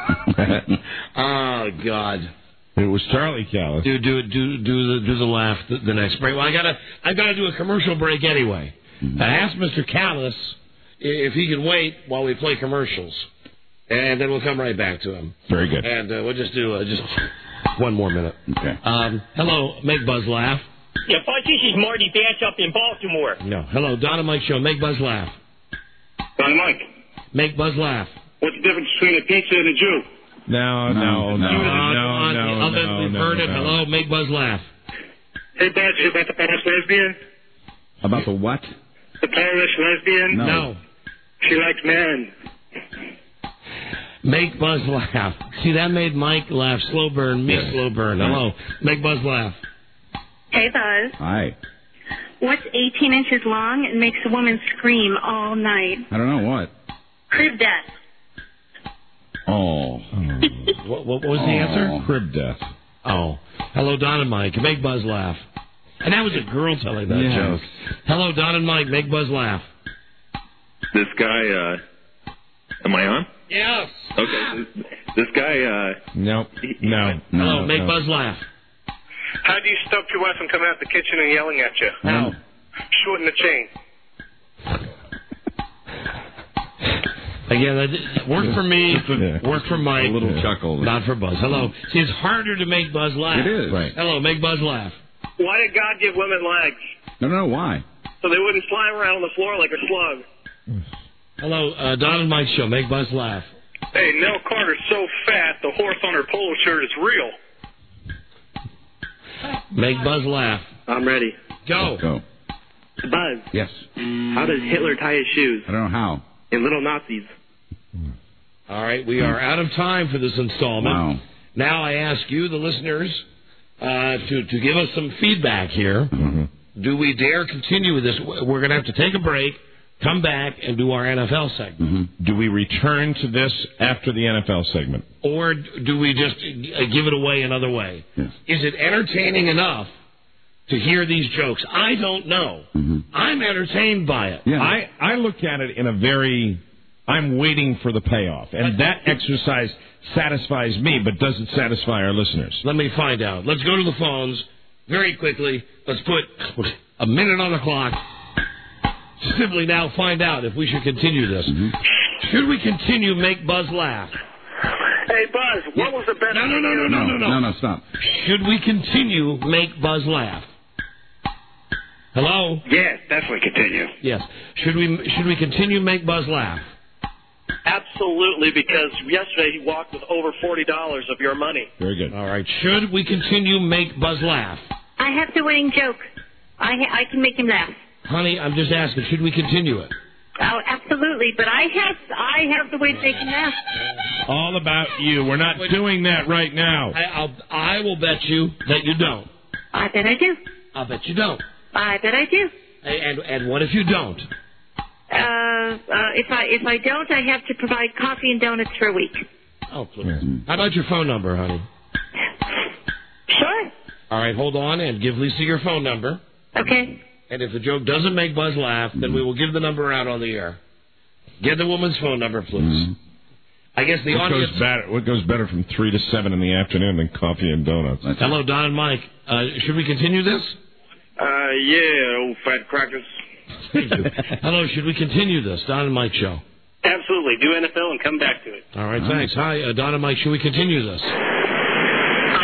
Speaker 13: Oh, God.
Speaker 17: It was Charlie Callis.
Speaker 13: Do do do do the do the laugh the, the next break. Well, I gotta I gotta do a commercial break anyway.
Speaker 17: Mm-hmm.
Speaker 13: I asked Mister Callis if he can wait while we play commercials, and then we'll come right back to him.
Speaker 17: Very good.
Speaker 13: And uh, we'll just do uh, just one more minute.
Speaker 17: Okay.
Speaker 13: Um, hello, make Buzz laugh.
Speaker 1: Yeah, Buzz, this is Marty Bass up in Baltimore.
Speaker 13: No, hello, Don and Mike show. Make Buzz laugh.
Speaker 2: Don and Mike.
Speaker 13: Make Buzz laugh.
Speaker 2: What's the difference between a pizza and a Jew?
Speaker 17: No, no, no, no, no, no,
Speaker 13: I'll bet
Speaker 17: no,
Speaker 13: we've
Speaker 17: no,
Speaker 13: heard
Speaker 17: no.
Speaker 13: it. Hello, make Buzz laugh.
Speaker 2: Hey, Buzz, is that the Polish lesbian?
Speaker 17: About the what?
Speaker 2: The Polish lesbian?
Speaker 17: No.
Speaker 13: No.
Speaker 2: She likes men.
Speaker 13: Make Buzz laugh. See, that made Mike laugh. Slow burn, me
Speaker 17: Yes.
Speaker 13: slow burn. Hello, make Buzz laugh.
Speaker 19: Hey, Buzz.
Speaker 17: Hi.
Speaker 19: What's eighteen inches long and makes a woman scream all night?
Speaker 17: I don't know what.
Speaker 19: Crib death.
Speaker 17: Oh.
Speaker 13: What, what was the
Speaker 17: oh.
Speaker 13: answer?
Speaker 17: Crib death.
Speaker 13: Oh. Hello, Don and Mike. Make Buzz laugh. And that was a girl telling that
Speaker 17: Yes.
Speaker 13: joke. Hello, Don and Mike. Make Buzz laugh.
Speaker 8: This guy, uh, am I on?
Speaker 13: Yes.
Speaker 8: Okay. This, this guy, uh,
Speaker 17: Nope. No.
Speaker 13: Hello,
Speaker 17: no,
Speaker 13: make
Speaker 17: no.
Speaker 13: Buzz laugh.
Speaker 22: How do you stop your wife from coming out the kitchen and yelling at you?
Speaker 13: How?
Speaker 22: Shorten the chain.
Speaker 13: Again, that worked for me,
Speaker 17: Yeah.
Speaker 13: worked for Mike.
Speaker 17: A little yeah. chuckle.
Speaker 13: Not for Buzz. Hello. See, it's harder to make Buzz laugh.
Speaker 17: It is. Right.
Speaker 13: Hello, make Buzz laugh.
Speaker 22: Why did God give women legs?
Speaker 17: No, no, why?
Speaker 22: So they wouldn't fly around on the floor like a slug.
Speaker 13: Hello, uh, Don and Mike show. Make Buzz laugh.
Speaker 22: Hey, Nell Carter's so fat, the horse on her polo shirt is real.
Speaker 13: Make Buzz laugh.
Speaker 5: I'm ready.
Speaker 13: Go.
Speaker 17: Go.
Speaker 5: Buzz,
Speaker 17: Yes.
Speaker 5: how does Hitler tie his shoes?
Speaker 17: I don't know how.
Speaker 5: In Little Nazis.
Speaker 13: All right, we are out of time for this installment.
Speaker 17: Wow.
Speaker 13: Now I ask you, the listeners, uh, to, to give us some feedback here.
Speaker 17: Mm-hmm.
Speaker 13: Do we dare continue with this? We're going to have to take a break, come back, and do our N F L segment.
Speaker 17: Mm-hmm. Do we return to this after the N F L segment?
Speaker 13: Or do we just uh, give it away another way?
Speaker 17: Yes.
Speaker 13: Is it entertaining enough to hear these jokes? I don't know.
Speaker 17: Mm-hmm.
Speaker 13: I'm entertained by it.
Speaker 17: Yeah. I, I look at it in a very, I'm waiting for the payoff. And that exercise satisfies me, but doesn't satisfy our listeners.
Speaker 13: Let me find out. Let's go to the phones very quickly. Let's put a minute on the clock. Simply now find out if we should continue this.
Speaker 17: Mm-hmm.
Speaker 13: Should we continue Make Buzz laugh?
Speaker 22: Hey, Buzz, what was the best...
Speaker 13: No, no, no, no, no, no, no.
Speaker 17: No, no, stop.
Speaker 13: Should we continue Make Buzz laugh? Hello?
Speaker 22: Yes, definitely continue.
Speaker 13: Yes. Should we should we continue Make Buzz laugh?
Speaker 1: Absolutely, because yesterday he walked with over forty dollars of your money.
Speaker 17: Very good.
Speaker 13: All right. Should we continue Make Buzz laugh?
Speaker 19: I have the winning joke. I ha- I can make him laugh.
Speaker 13: Honey, I'm just asking, should we continue it?
Speaker 19: Oh, absolutely. But I have I have the way to make him laugh.
Speaker 17: All about you. We're not doing that right now.
Speaker 13: I, I'll, I will bet you that you don't.
Speaker 19: I bet I do.
Speaker 13: I'll bet you don't.
Speaker 19: I bet I do.
Speaker 13: And and what if you don't?
Speaker 19: Uh, uh, if I if I don't, I have to provide coffee and donuts for a week.
Speaker 13: Oh, please. How about your phone number, honey?
Speaker 19: Sure.
Speaker 13: All right, hold on and give Lisa your phone number.
Speaker 19: Okay.
Speaker 13: And if the joke doesn't make Buzz laugh, then we will give the number out on the air. Get the woman's phone number, please.
Speaker 17: Mm-hmm.
Speaker 13: I guess the
Speaker 17: what
Speaker 13: audience...
Speaker 17: Goes better, what goes better from three to seven in the afternoon than coffee and donuts?
Speaker 13: Hello, Don and Mike. Uh, should we continue this?
Speaker 22: Uh, yeah, old fat crackers.
Speaker 13: Thank you. Hello, should we continue this? Don and Mike show.
Speaker 1: Absolutely. Do N F L and come back to it.
Speaker 13: All right, thanks. Hi, uh, Don and Mike. Should we continue this?
Speaker 1: Uh, I want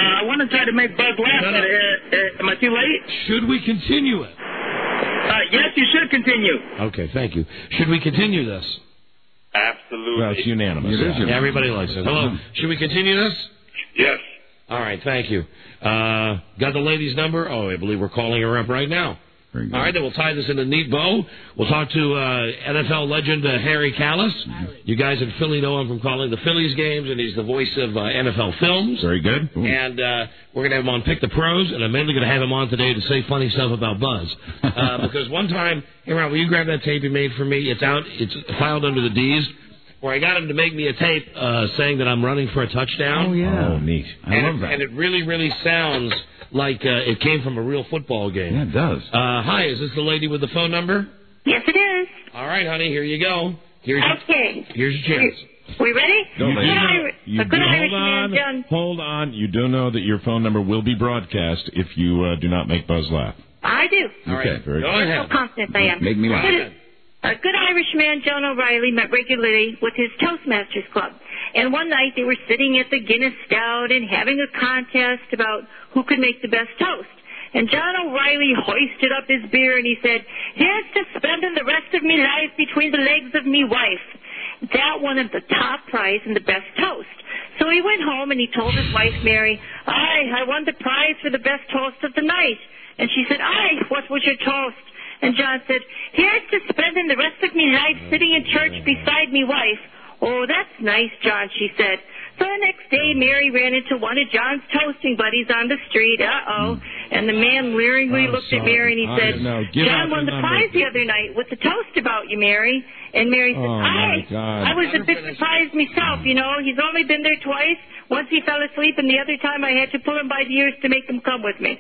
Speaker 5: gentleman tried to make Buzz laugh.
Speaker 13: No, no.
Speaker 5: Uh, uh, am I too late?
Speaker 13: Should we continue it?
Speaker 5: Uh, yes, you should continue.
Speaker 13: Okay, thank you. Should we continue this?
Speaker 4: Absolutely.
Speaker 17: Well, it's unanimous.
Speaker 13: It is unanimous. Everybody likes it. Hello. Should we continue this?
Speaker 4: Yes.
Speaker 13: All right, thank you. Uh, got the lady's number? Oh, I believe we're calling her up right now. All right, then we'll tie this in a neat bow. We'll talk to uh, N F L legend uh, Harry Callis. You guys in Philly know him from calling the Phillies games, and he's the voice of uh, N F L films.
Speaker 17: Very good. Ooh.
Speaker 13: And uh, we're going to have him on Pick the Pros, and I'm mainly going to have him on today to say funny stuff about Buzz. Uh, because one time, hey, Ron, will you grab that tape you made for me? It's out. It's filed under the D's. Where I got him to make me a tape uh, saying that I'm running for a touchdown.
Speaker 17: Oh, yeah. Oh, neat. I
Speaker 13: and
Speaker 17: love
Speaker 13: it,
Speaker 17: that.
Speaker 13: And it really, really sounds like uh, it came from a real football game.
Speaker 17: Yeah, it does.
Speaker 13: Uh, hi, is this the lady with the phone number?
Speaker 19: Yes, it is.
Speaker 13: All right, honey, here you go. Here's
Speaker 19: Okay.
Speaker 13: Your, here's your chance.
Speaker 19: We ready?
Speaker 17: Don't
Speaker 19: a
Speaker 17: lady.
Speaker 19: good, Irish,
Speaker 17: You
Speaker 19: a good
Speaker 17: do,
Speaker 19: Irish
Speaker 17: hold
Speaker 19: man
Speaker 17: on,
Speaker 19: done.
Speaker 17: hold on. You do know that your phone number will be broadcast if you uh, do not make Buzz laugh.
Speaker 19: I do.
Speaker 13: All right,
Speaker 17: Okay, very
Speaker 13: go
Speaker 17: good.
Speaker 13: ahead.
Speaker 19: So confident I am.
Speaker 17: Make me laugh.
Speaker 19: Good- A good Irishman, John O'Reilly, met regularly with his Toastmasters Club. And one night they were sitting at the Guinness Stout and having a contest about who could make the best toast. And John O'Reilly hoisted up his beer and he said, "Here's to spending the rest of me life between the legs of me wife." That won him the top prize and the best toast. So he went home and he told his wife, Mary, "Aye, I won the prize for the best toast of the night." And she said, "Aye, what was your toast?" And John said, "Here's to spending the rest of me life sitting in church beside me wife." "Oh, that's nice, John," she said. So the next day, Mary ran into one of John's toasting buddies on the street. Uh-oh. And the man leeringly
Speaker 17: I'm
Speaker 19: looked
Speaker 17: sorry.
Speaker 19: at Mary and he
Speaker 17: I
Speaker 19: said,
Speaker 17: know. Give
Speaker 19: "John
Speaker 17: out
Speaker 19: won
Speaker 17: the
Speaker 19: the
Speaker 17: number.
Speaker 19: prize the other night with the toast about you, Mary." And Mary said,
Speaker 17: Oh, my
Speaker 19: "Aye,
Speaker 17: God.
Speaker 19: I was a bit surprised myself, you know. He's only been there twice. Once he fell asleep, and the other time I had to pull him by the ears to make him come with me."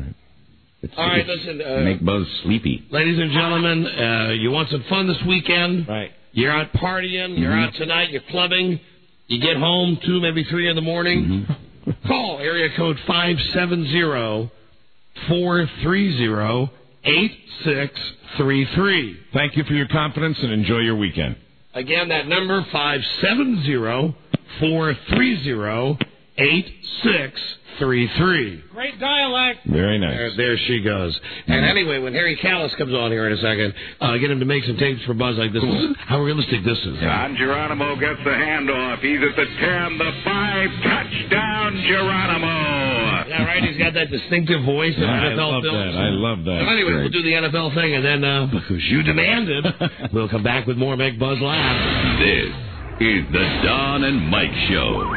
Speaker 17: It's,
Speaker 13: All right,
Speaker 17: it's
Speaker 13: listen. Uh,
Speaker 17: make Buzz sleepy.
Speaker 13: Ladies and gentlemen, uh, you want some fun this weekend?
Speaker 17: Right.
Speaker 13: You're out partying. You're
Speaker 17: Mhm.
Speaker 13: out tonight. You're clubbing. You get home two, maybe three in the morning.
Speaker 17: Mm-hmm.
Speaker 13: Call area code five seven zero, four three zero, eight six three three.
Speaker 17: Thank you for your confidence and enjoy your weekend.
Speaker 13: Again, that number five seven zero, four three zero, eight six three three.
Speaker 16: Great dialect.
Speaker 17: Very nice.
Speaker 13: There, there she goes. And anyway, when Harry Callis comes on here in a second, uh, get him to make some tapes for Buzz like this. Listen how realistic this is.
Speaker 12: John Geronimo gets the handoff. He's at the ten, the five, touchdown Geronimo.
Speaker 13: Yeah, right. He's got that distinctive voice of
Speaker 17: I
Speaker 13: N F L
Speaker 17: love
Speaker 13: films.
Speaker 17: that. I love that.
Speaker 13: So anyway,
Speaker 17: Great.
Speaker 13: we'll do the N F L thing, and then uh, because you demanded, we'll come back with more Make Buzz Laugh.
Speaker 3: This is the Don and Mike Show.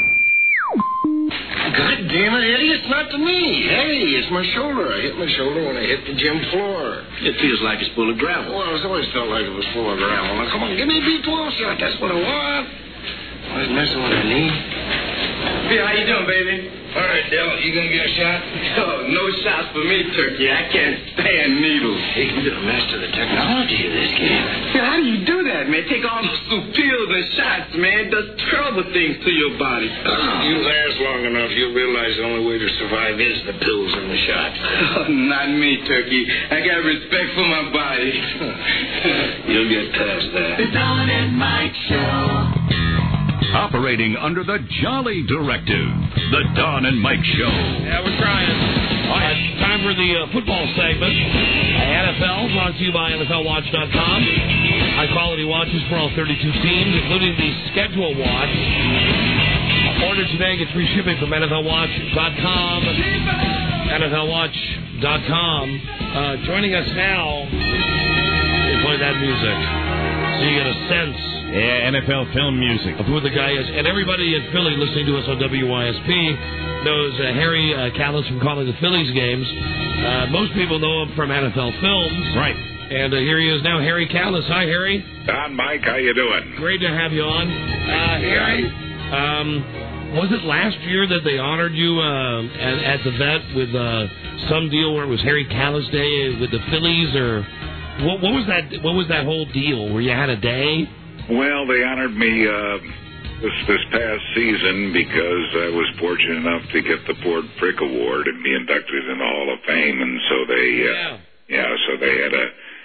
Speaker 10: God damn it, Eddie, it's not to me. Hey, it's my shoulder. I hit my shoulder when I hit the gym floor. It feels like it's full of gravel. Well, it's always felt like it was full of gravel. Now, come on, give me a B twelve shot. That's what I want. I was messing with my knee.
Speaker 5: Hey, how you doing, baby?
Speaker 10: All right, Dell, you gonna get a shot?
Speaker 5: Oh, no shots for me, Turkey. I can't stand needles.
Speaker 10: Hey, you gotta master the technology of this game.
Speaker 5: Man, how do you do that, man? Take all those new pills and shots, man. It does terrible things to your body.
Speaker 10: You last long enough, you'll realize the only way to survive is the pills and the shots.
Speaker 5: Oh, not me, Turkey. I got respect for my body.
Speaker 10: You'll get past that.
Speaker 3: The Don and Mike Show. Operating under the Jolly Directive. The Don and Mike Show.
Speaker 13: Yeah, we're trying. All right, time for the uh, football segment. N F L, brought to you by N F L Watch dot com. High-quality watches for all thirty-two teams, including the Schedule Watch. Order today, get free shipping from N F L Watch dot com. N F L Watch dot com. Uh, joining us now, they play that music, so you get a sense.
Speaker 17: Yeah, N F L film music.
Speaker 13: Of who the guy is. And everybody in Philly listening to us on W Y S P knows uh, Harry uh, Callis from calling the Phillies games. Uh, most people know him from N F L films.
Speaker 17: Right.
Speaker 13: And uh, here he is now, Harry Callis. Hi, Harry.
Speaker 12: Don, Mike, how you doing?
Speaker 13: Great to have you on. Uh, Harry, um, was it last year that they honored you uh, at, at the vet with uh, some deal where it was Harry Callis Day with the Phillies? Or what, what was that? What was that whole deal where you had a day?
Speaker 12: Well, they honored me uh, this this past season because I was fortunate enough to get the Ford Frick Award and be inducted in the Hall of Fame, and so they, uh,
Speaker 13: Yeah.
Speaker 12: yeah, so they had a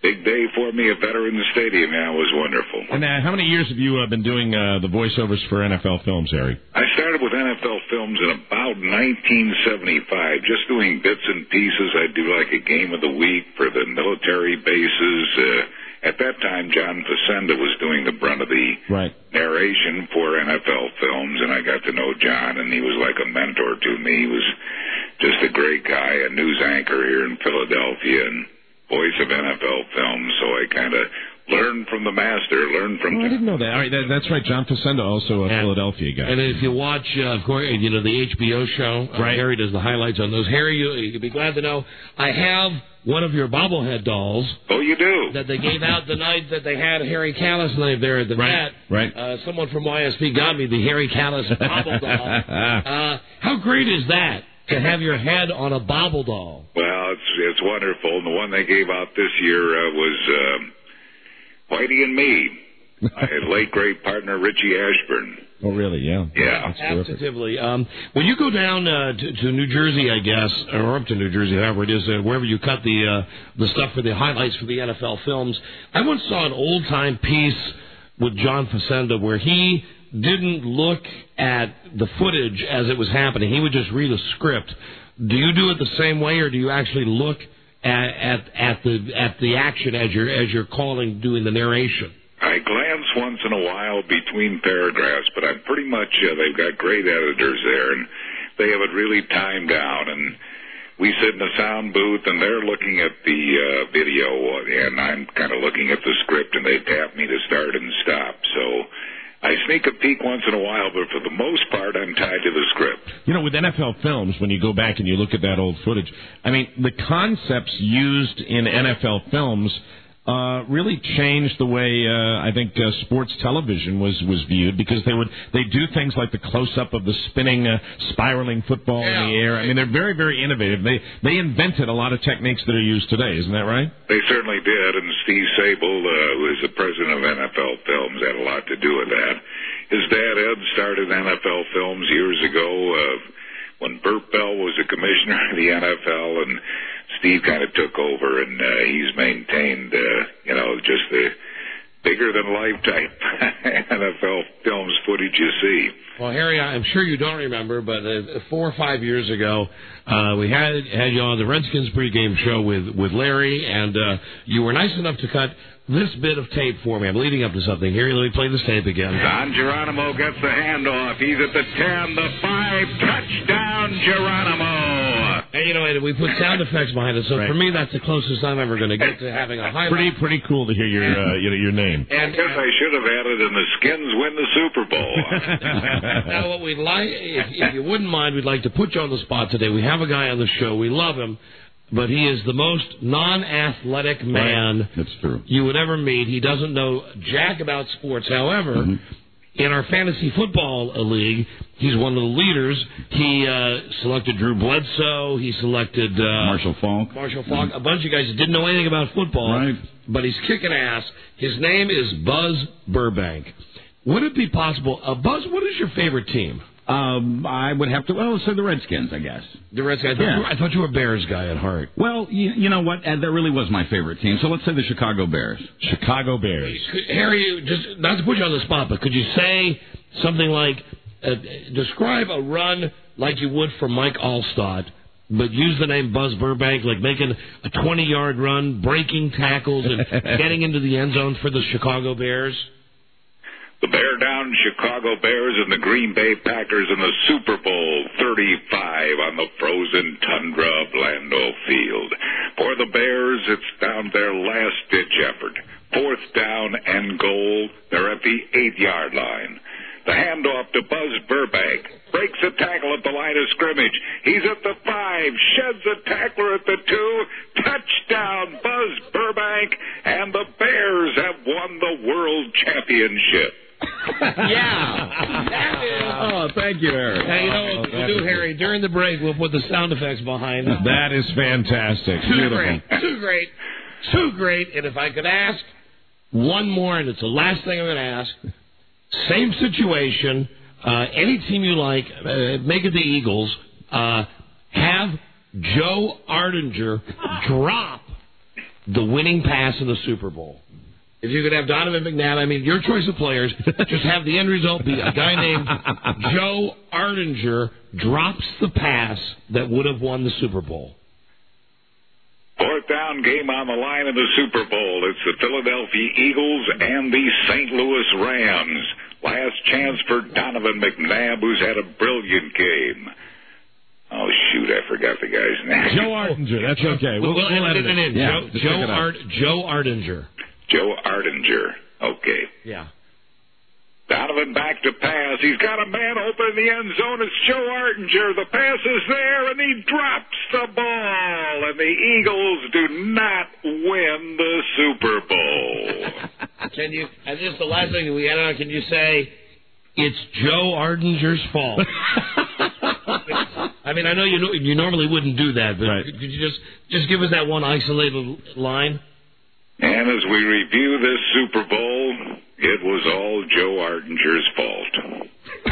Speaker 4: big day for me at Veterans Stadium. Yeah, it was wonderful.
Speaker 17: And uh, how many years have you uh, been doing uh, the voiceovers for N F L Films, Harry?
Speaker 4: I started with N F L Films in about nineteen seventy-five, just doing bits and pieces. I'd do like a game of the week for the military bases. Uh, at that time, John Facenda was doing the brunt of the
Speaker 17: right.
Speaker 4: narration for N F L Films, and I got to know John, and he was like a mentor to me. He was just a great guy, a news anchor here in Philadelphia, and voice of N F L Films, so I kind of learned from the master, learned from...
Speaker 17: Oh, I didn't know that. All right, that. That's right, John Facenda, also a
Speaker 13: and,
Speaker 17: Philadelphia guy.
Speaker 13: And if you watch, uh, of course, you know, the H B O show, uh,
Speaker 17: right.
Speaker 13: Harry does the highlights on those. Harry, you, you'd be glad to know, I have one of your bobblehead dolls.
Speaker 4: Oh, you do?
Speaker 13: That they gave out the night that they had Harry Callis night there at the
Speaker 17: right.
Speaker 13: Met.
Speaker 17: Right.
Speaker 13: Uh, someone from Y S P got me the Harry Callis bobble doll. Uh, how great is that? To have your head on a bobble doll.
Speaker 4: Well, it's it's wonderful. And the one they gave out this year uh, was um, Whitey and me. I had late great partner Richie Ashburn.
Speaker 17: Oh, really? Yeah.
Speaker 4: Yeah.
Speaker 13: Absolutely. Um, when you go down uh, to, to New Jersey, I guess, or up to New Jersey, however it is, uh, wherever you cut the uh, the stuff for the highlights for the N F L Films, I once saw an old time piece with John Facenda where he didn't look at the footage as it was happening. He would just read a script. Do you do it the same way, or do you actually look at at, at the at the action as you're as you're calling, doing the narration?
Speaker 4: I glance once in a while between paragraphs, but I'm pretty much uh, they've got great editors there, and they have it really timed down. And we sit in the sound booth, and they're looking at the uh, video, and I'm kind of looking at the script, and they tap me to start and stop. So I sneak a peek once in a while, but for the most part, I'm tied to the script.
Speaker 17: You know, with N F L Films, when you go back and you look at that old footage, I mean, the concepts used in N F L Films uh, really changed the way uh, I think uh, sports television was, was viewed, because they would they do things like the close-up of the spinning, uh, spiraling football yeah. in the air. I mean, they're very, very innovative. They they invented a lot of techniques that are used today. Isn't that right?
Speaker 4: They certainly did, and Steve Sable, uh, who is the president of N F L Films, had a lot to do with that. His dad, Ed, started N F L Films years ago uh, when Burt Bell was the commissioner of the N F L, and Steve kind of took over, and uh, he's maintained, uh, you know, just the bigger-than-life type N F L Films footage you see.
Speaker 13: Well, Harry, I'm sure you don't remember, but uh, four or five years ago, uh, we had had you on the Redskins pregame show with, with Larry, and uh, you were nice enough to cut this bit of tape for me. I'm leading up to something. Here, let me play this tape again.
Speaker 4: Don Geronimo gets the handoff. He's at the ten, the five, touchdown Geronimo.
Speaker 13: And, you know, and we put sound effects behind it, so right. for me, that's the closest I'm ever going to get to having a highlight.
Speaker 17: Pretty, pretty cool to hear your, uh, your, your name.
Speaker 4: And I guess I should have added, and the Skins win the Super Bowl.
Speaker 13: Now, what we'd like, if, if you wouldn't mind, we'd like to put you on the spot today. We have a guy on the show. We love him. But he is the most non-athletic man
Speaker 17: right. That's true.
Speaker 13: you would ever meet. He doesn't know jack about sports. However, mm-hmm. in our fantasy football league, he's one of the leaders. He uh, selected Drew Bledsoe. He selected uh,
Speaker 11: Marshall Faulk.
Speaker 13: Marshall Faulk. Mm-hmm. A bunch of guys that didn't know anything about football.
Speaker 11: Right.
Speaker 13: But he's kicking ass. His name is Buzz Burbank. Would it be possible? Uh, Buzz, what is your favorite team?
Speaker 11: Um, I would have to, well, say the Redskins, I guess.
Speaker 13: The Redskins? I thought,
Speaker 11: yeah.
Speaker 13: you, were, I thought you were a Bears guy at heart.
Speaker 11: Well, you, you know what? Uh, that really was my favorite team. So let's say the Chicago Bears.
Speaker 17: Chicago Bears.
Speaker 13: Could, Harry, just not to put you on the spot, but could you say something like, uh, describe a run like you would for Mike Allstott, but use the name Buzz Burbank, like making a twenty-yard run, breaking tackles, and getting into the end zone for the Chicago Bears?
Speaker 4: The bear down Chicago Bears and the Green Bay Packers in the Super Bowl thirty-five on the frozen tundra of Lambeau Field. For the Bears, it's down their last-ditch effort. Fourth down and goal. They're at the eight-yard line. The handoff to Buzz Burbank. Breaks a tackle at the line of scrimmage. He's at the five. Sheds a tackler at the two. Touchdown, Buzz Burbank. And the Bears have won the World Championship.
Speaker 13: Yeah. That is.
Speaker 11: Oh, thank you, Harry.
Speaker 13: Hey, you know what we'll do, Harry? During the break, we'll put the sound effects behind.
Speaker 17: That is fantastic.
Speaker 13: Too
Speaker 17: Beautiful.
Speaker 13: great. Too great. Too great. And if I could ask one more, and it's the last thing I'm going to ask, same situation, uh, any team you like, uh, make it the Eagles, uh, have Joe Ardinger drop the winning pass in the Super Bowl. If you could have Donovan McNabb, I mean, your choice of players, just have the end result be a guy named Joe Ardinger drops the pass that would have won the Super Bowl.
Speaker 4: Fourth down game on the line in the Super Bowl. It's the Philadelphia Eagles and the Saint Louis Rams. Last chance for Donovan McNabb, who's had a brilliant game. Oh, shoot, I forgot the guy's name.
Speaker 17: Joe Ardinger, that's okay. We'll,
Speaker 13: we'll,
Speaker 17: we'll
Speaker 13: edit it in.
Speaker 17: Yeah,
Speaker 13: Joe, Joe, Ard, Joe Ardinger.
Speaker 4: Joe Ardinger. Okay.
Speaker 13: Yeah.
Speaker 4: Donovan back to pass. He's got a man open in the end zone. It's Joe Ardinger. The pass is there, and he drops the ball. And the Eagles do not win the Super Bowl.
Speaker 13: Can you, and this is the last thing we had on, can you say, it's Joe Ardinger's fault? I mean, I know you you normally wouldn't do that, but right. could you just, just give us that one isolated line?
Speaker 4: And as we review this Super Bowl, it was all Joe Ardinger's fault.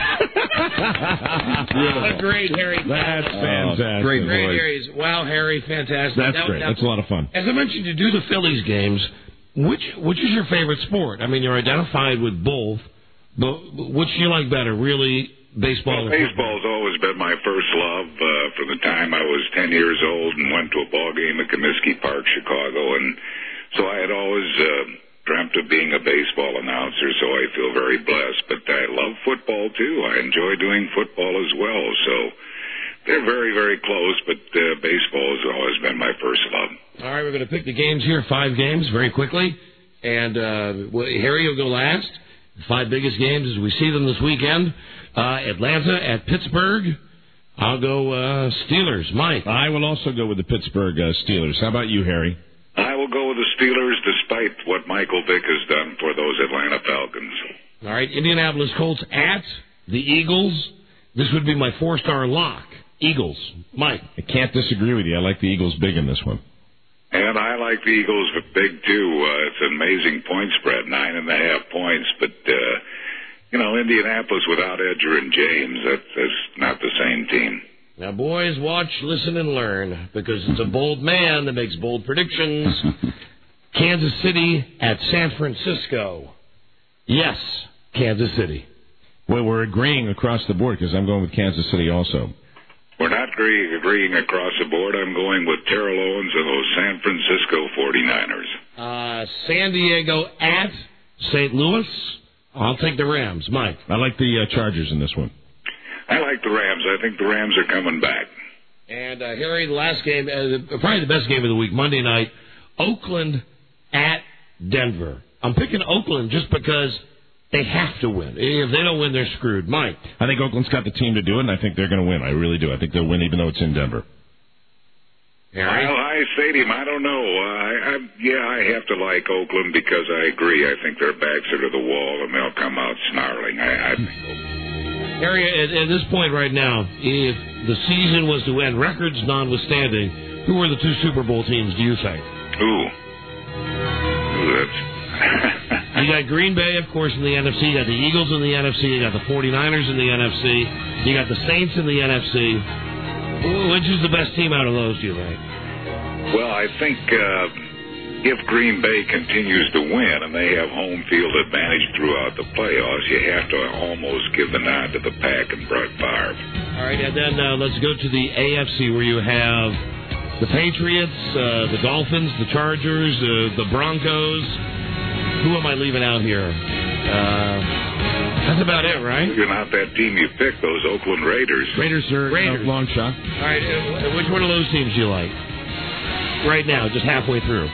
Speaker 13: What great, Harry.
Speaker 17: That's fantastic.
Speaker 13: Oh, great, great, Harry. Wow, Harry, fantastic.
Speaker 17: That's
Speaker 13: now,
Speaker 17: great.
Speaker 13: Now,
Speaker 17: That's a lot of fun.
Speaker 13: As I mentioned, you do the Phillies games. Which which is your favorite sport? I mean, you're identified with both, but which do you like better, really, baseball?
Speaker 4: Well, baseball's always been my first love uh, from the time I was ten years old and went to a ball game at Comiskey Park, Chicago, and so I had always uh, dreamt of being a baseball announcer, so I feel very blessed. But I love football, too. I enjoy doing football as well. So they're very, very close, but uh, baseball has always been my first love.
Speaker 13: All right, we're going to pick the games here, five games, very quickly. And uh, well, Harry will go last. The five biggest games as we see them this weekend. Uh, Atlanta at Pittsburgh. I'll go uh, Steelers. Mike?
Speaker 17: I will also go with the Pittsburgh uh, Steelers. How about you, Harry?
Speaker 4: I will go with the Steelers despite what Michael Vick has done for those Atlanta Falcons.
Speaker 13: All right, Indianapolis Colts at the Eagles. This would be my four-star lock. Eagles. Mike?
Speaker 17: I can't disagree with you. I like the Eagles big in this one.
Speaker 4: And I like the Eagles big, too. Uh, it's an amazing point spread, nine and a half points. But, uh, you know, Indianapolis without Edger and James, that, that's not the same team.
Speaker 13: Now, boys, watch, listen, and learn, because it's a bold man that makes bold predictions. Kansas City at San Francisco. Yes, Kansas City.
Speaker 17: Well, we're agreeing across the board, because I'm going with Kansas City also.
Speaker 4: We're not agree- agreeing across the board. I'm going with Terrell Owens and those San Francisco forty-niners.
Speaker 13: Uh, San Diego at Saint Louis. I'll take the Rams. Mike?
Speaker 17: I like the uh, Chargers in this one.
Speaker 4: I like the Rams. I think the Rams are coming back.
Speaker 13: And, uh, Harry, the last game, uh, probably the best game of the week, Monday night, Oakland at Denver. I'm picking Oakland just because they have to win. If they don't win, they're screwed. Mike?
Speaker 17: I think Oakland's got the team to do it, and I think they're going to win. I really do. I think they'll win even though it's in Denver.
Speaker 4: Harry? Well, High Stadium, I don't know. Uh, I, I, yeah, I have to like Oakland because I agree. I think their backs are to the wall, and they'll come out snarling. I, I think Oakland.
Speaker 13: Harry, at, at this point right now, if the season was to end, records notwithstanding, who are the two Super Bowl teams, do you think?
Speaker 4: Ooh. Ooh, that's...
Speaker 13: You got Green Bay, of course, in the N F C. You got the Eagles in the N F C. You got the forty-niners in the N F C. You got the Saints in the N F C. Which is the best team out of those, do you think?
Speaker 4: Well, I think... Uh, if Green Bay continues to win and they have home field advantage throughout the playoffs, you have to almost give the nod to the Pack and Brett Favre.
Speaker 13: All right, and then uh, let's go to the A F C where you have the Patriots, uh, the Dolphins, the Chargers, uh, the Broncos. Who am I leaving out here? Uh, that's about it, right?
Speaker 4: You're not that team you picked, those Oakland Raiders.
Speaker 17: Raiders are
Speaker 13: Raiders.
Speaker 17: a long shot.
Speaker 13: All right, uh, which one of those teams do you like? Right now, just halfway through.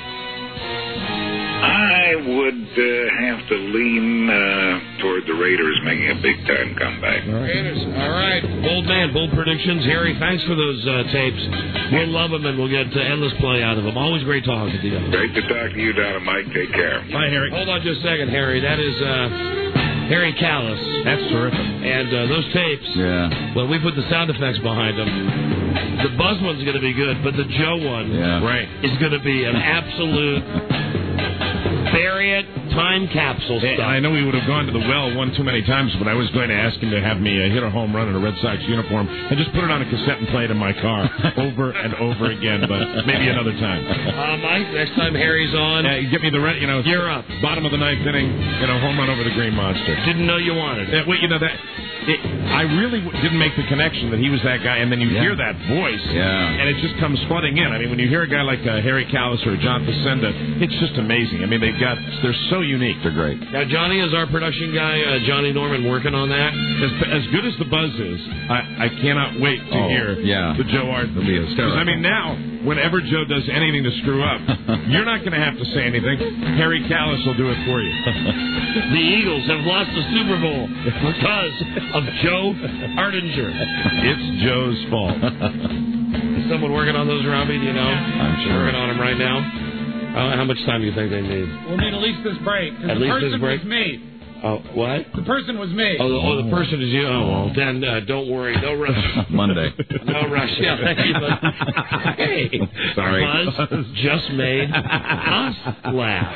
Speaker 4: I would uh, have to lean uh, toward the Raiders making a big-time comeback.
Speaker 13: All right. Raiders. All right. Bold man, bold predictions. Harry, thanks for those uh, tapes. We'll love them, and we'll get uh, endless play out of them. Always great talking to you.
Speaker 4: Great to talk to you, Donna Mike. Take care.
Speaker 13: Bye, Harry. Hold on just a second, Harry. That is uh, Harry Callis.
Speaker 17: That's terrific.
Speaker 13: And uh, those tapes,
Speaker 11: yeah.
Speaker 13: when we put the sound effects behind them, the Buzz one's going to be good, but the Joe one
Speaker 11: yeah.
Speaker 13: right. is going to be an absolute... Bury it, time capsule
Speaker 17: And
Speaker 13: stuff.
Speaker 17: I know he would have gone to the well one too many times, but I was going to ask him to have me uh, hit a home run in a Red Sox uniform and just put it on a cassette and play it in my car over and over again, but maybe another time.
Speaker 13: Uh, Mike, next time Harry's on,
Speaker 17: uh, get me the re- you know,
Speaker 13: you're up.
Speaker 17: Bottom of the ninth inning, you know, home run over the Green Monster.
Speaker 13: Didn't know you wanted it.
Speaker 17: Uh, well, you know that. It, I really w- didn't make the connection that he was that guy, and then you
Speaker 11: Yeah.
Speaker 17: hear that voice,
Speaker 11: Yeah.
Speaker 17: and it just comes flooding in. I mean, when you hear a guy like uh, Harry Kalas or John Facenda, it's just amazing. I mean, they've got, they're so unique.
Speaker 11: They're great.
Speaker 13: Now, Johnny is our production guy, uh, Johnny Norman, working on that.
Speaker 17: As, as good as the buzz is, I, I cannot wait to
Speaker 11: Oh,
Speaker 17: hear
Speaker 11: yeah.
Speaker 17: the Joe Art.
Speaker 11: It'll be hysterical.
Speaker 17: Because, I mean, now, whenever Joe does anything to screw up, you're not going to have to say anything. Harry Kalas will do it for you.
Speaker 13: The Eagles have lost the Super Bowl because of Joe Ardinger.
Speaker 17: It's Joe's fault.
Speaker 13: Is someone working on those around me? Do you know?
Speaker 11: I'm sure.
Speaker 13: Working on them right now. Uh, how much time do you think they need?
Speaker 16: We'll need at least this break. 'Cause
Speaker 13: At
Speaker 16: the
Speaker 13: least
Speaker 16: person
Speaker 13: this break?
Speaker 16: was me.
Speaker 13: Oh, what?
Speaker 16: The person was me.
Speaker 13: Oh, the, oh, the person is you. Oh, well, then uh, don't worry. No rush.
Speaker 11: Monday.
Speaker 13: No rush. Yeah, thank you. But, hey,
Speaker 17: Sorry.
Speaker 13: Buzz just made us laugh.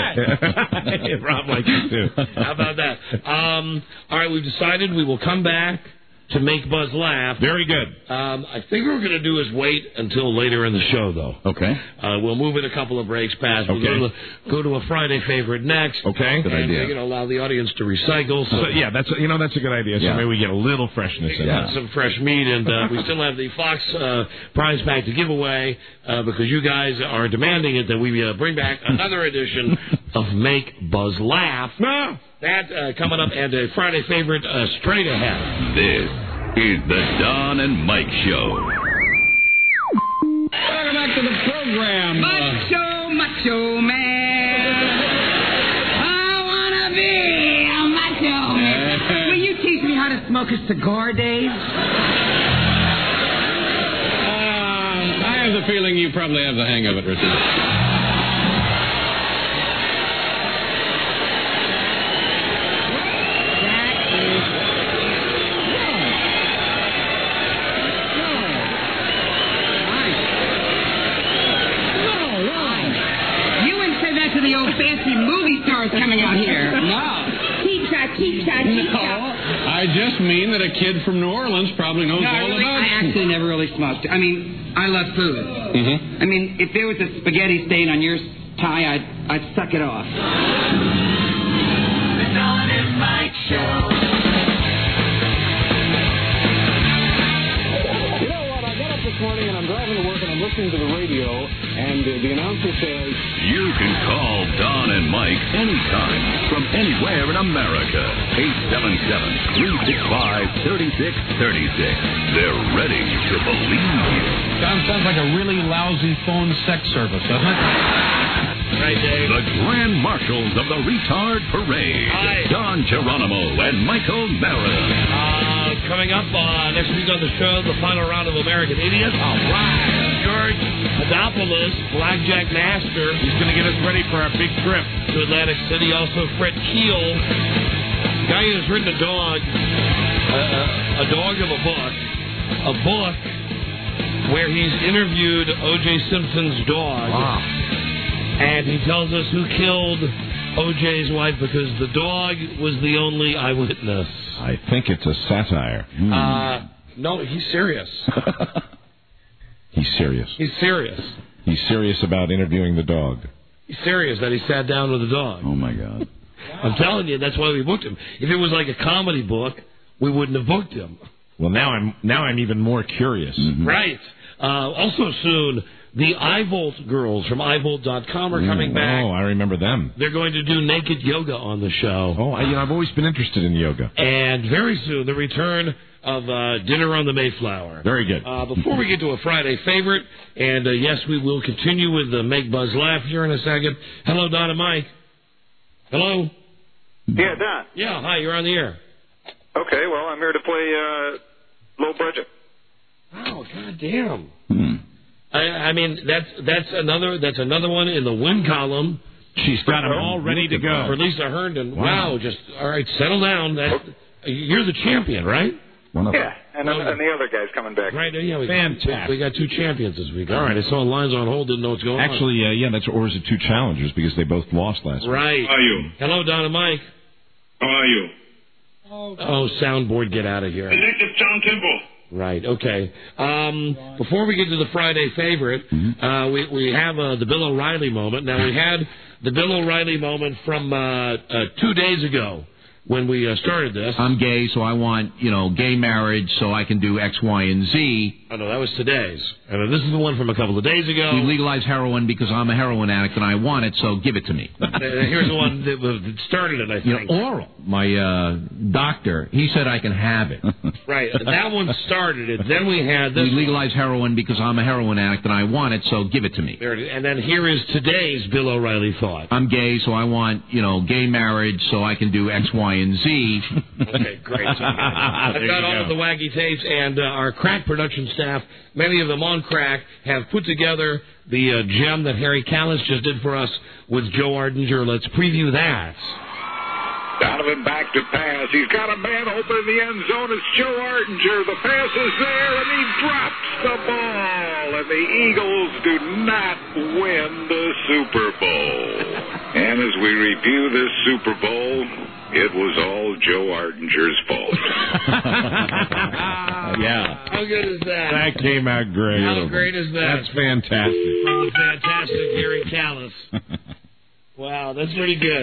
Speaker 17: Rob likes it too.
Speaker 13: How about that? Um, all right, we've decided we will come back to make Buzz laugh.
Speaker 17: Very good.
Speaker 13: Um, I think what we're going to do is wait until later in the show, though.
Speaker 11: Okay.
Speaker 13: Uh, we'll move it a couple of breaks past. We'll
Speaker 17: Okay.
Speaker 13: go, to the, go to a Friday favorite next.
Speaker 17: Okay.
Speaker 11: Good
Speaker 13: and,
Speaker 11: idea.
Speaker 13: uh, you know, allow the audience to recycle. So,
Speaker 17: So, yeah, that's you know that's a good idea. So
Speaker 11: Yeah.
Speaker 17: maybe we get a little freshness in
Speaker 13: got
Speaker 17: there.
Speaker 13: some fresh meat, and uh, we still have the Fox uh, prize pack to give away uh, because you guys are demanding it that we uh, bring back another edition of Make Buzz Laugh.
Speaker 17: No.
Speaker 13: That uh, coming up, and a Friday favorite uh, straight ahead.
Speaker 3: This is the Don and Mike Show.
Speaker 12: Welcome back to the program. Macho, macho man. I wanna be a macho man. Will you teach me how to smoke a cigar, Dave?
Speaker 9: Uh, I have the feeling you probably have the hang of it, Richard.
Speaker 12: The old fancy movie stars coming out here. No. Cheap-cha, cheap-cha, cheap-cha.
Speaker 9: I just mean that a kid from New Orleans probably knows
Speaker 12: No, I,
Speaker 9: all
Speaker 12: really,
Speaker 9: about
Speaker 12: I
Speaker 9: it.
Speaker 12: actually never really smoked. I mean, I love food.
Speaker 9: Mm-hmm.
Speaker 12: I mean, if there was a spaghetti stain on your tie, I'd, I'd suck it off. The Don and Mike Show.
Speaker 9: You know what? I got up this morning and I'm driving to work and I'm listening to the radio, and uh, the announcer says,
Speaker 3: You can call Don and Mike anytime from anywhere in America. eight seven seven, three six five, three six three six. They're ready to believe you.
Speaker 16: Sounds, sounds like a really lousy phone sex service, doesn't it?
Speaker 13: Right, Dave.
Speaker 3: The Grand Marshals of the Retard Parade.
Speaker 13: Hi.
Speaker 3: Don Geronimo and Michael Mara.
Speaker 13: Uh, coming up uh, next week on the show, the final round of American Idiot. All right. George Padopoulos, Blackjack Master.
Speaker 17: He's going to get us ready for our big trip
Speaker 13: to Atlantic City. Also, Fred Keel, the guy who's written a dog, a, a, a dog of a book, a book where he's interviewed O J Simpson's dog.
Speaker 11: Wow.
Speaker 13: And he tells us who killed O J's wife because the dog was the only eyewitness.
Speaker 17: I think it's a satire.
Speaker 11: Mm.
Speaker 13: Uh, no, he's serious.
Speaker 17: He's serious.
Speaker 13: He's serious.
Speaker 17: He's serious about interviewing the dog.
Speaker 13: He's serious that he sat down with the dog.
Speaker 11: Oh, my God.
Speaker 13: I'm telling you, that's why we booked him. If it was like a comedy book, we wouldn't have booked him.
Speaker 17: Well, now I'm now I'm even more curious.
Speaker 11: Mm-hmm.
Speaker 13: Right. Uh, also soon, the iVolt girls from i volt dot com are coming
Speaker 17: Mm,
Speaker 13: back.
Speaker 17: Oh, I remember them.
Speaker 13: They're going to do naked yoga on the show.
Speaker 17: Oh, I, you know, I've always been interested in yoga.
Speaker 13: And very soon, the return of uh, Dinner on the Mayflower.
Speaker 17: Very good.
Speaker 13: Uh, before we get to a Friday favorite, and uh, yes, we will continue with the Make Buzz Laugh here in a second. Hello, Don and Mike. Hello?
Speaker 14: Yeah, Don.
Speaker 13: Yeah, hi, you're on the air.
Speaker 14: Okay, well, I'm here to play uh, low budget.
Speaker 13: Oh, goddamn.
Speaker 11: Hmm.
Speaker 13: I, I mean, that's that's another that's another one in the win column.
Speaker 17: She's got them all ready to go.
Speaker 13: For Lisa Herndon.
Speaker 17: Wow.
Speaker 13: Wow, just, all right, settle down. That, you're the champion, right?
Speaker 17: One of
Speaker 14: Yeah, and, then, and the other guy's coming back.
Speaker 13: Right, yeah, we
Speaker 17: Fantastic.
Speaker 13: got, we got two champions this week. All right, I saw lines on hold, didn't know what's going
Speaker 17: Actually, uh, yeah, that's or is it two challengers because they both lost last
Speaker 13: on. Right.
Speaker 17: week. Right.
Speaker 7: How are you?
Speaker 13: Hello, Don and Mike.
Speaker 7: How are you?
Speaker 13: Oh, soundboard, get out of here.
Speaker 7: This is John Temple.
Speaker 13: Right, okay. Um, before we get to the Friday favorite,
Speaker 17: Mm-hmm.
Speaker 13: uh, we, we have uh, the Bill O'Reilly moment. Now, we had the Bill O'Reilly moment from uh, uh, two days ago when we uh, started this.
Speaker 20: I'm gay, so I want, you know, gay marriage so I can do X, Y, and Z.
Speaker 13: Oh, no, that was today's. And this is the one from a couple of days ago.
Speaker 20: We legalize heroin because I'm a heroin addict and I want it, so give it to me.
Speaker 13: Uh, here's the one that was- that started it, I think.
Speaker 20: You know, oral. My uh, doctor, he said I can have it.
Speaker 13: Right, that one started it. Then we had this.
Speaker 20: We legalize heroin because I'm a heroin addict and I want it, so give it to me.
Speaker 13: There it is. And then here is today's Bill O'Reilly thought.
Speaker 20: I'm gay, so I want, you know, gay marriage so I can do X, Y, and Z.
Speaker 13: Okay, great. So I've got all of the wacky tapes, and uh, our crack production staff, many of them on crack, have put together the uh, gem that Harry Callis just did for us with Joe Ardinger. Let's preview that.
Speaker 4: Donovan back to pass. He's got a man open in the end zone. It's Joe Ardinger. The pass is there, and he drops the ball. And the Eagles do not win the Super Bowl. And as we review this Super Bowl, it was all Joe Ardinger's fault.
Speaker 17: Yeah.
Speaker 13: How good is that?
Speaker 17: That came out great.
Speaker 13: How great is that?
Speaker 17: That's fantastic.
Speaker 13: From the fantastic Harry Callis. Wow, that's pretty good.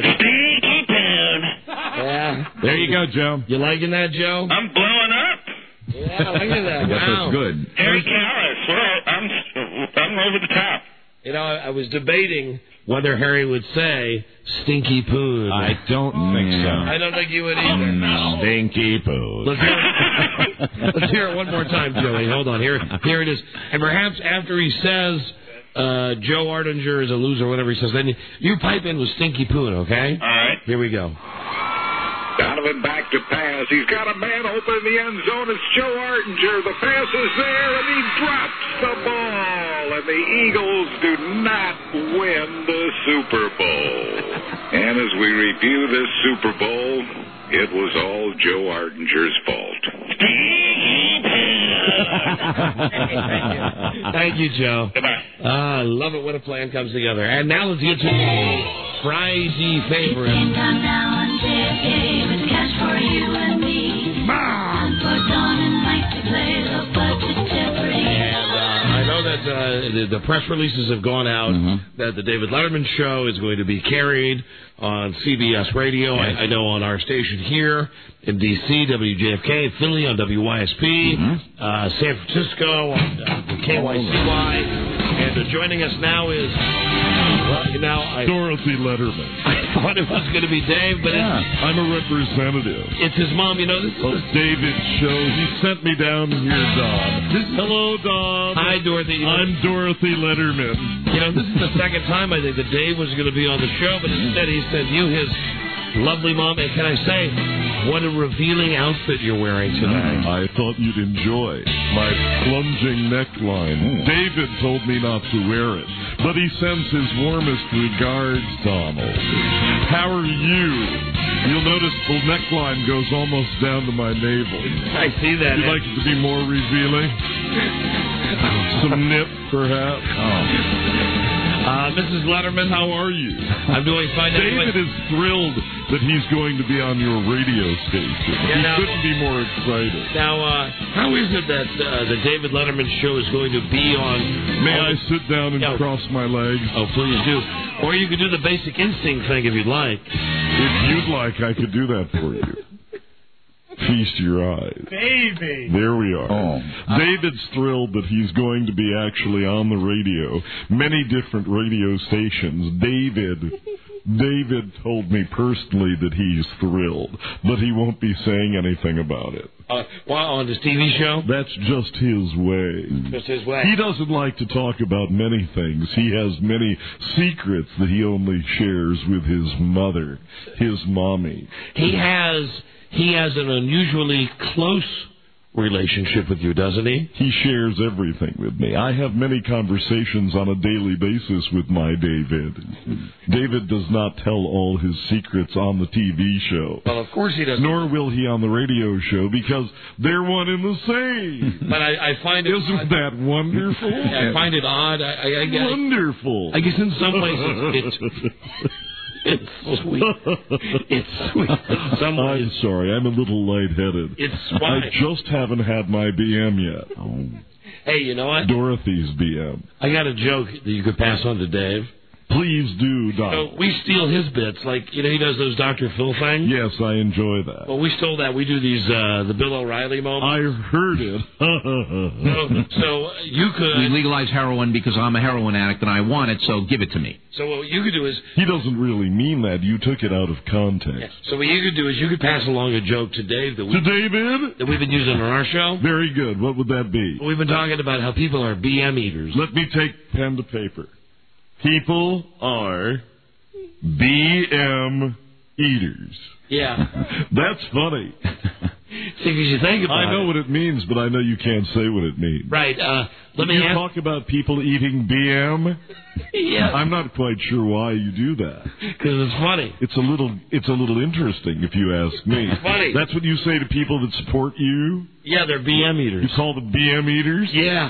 Speaker 13: Yeah.
Speaker 17: There you go, Joe.
Speaker 13: You liking that, Joe?
Speaker 14: I'm blowing up.
Speaker 13: Yeah, look at that.
Speaker 17: I guess
Speaker 13: Wow.
Speaker 17: that's good.
Speaker 14: Harry Callis. Well, I'm, I'm over the top.
Speaker 13: You know, I, I was debating whether Harry would say stinky poo.
Speaker 17: I don't think so.
Speaker 13: I don't think you would either.
Speaker 17: No. Stinky poo.
Speaker 13: Let's hear, it. Let's hear it one more time, Joey. Hold on. Here, here it is. And perhaps after he says uh, Joe Ardinger is a loser, whatever he says, then you, you pipe in with stinky poo, okay?
Speaker 14: All right.
Speaker 13: Here we go.
Speaker 4: Donovan back to pass. He's got a man open in the end zone. It's Joe Ardinger. The pass is there, and he drops the ball. And the Eagles do not win the Super Bowl. And as we review this Super Bowl, it was all Joe Ardinger's fault.
Speaker 13: Thank you, Joe.
Speaker 14: Goodbye.
Speaker 13: Ah, I love it when a plan comes together. And now let's get to the Friday favorite.
Speaker 21: Came down now and J F K with cash for you and me. And for Don and Mike to play the budget Jeopardy.
Speaker 13: And uh, I know that uh, the, the press releases have gone out
Speaker 17: Mm-hmm.
Speaker 13: that the David Letterman show is going to be carried on C B S Radio.
Speaker 17: Yes.
Speaker 13: I, I know on our station here in D C, W J F K, Philly on W Y S P,
Speaker 17: Mm-hmm.
Speaker 13: uh, San Francisco on uh, K Y C Y. And uh, joining us now is, well, now I,
Speaker 7: Dorothy Letterman.
Speaker 13: I thought it was going to be Dave, but
Speaker 7: Yeah,
Speaker 13: it's,
Speaker 7: I'm a representative
Speaker 13: it's his mom. You know, this
Speaker 7: of
Speaker 13: is
Speaker 7: David's show. He sent me down here, Don.
Speaker 13: This is-
Speaker 7: Hello, Don.
Speaker 13: Hi, Dorothy.
Speaker 7: I'm Dorothy Letterman.
Speaker 13: You know, this is the second time I think that Dave was going to be on the show, but instead he sent you his lovely mom. And can I say, what a revealing outfit you're wearing today.
Speaker 7: I thought you'd enjoy my plunging neckline. David told me not to wear it, but he sends his warmest regards, Donald. How are you? You'll notice the neckline goes almost down to my navel.
Speaker 13: I see that.
Speaker 7: You'd like it to be more revealing? Some nip, perhaps?
Speaker 13: Uh, Missus Letterman,
Speaker 7: How are you?
Speaker 13: I'm doing fine.
Speaker 7: David is thrilled that he's going to be on your radio station.
Speaker 13: Yeah,
Speaker 7: he
Speaker 13: now-
Speaker 7: couldn't be more excited.
Speaker 13: Now, uh, how is it that uh, the David Letterman show is going to be on...
Speaker 7: May
Speaker 13: on
Speaker 7: I sit down and
Speaker 13: Yeah.
Speaker 7: cross my legs?
Speaker 13: Oh, please do. Or you could do the Basic Instinct thing if you'd like.
Speaker 7: If you'd like, I could do that for you. Feast your eyes.
Speaker 16: Baby.
Speaker 7: There we are.
Speaker 17: Oh.
Speaker 7: David's thrilled that he's going to be actually on the radio. Many different radio stations. David... David told me personally that he's thrilled, but he won't be saying anything about it.
Speaker 13: Uh, well, on his T V show?
Speaker 7: That's just his way.
Speaker 13: Just his way.
Speaker 7: He doesn't like to talk about many things. He has many secrets that he only shares with his mother, his mommy.
Speaker 13: He has he has an unusually close relationship with you, doesn't he?
Speaker 7: He shares everything with me. I have many conversations on a daily basis with my David. David does not tell all his secrets on the T V show.
Speaker 13: Well, of course he doesn't.
Speaker 7: Nor will he on the radio show, because they're one and the same.
Speaker 13: But I, I find it...
Speaker 7: Isn't
Speaker 13: odd.
Speaker 7: that wonderful?
Speaker 13: I find it odd. I, I, I, I,
Speaker 7: wonderful.
Speaker 13: I guess in some ways it's... it's It's sweet. It's sweet. Some
Speaker 7: I'm sorry, I'm a little lightheaded.
Speaker 13: It's fine.
Speaker 7: I just haven't had my B M yet.
Speaker 13: Oh. Hey, you know what?
Speaker 7: Dorothy's B M.
Speaker 13: I got a joke that you could pass on to Dave.
Speaker 7: Please do, Doc.
Speaker 13: So we steal his bits, like, you know, he does those Doctor Phil things.
Speaker 7: Yes, I enjoy that.
Speaker 13: Well, we stole that. We do these, uh, the Bill O'Reilly moments.
Speaker 7: I heard it.
Speaker 13: so, so you could...
Speaker 20: We legalize heroin because I'm a heroin addict and I want it, so give it to me.
Speaker 13: So what you could do is...
Speaker 7: He doesn't really mean that. You took it out of context.
Speaker 13: Yeah. So what you could do is you could pass along a joke to Dave that we...
Speaker 7: To David?
Speaker 13: That we've been using on our show.
Speaker 7: Very good. What would that be?
Speaker 13: We've been talking about how people are B M eaters.
Speaker 7: Let me take pen to paper. People are B M eaters.
Speaker 13: Yeah.
Speaker 7: That's funny.
Speaker 13: See, because you think about it.
Speaker 7: I know
Speaker 13: it.
Speaker 7: what it means, but I know you can't say what it means.
Speaker 13: Right. Uh, let
Speaker 7: Did
Speaker 13: me
Speaker 7: you
Speaker 13: ask...
Speaker 7: talk about people eating B M?
Speaker 13: Yeah.
Speaker 7: I'm not quite sure why you do that.
Speaker 13: Because it's funny.
Speaker 7: It's a little, it's a little interesting, if you ask me.
Speaker 13: It's funny.
Speaker 7: That's what you say to people that support you?
Speaker 13: Yeah, they're B M eaters.
Speaker 7: You call them B M eaters?
Speaker 13: Yeah.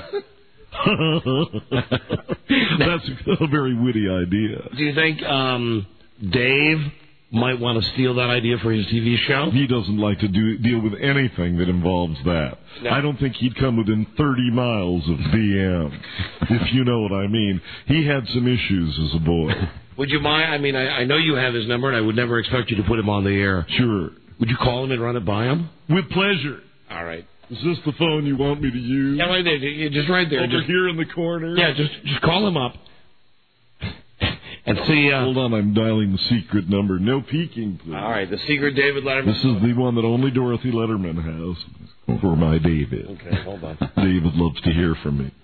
Speaker 7: That's a very witty idea.
Speaker 13: Do you think um, Dave might want to steal that idea for his T V show?
Speaker 7: He doesn't like to do deal with anything that involves that.
Speaker 13: No.
Speaker 7: I don't think he'd come within thirty miles of B M, if you know what I mean. He had some issues as a boy.
Speaker 13: Would you mind? I mean, I, I know you have his number, and I would never expect you to put him on the air.
Speaker 7: Sure.
Speaker 13: Would you call him and run it by him?
Speaker 7: With pleasure.
Speaker 13: All right.
Speaker 7: Is this the phone you want me to use?
Speaker 13: Yeah, right there. Yeah, just right there.
Speaker 7: Over
Speaker 13: just,
Speaker 7: here in the corner?
Speaker 13: Yeah, just just call him up. And see... Uh,
Speaker 7: Hold on, I'm dialing the secret number. No peeking, please.
Speaker 13: All right, the secret David Letterman.
Speaker 7: This is the one that only Dorothy Letterman has for my David.
Speaker 13: Okay, hold on.
Speaker 7: David loves to hear from me.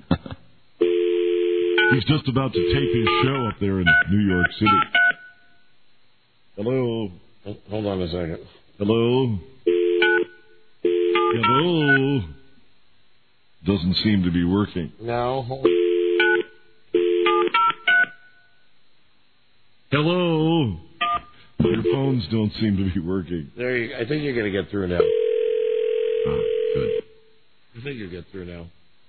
Speaker 7: He's just about to tape his show up there in New York City. Hello?
Speaker 13: Hold on a second.
Speaker 7: Hello? Hello? Doesn't seem to be working.
Speaker 13: No.
Speaker 7: Hello? Your phones don't seem to be working.
Speaker 13: There you, I think you're going to get through now.
Speaker 7: Oh, good.
Speaker 13: I think you'll get through now.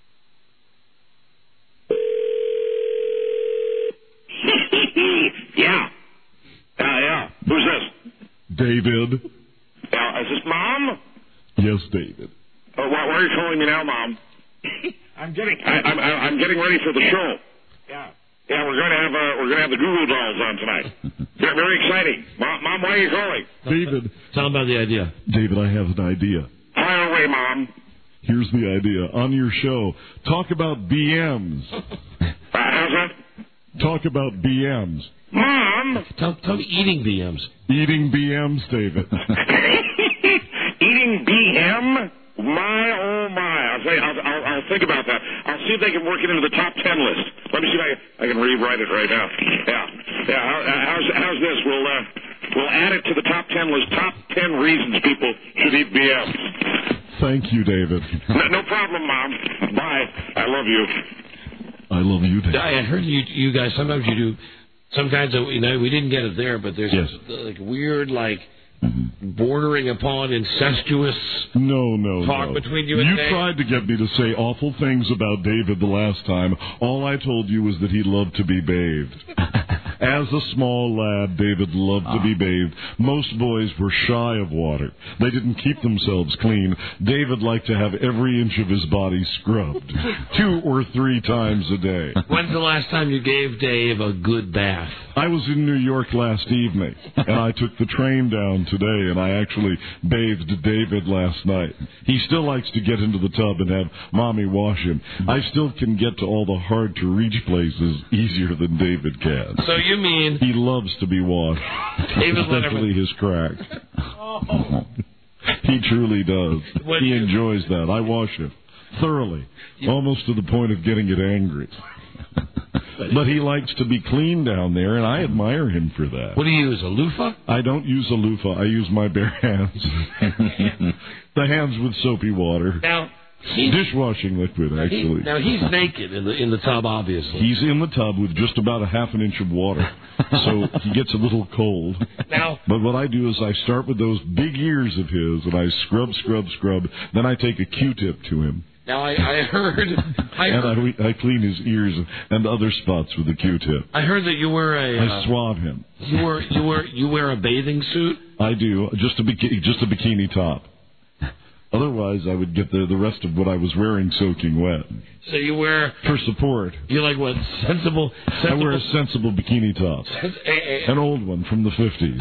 Speaker 10: Yeah. Uh, yeah. Who's this?
Speaker 7: David?
Speaker 10: Uh, is this Mom?
Speaker 7: Yes, David.
Speaker 10: Uh, why, why are you calling me now, Mom?
Speaker 5: I'm getting.
Speaker 10: I, I'm, I'm getting ready for the show.
Speaker 5: Yeah.
Speaker 10: Yeah, we're going to have uh, we're going to have the Google Dolls on tonight. Very, very exciting. Mom, Mom, why are you calling?
Speaker 7: David.
Speaker 13: Tell him about the idea.
Speaker 7: David, I have an idea.
Speaker 10: Fire away, Mom.
Speaker 7: Here's the idea. On your show, talk about B Ms.
Speaker 10: Uh, how's that?
Speaker 7: Talk about B Ms.
Speaker 10: Mom!
Speaker 13: Tell, tell me eating B Ms.
Speaker 7: Eating B Ms, David.
Speaker 10: Eating B M? My, oh my. I'll, say, I'll, I'll, I'll think about that. I'll see if they can work it into the top ten list. Let me see if I, I can rewrite it right now. Yeah. Yeah. How, how's, how's this? We'll, uh, we'll add it to the top ten list. Top ten reasons people should eat B Ms.
Speaker 7: Thank you, David.
Speaker 10: No, no problem, Mom. Bye. I love you.
Speaker 7: I love you, David.
Speaker 13: I heard you you guys, sometimes you do some kinds of, you know, we didn't get it there, but there's
Speaker 7: yes.
Speaker 13: like weird, like, bordering upon incestuous
Speaker 7: no, no,
Speaker 13: talk
Speaker 7: no.
Speaker 13: between you and
Speaker 7: You
Speaker 13: Dave?
Speaker 7: tried to get me to say awful things about David the last time. All I told you was that he loved to be bathed. As a small lad, David loved to be bathed. Most boys were shy of water. They didn't keep themselves clean. David liked to have every inch of his body scrubbed, two or three times a day.
Speaker 13: When's the last time you gave Dave a good bath?
Speaker 7: I was in New York last evening, and I took the train down today, and I actually bathed David last night. He still likes to get into the tub and have Mommy wash him. I still can get to all the hard-to-reach places easier than David can.
Speaker 13: So you mean...
Speaker 7: He loves to be washed,
Speaker 13: David
Speaker 7: especially
Speaker 13: Letterman.
Speaker 7: his crack. Oh. He truly does.
Speaker 13: When
Speaker 7: he
Speaker 13: you...
Speaker 7: enjoys that. I wash him thoroughly,
Speaker 13: you...
Speaker 7: almost to the point of getting it angry. But he likes to be clean down there, and I admire him for that.
Speaker 13: What do you use, a loofah?
Speaker 7: I don't use a loofah. I use my bare hands. The hands with soapy water.
Speaker 13: Now,
Speaker 7: dishwashing liquid, actually.
Speaker 13: He, now, he's naked in the in the tub, obviously.
Speaker 7: He's in the tub with just about a half an inch of water, so he gets a little cold.
Speaker 13: Now,
Speaker 7: but what I do is I start with those big ears of his, and I scrub, scrub, scrub. Then I take a Q-tip to him.
Speaker 13: Now, I, I heard... I
Speaker 7: and
Speaker 13: heard,
Speaker 7: I, I clean his ears and other spots with a Q-tip.
Speaker 13: I heard that you wear a... Uh,
Speaker 7: I swab him.
Speaker 13: You wear, you, wear, you wear a bathing suit?
Speaker 7: I do, just a, biki- just a bikini top. Otherwise, I would get the, the rest of what I was wearing soaking wet.
Speaker 13: So you wear...
Speaker 7: For support.
Speaker 13: You like what? Sensible... sensible
Speaker 7: I wear a sensible bikini top. An old one from the fifties.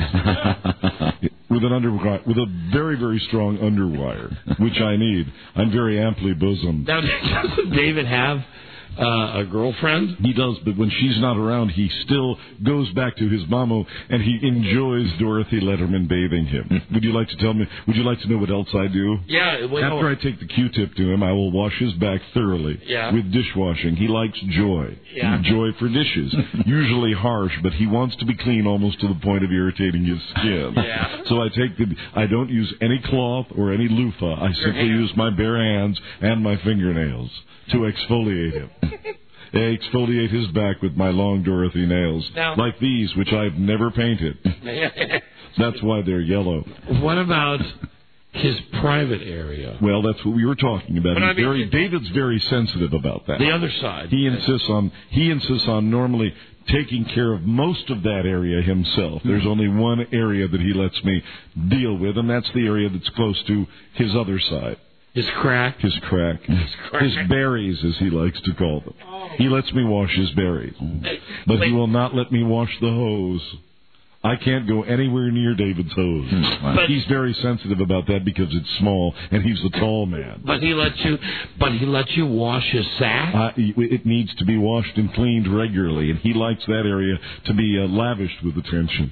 Speaker 7: with an underwire, with a very, very strong underwire, which I need. I'm very amply bosomed.
Speaker 13: Now, doesn't David have... Uh, a girlfriend?
Speaker 7: He does, but when she's not around, he still goes back to his mamo, and he enjoys Dorothy Letterman bathing him. Would you like to tell me, would you like to know what else I do?
Speaker 13: Yeah. Wait,
Speaker 7: After I take the Q-tip to him, I will wash his back thoroughly
Speaker 13: yeah.
Speaker 7: with dishwashing. He likes joy.
Speaker 13: Yeah.
Speaker 7: Joy for dishes. Usually harsh, but he wants to be clean almost to the point of irritating his skin.
Speaker 13: Yeah.
Speaker 7: So I take the, I don't use any cloth or any loofah. I simply use my bare hands and my fingernails to exfoliate him. I exfoliate his back with my long Dorothy nails,
Speaker 13: now,
Speaker 7: like these, which I've never painted. That's why they're yellow.
Speaker 13: What about his private area?
Speaker 7: Well, that's what we were talking about.
Speaker 13: But I mean,
Speaker 7: very, David's very sensitive about that.
Speaker 13: The other side.
Speaker 7: He insists on he insists on normally taking care of most of that area himself. There's only one area that he lets me deal with, and that's the area that's close to his other side.
Speaker 13: His crack?
Speaker 7: His crack.
Speaker 13: His crack.
Speaker 7: His berries, as he likes to call them.
Speaker 13: Oh.
Speaker 7: He lets me wash his berries. But
Speaker 13: Wait.
Speaker 7: he will not let me wash the hose. I can't go anywhere near David's hose.
Speaker 13: But
Speaker 7: he's very sensitive about that because it's small, and he's a tall man.
Speaker 13: But he lets you, but he lets you wash his sack?
Speaker 7: Uh, it needs to be washed and cleaned regularly, and he likes that area to be uh, lavished with attention.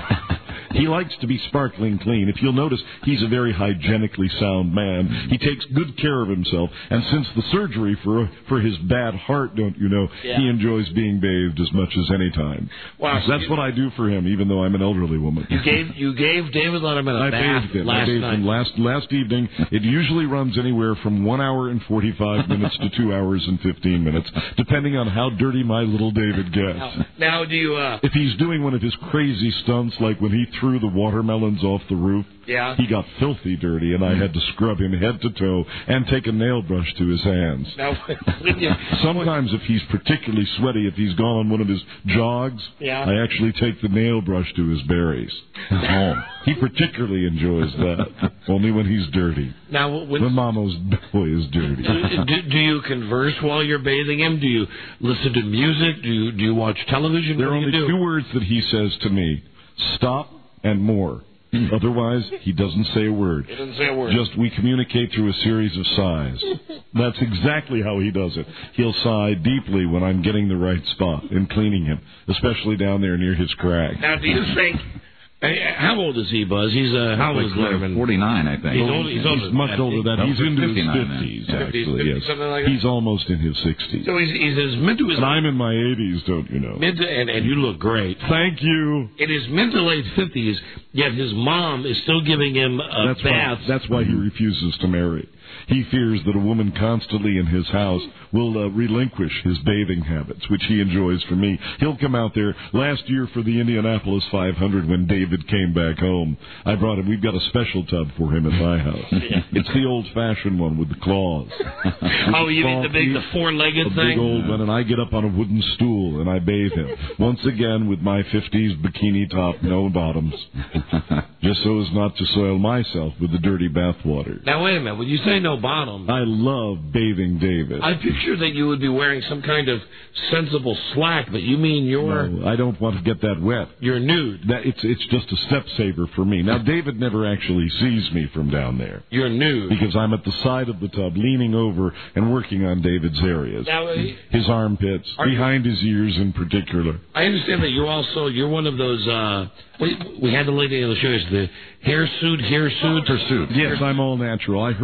Speaker 7: He likes to be sparkling clean. If you'll notice, he's a very hygienically sound man. He takes good care of himself, and since the surgery for for his bad heart, don't you know,
Speaker 13: yeah.
Speaker 7: he enjoys being bathed as much as any time.
Speaker 13: Wow.
Speaker 7: So that's what I do for him, even though I'm an elderly woman.
Speaker 13: You gave you gave David Letterman a
Speaker 7: I
Speaker 13: bath
Speaker 7: bathed him.
Speaker 13: last
Speaker 7: I bathed
Speaker 13: night.
Speaker 7: him last last evening. It usually runs anywhere from one hour and forty-five minutes to two hours and fifteen minutes, depending on how dirty my little David gets.
Speaker 13: Now, now do you? Uh,
Speaker 7: if he's doing one of his crazy stunts, like when he threw the watermelons off the roof,
Speaker 13: yeah.
Speaker 7: he got filthy dirty, and I had to scrub him head to toe and take a nail brush to his hands.
Speaker 13: Now, when you,
Speaker 7: Sometimes, if he's particularly sweaty, if he's gone on one of his jogs,
Speaker 13: yeah.
Speaker 7: I actually take the nail brush to his berries. Oh, he particularly enjoys that. Only when he's dirty.
Speaker 13: Now, when,
Speaker 7: when Mama's boy is dirty.
Speaker 13: do, do you converse while you're bathing him? Do you listen to music? Do you do you watch television?
Speaker 7: There
Speaker 13: what
Speaker 7: are
Speaker 13: do
Speaker 7: only
Speaker 13: you do?
Speaker 7: two words that he says to me: stop and more. Otherwise, he doesn't say a word.
Speaker 13: He doesn't say a word.
Speaker 7: Just we communicate through a series of sighs. That's exactly how he does it. He'll sigh deeply when I'm getting the right spot and cleaning him, especially down there near his crack.
Speaker 13: Now, do you think... How old is he, Buzz? He's uh, how old is Letterman?
Speaker 20: forty-nine, I think.
Speaker 13: He's, old, he's,
Speaker 7: he's much older than that. He's into his
Speaker 20: fifty-nine,
Speaker 7: fifties,
Speaker 20: yeah.
Speaker 7: actually.
Speaker 13: fifties,
Speaker 7: Yes,
Speaker 13: something like that?
Speaker 7: he's almost in his sixties.
Speaker 13: So he's, he's his mid to his...
Speaker 7: And I'm in my eighties, don't you know?
Speaker 13: Mid to, and, and you look great.
Speaker 7: Thank you.
Speaker 13: In his mid to late fifties, yet his mom is still giving him a
Speaker 7: that's
Speaker 13: bath.
Speaker 7: Why, that's why he refuses to marry. He fears that a woman constantly in his house will uh, relinquish his bathing habits, which he enjoys for me. He'll come out there. Last year for the Indianapolis five hundred, when David came back home, I brought him. We've got a special tub for him at my house. It's the old-fashioned one with the claws. With
Speaker 13: oh,
Speaker 7: the
Speaker 13: you mean the big, the four-legged
Speaker 7: a
Speaker 13: thing?
Speaker 7: big old one, and I get up on a wooden stool and I bathe him. Once again with my fifties bikini top, no bottoms. Just so as not to soil myself with the dirty bathwater.
Speaker 13: Now, wait a minute. When you say no bottom...
Speaker 7: I love bathing David.
Speaker 13: I picture that you would be wearing some kind of sensible slack, but you mean you're...
Speaker 7: No, I don't want to get that wet.
Speaker 13: You're nude.
Speaker 7: That, it's, it's just a step saver for me. Now, David never actually sees me from down there.
Speaker 13: You're nude.
Speaker 7: Because I'm at the side of the tub, leaning over and working on David's areas.
Speaker 13: Now,
Speaker 7: his armpits, behind you, his ears in particular.
Speaker 13: I understand that you're also, you're one of those, uh, we, we had the lady on the show, is the hair suit, hair suit?
Speaker 7: Or suit. Yes, I'm all natural. I heard that.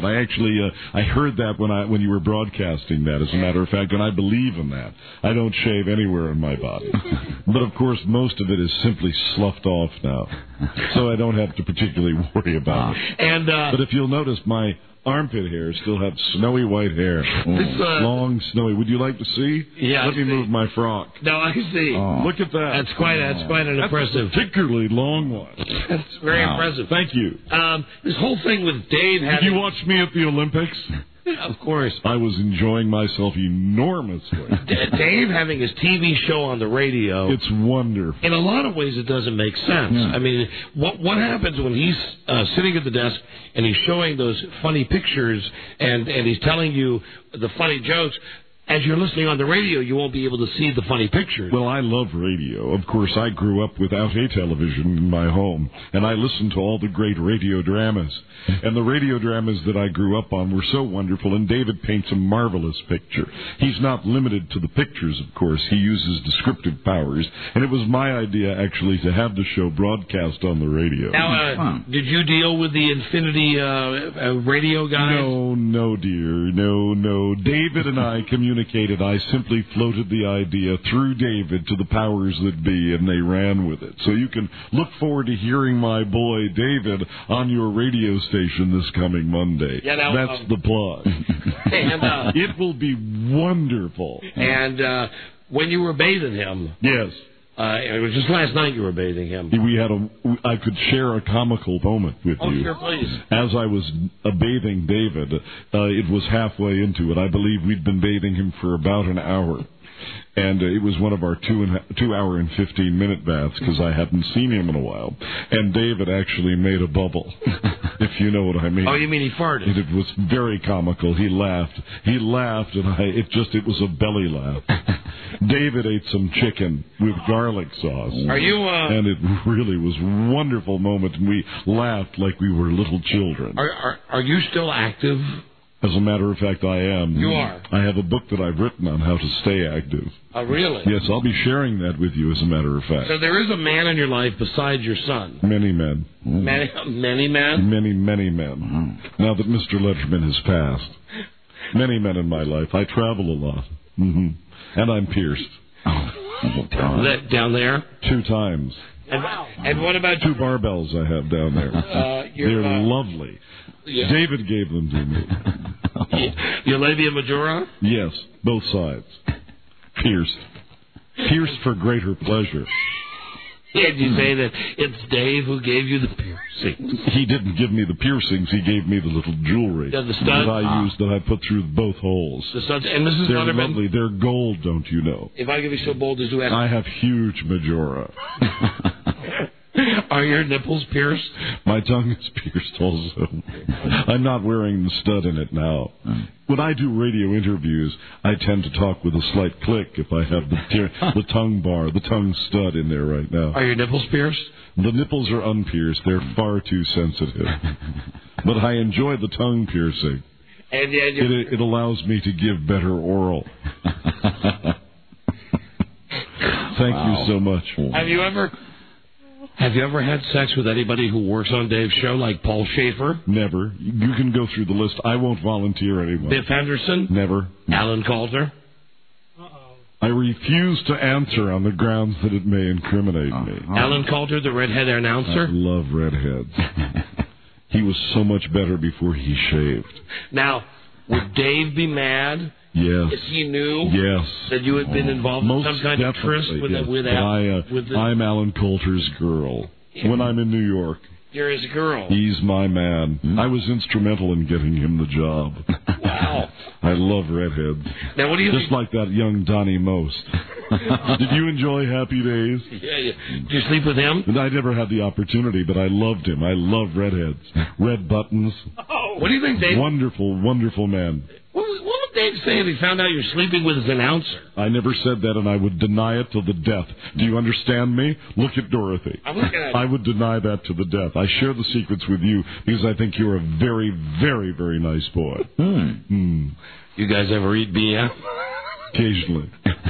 Speaker 7: that. I actually uh, I heard that when I when you were broadcasting that. As a matter of fact, and I believe in that. I don't shave anywhere in my body, but of course most of it is simply sloughed off now, so I don't have to particularly worry about it.
Speaker 13: And uh,
Speaker 7: but if you'll notice, my armpit hair still have snowy white hair,
Speaker 13: This, uh,
Speaker 7: long snowy. Would you like to see?
Speaker 13: Yeah,
Speaker 7: Let
Speaker 13: I
Speaker 7: me
Speaker 13: see.
Speaker 7: move my frock.
Speaker 13: No, I see.
Speaker 7: Oh. Look at that.
Speaker 13: That's quite that's quite an
Speaker 7: That's
Speaker 13: impressive.
Speaker 7: a particularly long one.
Speaker 13: That's very
Speaker 7: Wow.
Speaker 13: impressive.
Speaker 7: Thank you.
Speaker 13: Um, this whole thing with Dave
Speaker 7: Did
Speaker 13: having
Speaker 7: you watch me at the Olympics?
Speaker 13: Of course.
Speaker 7: I was enjoying myself enormously.
Speaker 13: D- Dave having his T V show on the radio.
Speaker 7: It's wonderful.
Speaker 13: In a lot of ways, it doesn't make sense.
Speaker 7: Yeah.
Speaker 13: I mean, what what happens when he's uh, sitting at the desk and he's showing those funny pictures and, and he's telling you the funny jokes? As you're listening on the radio, you won't be able to see the funny pictures.
Speaker 7: Well, I love radio. Of course, I grew up without a television in my home, and I listened to all the great radio dramas. And the radio dramas that I grew up on were so wonderful, and David paints a marvelous picture. He's not limited to the pictures, of course. He uses descriptive powers, and it was my idea, actually, to have the show broadcast on the radio.
Speaker 13: Now, uh, did you deal with the Infinity uh, uh, radio guys?
Speaker 7: No, no, dear. No, no. David and I communicated. I simply floated the idea through David to the powers that be, and they ran with it. So you can look forward to hearing my boy David on your radio station this coming Monday.
Speaker 13: Yeah, now,
Speaker 7: That's
Speaker 13: um,
Speaker 7: the plug.
Speaker 13: And, uh,
Speaker 7: it will be wonderful.
Speaker 13: And uh, when you were bathing him,
Speaker 7: Yes.
Speaker 13: uh, it was just last night you were bathing him.
Speaker 7: We had a. I could share a comical moment with
Speaker 13: Oh,
Speaker 7: you.
Speaker 13: sure, please.
Speaker 7: As I was uh, bathing David, uh, it was halfway into it. I believe we'd been bathing him for about an hour, and uh, it was one of our two and two hour and fifteen minute baths because I hadn't seen him in a while. And David actually made a bubble, if you know what I mean.
Speaker 13: Oh, you mean he farted?
Speaker 7: And it was very comical. He laughed. He laughed, and I. It just. It was a belly laugh. David ate some chicken with garlic sauce.
Speaker 13: Are you, uh...
Speaker 7: And it really was a wonderful moment, and we laughed like we were little children.
Speaker 13: Are, are are you still active?
Speaker 7: As a matter of fact, I am.
Speaker 13: You are?
Speaker 7: I have a book that I've written on how to stay active.
Speaker 13: Oh, really?
Speaker 7: Yes, I'll be sharing that with you, as a matter of fact.
Speaker 13: So there is a man in your life besides your son.
Speaker 7: Many men.
Speaker 13: Many, many men?
Speaker 7: Many, many men. Now that Mister Letterman has passed. Many men in my life. I travel a lot. hmm And I'm pierced.
Speaker 13: That down there?
Speaker 7: Two times.
Speaker 13: And, and what about
Speaker 7: Two barbells I have down there.
Speaker 13: Uh, your,
Speaker 7: They're
Speaker 13: uh,
Speaker 7: lovely.
Speaker 13: Yeah.
Speaker 7: David gave them to me.
Speaker 13: your labia majora?
Speaker 7: Yes, both sides. Pierced. Pierced for greater pleasure.
Speaker 13: Did you say that it's Dave who gave you the piercings?
Speaker 7: He didn't give me the piercings. He gave me the little jewelry
Speaker 13: Yeah, the
Speaker 7: that
Speaker 13: studs?
Speaker 7: I
Speaker 13: Ah.
Speaker 7: used that I put through both holes.
Speaker 13: The studs. And Missus
Speaker 7: They're
Speaker 13: Letterman,
Speaker 7: lovely. They're gold, don't you know?
Speaker 13: if I could be so bold as to ask,
Speaker 7: I have huge majora.
Speaker 13: are your nipples pierced?
Speaker 7: My tongue is pierced also. I'm not wearing the stud in it now. When I do radio interviews, I tend to talk with a slight click if I have the, tear, the tongue bar, the tongue stud in there right now.
Speaker 13: Are your nipples pierced?
Speaker 7: The nipples are unpierced. They're far too sensitive. But I enjoy the tongue piercing.
Speaker 13: And yeah,
Speaker 7: It, it allows me to give better oral. Thank
Speaker 13: Wow.
Speaker 7: you so much.
Speaker 13: Have you ever have you ever had sex with anybody who works on Dave's show, like Paul Schaefer?
Speaker 7: Never. You can go through the list. I won't volunteer anyone.
Speaker 13: Biff Henderson?
Speaker 7: Never.
Speaker 13: Alan Coulter?
Speaker 7: I refuse to answer on the grounds that it may incriminate me.
Speaker 13: Alan Coulter, the redhead announcer?
Speaker 7: I love redheads. He was so much better before he shaved.
Speaker 13: Now, would Dave be mad
Speaker 7: Yes.
Speaker 13: if he knew
Speaker 7: Yes.
Speaker 13: that you had been involved
Speaker 7: Most
Speaker 13: in some kind of tryst
Speaker 7: definitely,
Speaker 13: with,
Speaker 7: yes.
Speaker 13: the, with,
Speaker 7: But
Speaker 13: Al,
Speaker 7: I, uh,
Speaker 13: with the...
Speaker 7: I'm Alan Coulter's girl. When I'm in New York,
Speaker 13: You're his girl.
Speaker 7: he's my man. I was instrumental in getting him the job.
Speaker 13: Wow.
Speaker 7: I love redheads.
Speaker 13: Now, what do you
Speaker 7: Just
Speaker 13: think?
Speaker 7: like that young Donnie Most. Did you enjoy Happy Days?
Speaker 13: Yeah, yeah. Did you sleep with him?
Speaker 7: And I never had the opportunity, but I loved him. I love redheads. Red buttons.
Speaker 13: Oh, what do you think, Dave?
Speaker 7: Wonderful, wonderful man.
Speaker 13: What, what would Dave say if he found out you're sleeping with his announcer?
Speaker 7: I never said that, and I would deny it to the death. Do you understand me? Look at Dorothy.
Speaker 13: I'm looking at
Speaker 7: I would deny that to the death. I share the secrets with you because I think you're a very, very, very nice boy.
Speaker 13: Hmm.
Speaker 7: Hmm.
Speaker 13: You guys ever eat B M?
Speaker 7: Occasionally.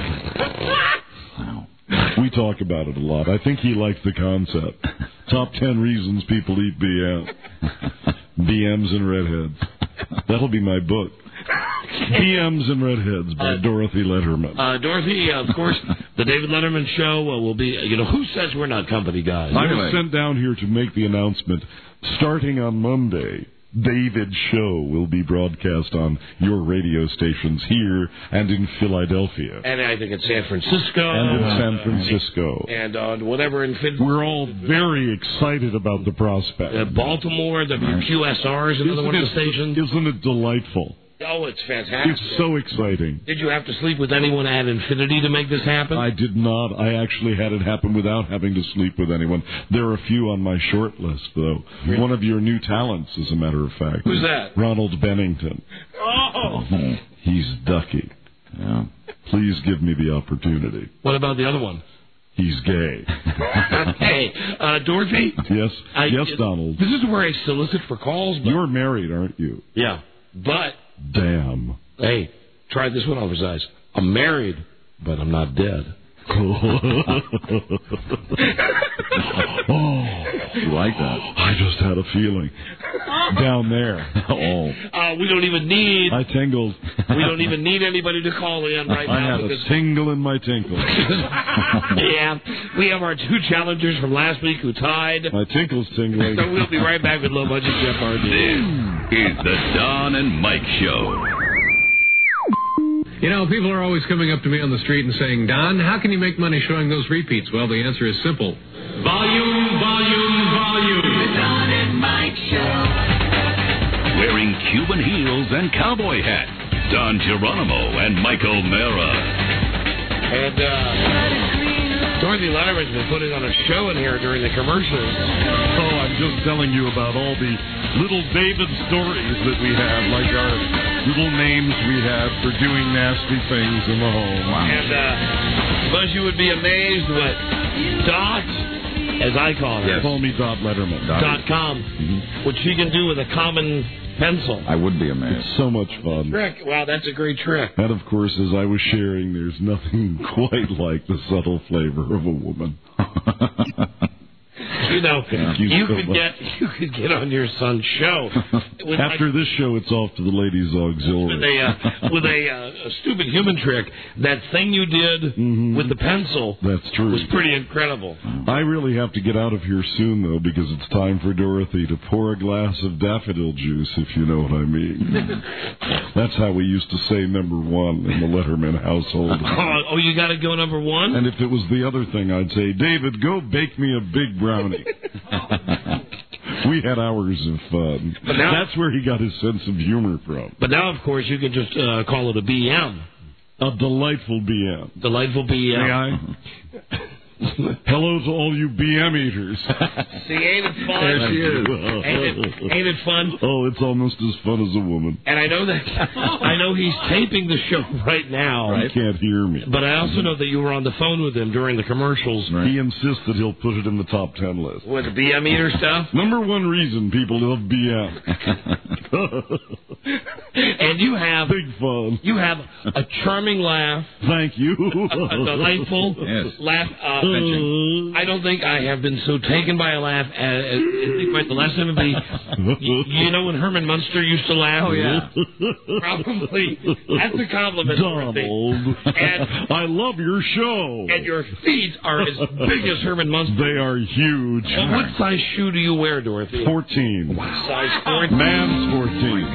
Speaker 7: We talk about it a lot. I think he likes the concept. Top ten reasons people eat B M. B Ms and redheads. That'll be my book. D Ms and Redheads by
Speaker 13: Uh,
Speaker 7: Dorothy Letterman.
Speaker 13: Uh, Dorothy, uh, of course, the David Letterman show uh, will be, you know, who says we're not company guys?
Speaker 7: I was sent down here to make the announcement. Starting on Monday, David's show will be broadcast on your radio stations here and in Philadelphia.
Speaker 13: And I think in San Francisco.
Speaker 7: And in San
Speaker 13: uh,
Speaker 7: Francisco.
Speaker 13: And on whatever in Fin-
Speaker 7: We're all very excited about the prospect.
Speaker 13: uh, Baltimore, W Q S R is another
Speaker 7: Isn't
Speaker 13: one of the
Speaker 7: it-
Speaker 13: stations.
Speaker 7: Isn't it delightful?
Speaker 13: Oh, it's fantastic.
Speaker 7: It's so exciting.
Speaker 13: Did you have to sleep with anyone at Infinity to make this happen?
Speaker 7: I did not. I actually had it happen without having to sleep with anyone. There are a few on my short list, though.
Speaker 13: Really?
Speaker 7: One of your new talents, as a matter of fact.
Speaker 13: Who's that?
Speaker 7: Ronald Bennington.
Speaker 13: Oh!
Speaker 7: He's ducky. Yeah. Please give me the opportunity.
Speaker 13: What about the other one?
Speaker 7: He's gay.
Speaker 13: Hey, uh, Dorothy?
Speaker 7: Yes,
Speaker 13: I,
Speaker 7: yes, Donald.
Speaker 13: This is where I solicit for calls. But...
Speaker 7: You're married, aren't you?
Speaker 13: Yeah, but...
Speaker 7: Damn.
Speaker 13: Hey, try this one over his eyes. I'm married, but I'm not dead.
Speaker 7: Oh,
Speaker 12: you like that?
Speaker 7: I just had a feeling. Down there.
Speaker 12: Oh.
Speaker 13: Uh, we don't even need...
Speaker 7: I tingled.
Speaker 13: We don't even need anybody to call in right
Speaker 7: I
Speaker 13: now.
Speaker 7: had
Speaker 13: because...
Speaker 7: a tingle in my tinkle.
Speaker 13: Yeah, we have our two challengers from last week who tied.
Speaker 7: My tinkle's tingling.
Speaker 13: So we'll be right back with Low Budget Jeff Hardy.
Speaker 3: This is the Don and Mike Show.
Speaker 9: You know, people are always coming up to me on the street and saying, Don, how can you make money showing those repeats? Well, the answer is simple. Volume, volume, volume.
Speaker 21: The Don and Mike Show.
Speaker 3: Wearing Cuban heels and cowboy hat, Don Geronimo and Michael Mara.
Speaker 13: And uh, Dorothy Letterman's been putting on a show in here during the commercials.
Speaker 7: Oh, I'm just telling you about all the little David stories that we have, like our little names we have for doing nasty things in the home.
Speaker 13: And uh, Buzz, you would be amazed what Dot, as I call her,
Speaker 7: Yes. Call me Dot Letterman.
Speaker 13: dot com,
Speaker 7: Mm-hmm.
Speaker 13: what she can do with a common pencil.
Speaker 12: I would be amazed.
Speaker 7: It's so much fun.
Speaker 13: Trick. Wow, that's a great trick.
Speaker 7: And of course, as I was sharing, there's nothing quite like the subtle flavor of a woman.
Speaker 13: You know,
Speaker 7: Thank you
Speaker 13: you
Speaker 7: so
Speaker 13: could
Speaker 7: much.
Speaker 13: get you could get on your son's show with
Speaker 7: After this show, it's off to the ladies' auxiliary.
Speaker 13: with a uh, with a, uh, a stupid human trick. That thing you did with the pencil
Speaker 7: That's true.
Speaker 13: was pretty incredible.
Speaker 7: I really have to get out of here soon, though, because it's time for Dorothy to pour a glass of daffodil juice, if you know what I mean. That's how we used to say number one in the Letterman household.
Speaker 13: Oh, oh, you got to go number one.
Speaker 7: And if it was the other thing, I'd say, David, go bake me a big brownie. We had hours of fun.
Speaker 13: But now-
Speaker 7: That's where he got his sense of humor from.
Speaker 13: But now, of course, you can just uh, call it a B M.
Speaker 7: A delightful B M.
Speaker 13: Delightful B M.
Speaker 7: May I? Hello to all you B M eaters.
Speaker 13: See, ain't it fun?
Speaker 7: There she is.
Speaker 13: Ain't it, ain't it fun?
Speaker 7: Oh, it's almost as fun as a woman.
Speaker 13: And I know that I know he's taping the show right now.
Speaker 7: He can't hear me.
Speaker 13: But I also know that you were on the phone with him during the commercials.
Speaker 7: He insists that he'll put it in the top ten list.
Speaker 13: With the B M eater stuff?
Speaker 7: Number one reason people love B M.
Speaker 13: And you have
Speaker 7: big fun.
Speaker 13: You have a charming laugh.
Speaker 7: Thank you.
Speaker 13: A delightful
Speaker 7: Yes.
Speaker 13: laugh. Uh, I don't think I have been so taken by a laugh as, as I think like the last time would be. You, you know when Herman Munster used to laugh?
Speaker 7: Oh, yeah.
Speaker 13: Probably. That's a compliment.
Speaker 7: Donald.
Speaker 13: And
Speaker 7: I love your show.
Speaker 13: And your feet are as big as Herman Munster.
Speaker 7: They are huge.
Speaker 13: Well, what size shoe do you wear, Dorothy?
Speaker 7: fourteen.
Speaker 13: Size fourteen.
Speaker 7: Man's fourteen.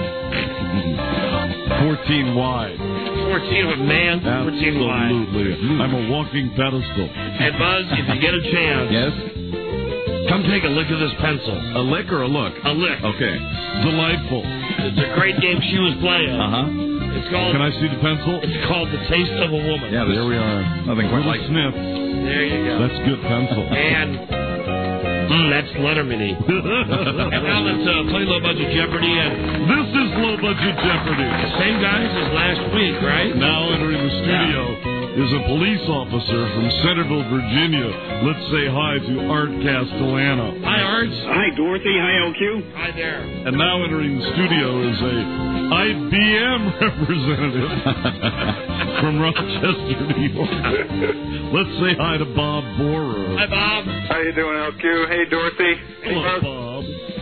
Speaker 12: God.
Speaker 7: fourteen wide.
Speaker 13: fourteen with man, fourteen wide.
Speaker 7: Absolutely. I'm a walking pedestal.
Speaker 13: And Buzz, if you get a chance,
Speaker 12: Yes?
Speaker 13: come take a lick of this pencil.
Speaker 12: A lick or a look?
Speaker 13: A lick.
Speaker 12: Okay.
Speaker 7: Delightful.
Speaker 13: It's a great game she was playing.
Speaker 12: Uh-huh.
Speaker 13: It's called.
Speaker 7: Can I see the pencil?
Speaker 13: It's called The Taste of a Woman.
Speaker 12: Yeah,
Speaker 7: There we are.
Speaker 12: Nothing quite
Speaker 7: Little
Speaker 12: like
Speaker 7: sniff.
Speaker 13: There you go.
Speaker 7: That's good pencil.
Speaker 13: And mm, that's Letterman-y. And now let's uh, play Low Budget Jeopardy. And
Speaker 7: This is Low Budget Jeopardy.
Speaker 13: same guys as last week, right?
Speaker 7: Now entering the studio is a police officer from Centerville, Virginia. Let's say hi to Art Castellano.
Speaker 13: Hi, Arts.
Speaker 5: Hi, Dorothy. Hi, L Q.
Speaker 13: Hi there.
Speaker 7: And now entering the studio is a I B M representative from Rochester, New York. Let's say hi to Bob Borer.
Speaker 13: Hi, Bob.
Speaker 14: How you doing, L Q? Hey, Dorothy. Hey,
Speaker 7: Hello,
Speaker 14: Buzz.
Speaker 7: Bob.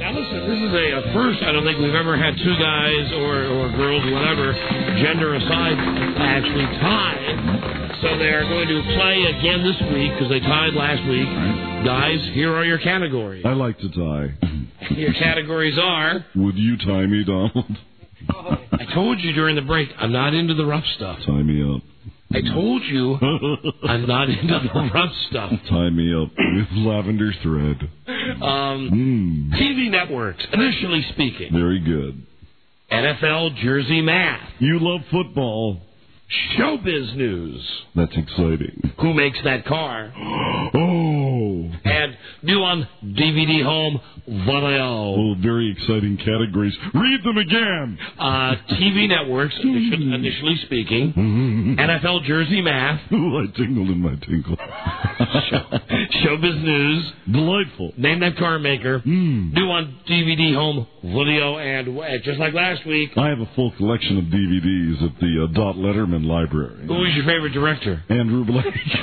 Speaker 13: Now listen, this is a, a first. I don't think we've ever had two guys or, or girls, whatever, gender aside, actually tie. So they are going to play again this week because they tied last week. Guys, here are your categories.
Speaker 7: I like to tie.
Speaker 13: Your categories are...
Speaker 7: Would you tie me, Donald?
Speaker 13: I told you during the break, I'm not into the rough stuff.
Speaker 7: Tie me up.
Speaker 13: I told you I'm not into the rough stuff.
Speaker 7: Tie me up with lavender thread.
Speaker 13: Um,
Speaker 7: mm.
Speaker 13: T V networks, initially speaking.
Speaker 7: Very good.
Speaker 13: N F L jersey math.
Speaker 7: You love football.
Speaker 13: Showbiz news.
Speaker 7: That's exciting.
Speaker 13: Who makes that car?
Speaker 7: Oh.
Speaker 13: And new on D V D home video.
Speaker 7: Oh, very exciting categories. Read them again.
Speaker 13: Uh, T V networks, initially, initially speaking. N F L jersey math.
Speaker 7: Oh, I tingled in my tinkle.
Speaker 13: Show, showbiz news.
Speaker 7: Delightful.
Speaker 13: Name that car maker.
Speaker 7: Mm.
Speaker 13: New on D V D home video. And uh, just like last week.
Speaker 7: I have a full collection of D V Ds at the uh, Dot Letterman Library.
Speaker 13: Who is your favorite director?
Speaker 7: Andrew Blake.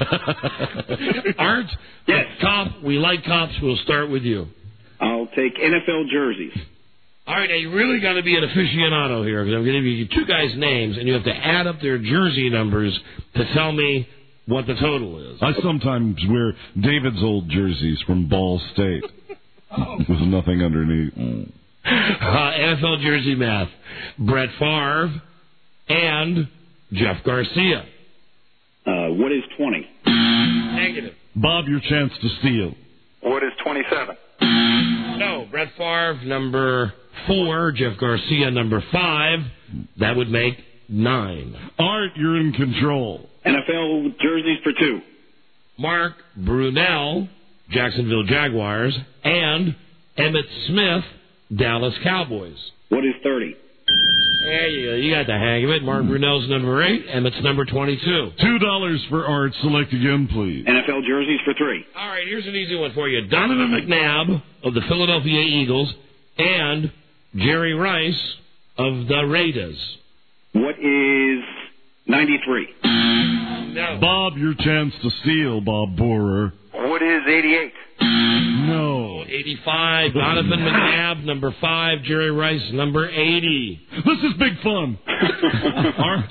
Speaker 13: Art?
Speaker 5: Yes.
Speaker 13: Cop. We like cops. We'll start with you.
Speaker 5: I'll take N F L jerseys.
Speaker 13: All right, now you really got to be an aficionado here because I'm going to give you two guys' names and you have to add up their jersey numbers to tell me what the total is.
Speaker 7: I sometimes wear David's old jerseys from Ball State with nothing underneath.
Speaker 13: Uh, N F L jersey math. Brett Favre and Jeff Garcia.
Speaker 5: Uh, what is twenty?
Speaker 13: Negative.
Speaker 7: Bob, your chance to steal.
Speaker 14: What is twenty-seven?
Speaker 13: No, Brett Favre, number four. Jeff Garcia, number five. That would make nine.
Speaker 7: Art, you're in control.
Speaker 5: N F L jerseys for two.
Speaker 13: Mark Brunell, Jacksonville Jaguars, and Emmitt Smith, Dallas Cowboys.
Speaker 5: What is thirty?
Speaker 13: There you go. You got the hang of it. Mark Brunell's number eight. Emmett's number twenty-two.
Speaker 7: Two dollars for Art. Select again, please.
Speaker 5: N F L jerseys for three.
Speaker 13: All right, here's an easy one for you. Donovan McNabb of the Philadelphia Eagles and Jerry Rice of the Raiders.
Speaker 5: What is ninety-three?
Speaker 13: No.
Speaker 7: Bob, your chance to steal, Bob Borer.
Speaker 14: What is eighty-eight?
Speaker 7: No.
Speaker 13: eighty-five. Donovan McNabb, number five. Jerry Rice, number eighty.
Speaker 7: This is big fun. Art.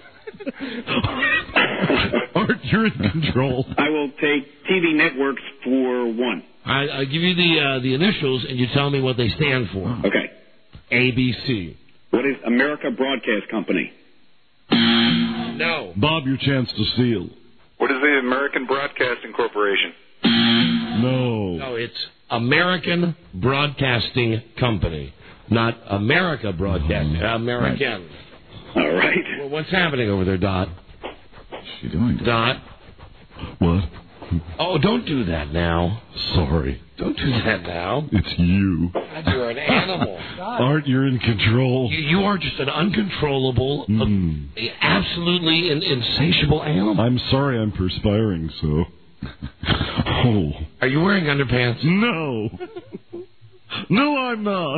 Speaker 7: Art, you're in control.
Speaker 5: I will take T V networks for one.
Speaker 13: I, I give you the uh, the initials, and you tell me what they stand for.
Speaker 5: Okay.
Speaker 13: A B C.
Speaker 5: What is America Broadcast Company?
Speaker 13: No.
Speaker 7: Bob, your chance to steal.
Speaker 14: What is the American Broadcasting Corporation?
Speaker 7: No.
Speaker 13: No, it's American Broadcasting Company, not America Broadcasting.
Speaker 7: Oh,
Speaker 13: American.
Speaker 5: All right.
Speaker 13: Well, what's happening over there, Dot?
Speaker 11: What's she doing?
Speaker 13: Dot.
Speaker 7: What?
Speaker 13: Oh, don't do that now.
Speaker 7: Sorry.
Speaker 13: Don't do that now.
Speaker 7: It's you.
Speaker 13: God, you're an animal.
Speaker 7: Art, you're in control.
Speaker 13: You, you are just an uncontrollable,
Speaker 7: Mm.
Speaker 13: uh, absolutely in, insatiable animal.
Speaker 7: I'm sorry I'm perspiring so. Oh.
Speaker 13: Are you wearing underpants?
Speaker 7: No. No, I'm not.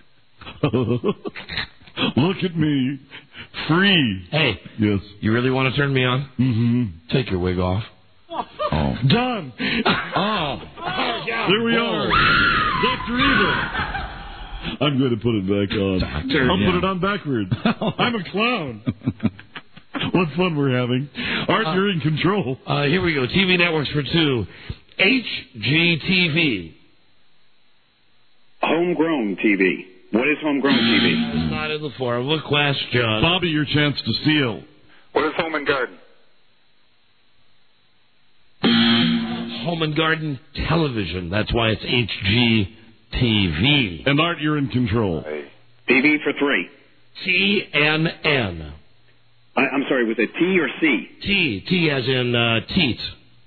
Speaker 7: Look at me. Free.
Speaker 13: Hey.
Speaker 7: Yes.
Speaker 13: You really want to turn me on?
Speaker 7: Mm-hmm.
Speaker 13: Take your wig off.
Speaker 11: Oh.
Speaker 7: Done.
Speaker 13: Oh.
Speaker 7: There we are. Doctor Evil. I'm going to put it back on.
Speaker 13: Doctor,
Speaker 7: I'll
Speaker 13: yeah.
Speaker 7: put it on backwards. I'm a clown. What fun we're having. Art,
Speaker 13: Uh,
Speaker 7: you're in control.
Speaker 13: Uh, here we go. T V networks for two. H G T V.
Speaker 5: Homegrown T V. What is homegrown T V?
Speaker 13: It's not in the form of a question.
Speaker 7: Bobby, your chance to steal.
Speaker 14: What is Home and Garden?
Speaker 13: Home and Garden Television. That's why it's H G T V.
Speaker 7: And Art, you're in control.
Speaker 5: T V for three.
Speaker 13: T N N.
Speaker 5: I, I'm sorry, was it T or C?
Speaker 13: T. T as in uh, teat.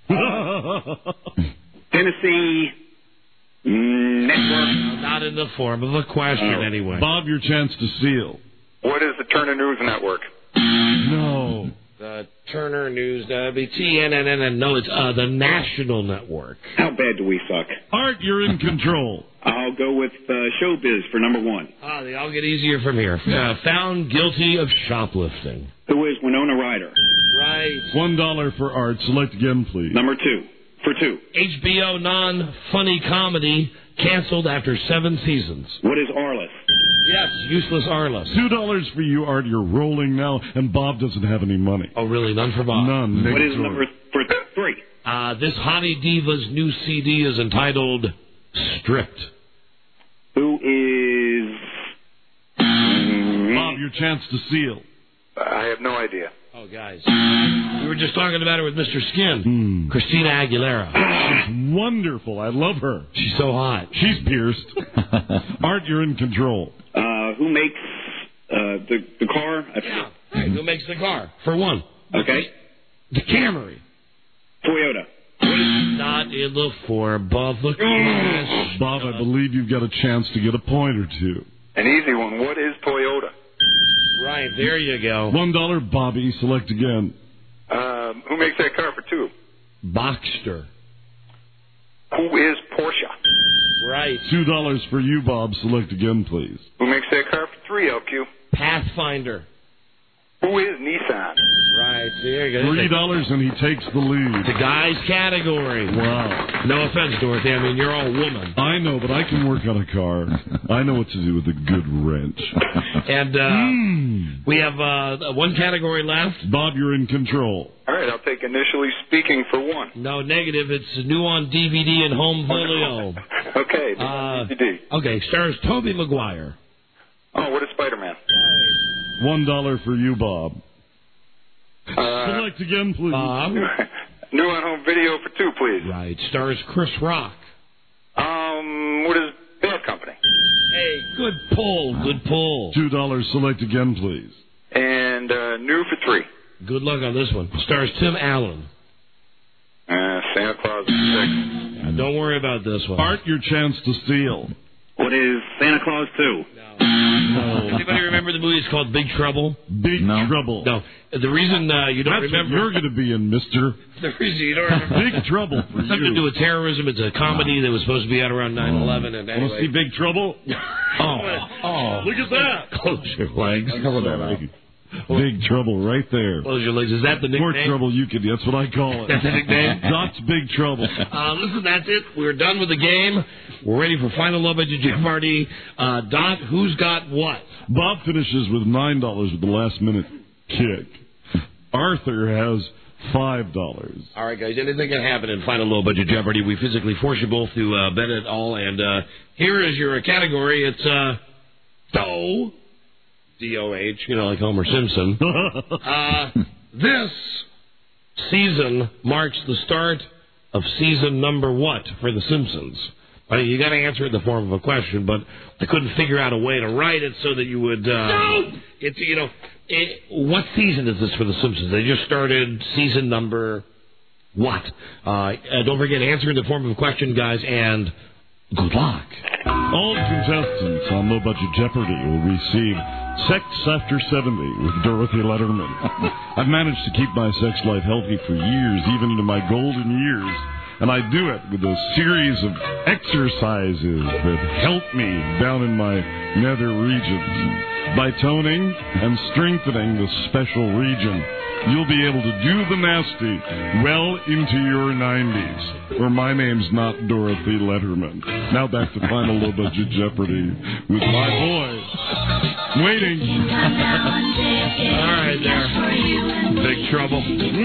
Speaker 5: Tennessee Network.
Speaker 13: Not in the form of a question,
Speaker 7: Oh.
Speaker 13: anyway.
Speaker 7: Bob, your chance to steal.
Speaker 14: What is the Turner News Network?
Speaker 7: No.
Speaker 13: The Turner News, uh, be T N N N. No, it's uh, the National Network.
Speaker 5: How bad do we suck?
Speaker 7: Art, you're in control.
Speaker 5: I'll go with uh, Showbiz for number one.
Speaker 13: Ah, they all get easier from here. Uh, found guilty of shoplifting.
Speaker 5: Who is Winona Ryder?
Speaker 13: Right.
Speaker 7: One dollar for Art. Select again, please.
Speaker 5: Number two. For two.
Speaker 13: H B O non-funny comedy canceled after seven seasons.
Speaker 5: What is Arliss?
Speaker 13: Yes, useless Arliss.
Speaker 7: Two dollars for you, Art. You're rolling now, and Bob doesn't have any money.
Speaker 13: Oh, really? None for Bob?
Speaker 7: None.
Speaker 5: What is
Speaker 7: Negatory.
Speaker 5: number for three?
Speaker 13: Uh, this Hottie Diva's new C D is entitled Stripped.
Speaker 5: Who is...
Speaker 7: Bob, your chance to seal.
Speaker 14: I have no idea.
Speaker 13: Oh, guys. We were just talking about it with Mister Skin.
Speaker 7: Mm.
Speaker 13: Christina Aguilera.
Speaker 7: She's wonderful. I love her.
Speaker 13: She's so hot.
Speaker 7: She's pierced. Art, you're in control.
Speaker 5: Uh, who makes uh, the, the car? I
Speaker 13: Yeah. Right, who makes the car? For one.
Speaker 5: Okay.
Speaker 13: The Camry.
Speaker 5: Toyota.
Speaker 13: Not in the four above the crash.
Speaker 7: Bob, I believe you've got a chance to get a point or two.
Speaker 14: An easy one. What is Toyota?
Speaker 13: Right, there you go.
Speaker 7: One dollar, Bobby. Select again.
Speaker 14: Um, who makes that car for two?
Speaker 13: Boxster.
Speaker 14: Who is Porsche?
Speaker 13: Right.
Speaker 7: Two dollars for you, Bob. Select again, please.
Speaker 14: Who makes that car for three, L Q?
Speaker 13: Pathfinder.
Speaker 14: Who is Nissan?
Speaker 13: Right, there you go.
Speaker 7: Three dollars, and he takes the lead.
Speaker 13: The guys category.
Speaker 7: Wow.
Speaker 13: No offense, Dorothy. I mean, you're all woman.
Speaker 7: I know, but I can work on a car. I know what to do with a good wrench.
Speaker 13: And uh, mm. we have uh, one category left.
Speaker 7: Bob, you're in control.
Speaker 14: All right, I'll take Initially Speaking for one.
Speaker 13: No, negative. It's new on D V D and home video.
Speaker 14: Okay,
Speaker 13: uh,
Speaker 14: D V D.
Speaker 13: Okay, stars Tobey Maguire.
Speaker 14: Oh, what is Spider-Man?
Speaker 7: One dollar for you, Bob.
Speaker 14: Uh,
Speaker 7: Select again, please.
Speaker 13: Bob.
Speaker 14: New on home video for two, please.
Speaker 13: Right. Stars Chris Rock.
Speaker 14: Um, what is Bad Company?
Speaker 13: Hey, good pull. Good pull.
Speaker 7: Two dollars. Select again, please.
Speaker 14: And uh, new for three.
Speaker 13: Good luck on this one. Stars Tim Allen.
Speaker 14: Uh, Santa Claus is six.
Speaker 13: Now, don't worry about this one.
Speaker 7: Art, your chance to steal.
Speaker 5: What is Santa Claus two?
Speaker 13: No. Anybody remember the movie? It's called Big Trouble.
Speaker 7: Big
Speaker 20: No.
Speaker 7: Trouble.
Speaker 13: No. The reason uh, you don't
Speaker 7: That's
Speaker 13: remember.
Speaker 7: what you're going to be in, mister.
Speaker 13: The reason you don't remember.
Speaker 7: Big Trouble for
Speaker 13: Something
Speaker 7: you.
Speaker 13: to do with terrorism. It's a comedy that was supposed to be out around nine eleven. And
Speaker 7: Want to
Speaker 13: anyway.
Speaker 7: see Big Trouble?
Speaker 13: Oh, oh.
Speaker 7: Look at that.
Speaker 13: Close your legs.
Speaker 20: Cover that up.
Speaker 7: Big Trouble right there.
Speaker 13: Close your legs. Is that the
Speaker 7: More
Speaker 13: nickname?
Speaker 7: trouble you could. That's what I call it.
Speaker 13: That's the nickname?
Speaker 7: Dot's Big Trouble.
Speaker 13: Uh, listen, that's it. We're done with the game. We're ready for Final Love Budget Jeopardy. Uh, Dot, who's got what?
Speaker 7: Bob finishes with nine dollars with the last minute kick. Arthur has five dollars.
Speaker 13: All right, guys. Anything can happen in Final Low Budget Jeopardy. We physically force you both to uh, bet it all. And uh, here is your category. It's uh, Doh. D O H, you know, like Homer Simpson. uh, this season marks the start of season number what for The Simpsons? I mean, you got to answer it in the form of a question, but I couldn't figure out a way to write it so that you would. Uh, no! It's you know, it, what season is this for The Simpsons? They just started season number what? Uh, uh, don't forget, answer in the form of a question, guys, and good luck.
Speaker 7: All contestants on Low Budget Jeopardy will receive Sex After seventy with Dorothy Letterman. I've managed to keep my sex life healthy for years, even into my golden years, and I do it with a series of exercises that help me down in my nether regions. By toning and strengthening the special region, you'll be able to do the nasty well into your nineties, where my name's not Dorothy Letterman. Now back to Final Low Budget Jeopardy with my boy waiting.
Speaker 13: All right, there. Big trouble.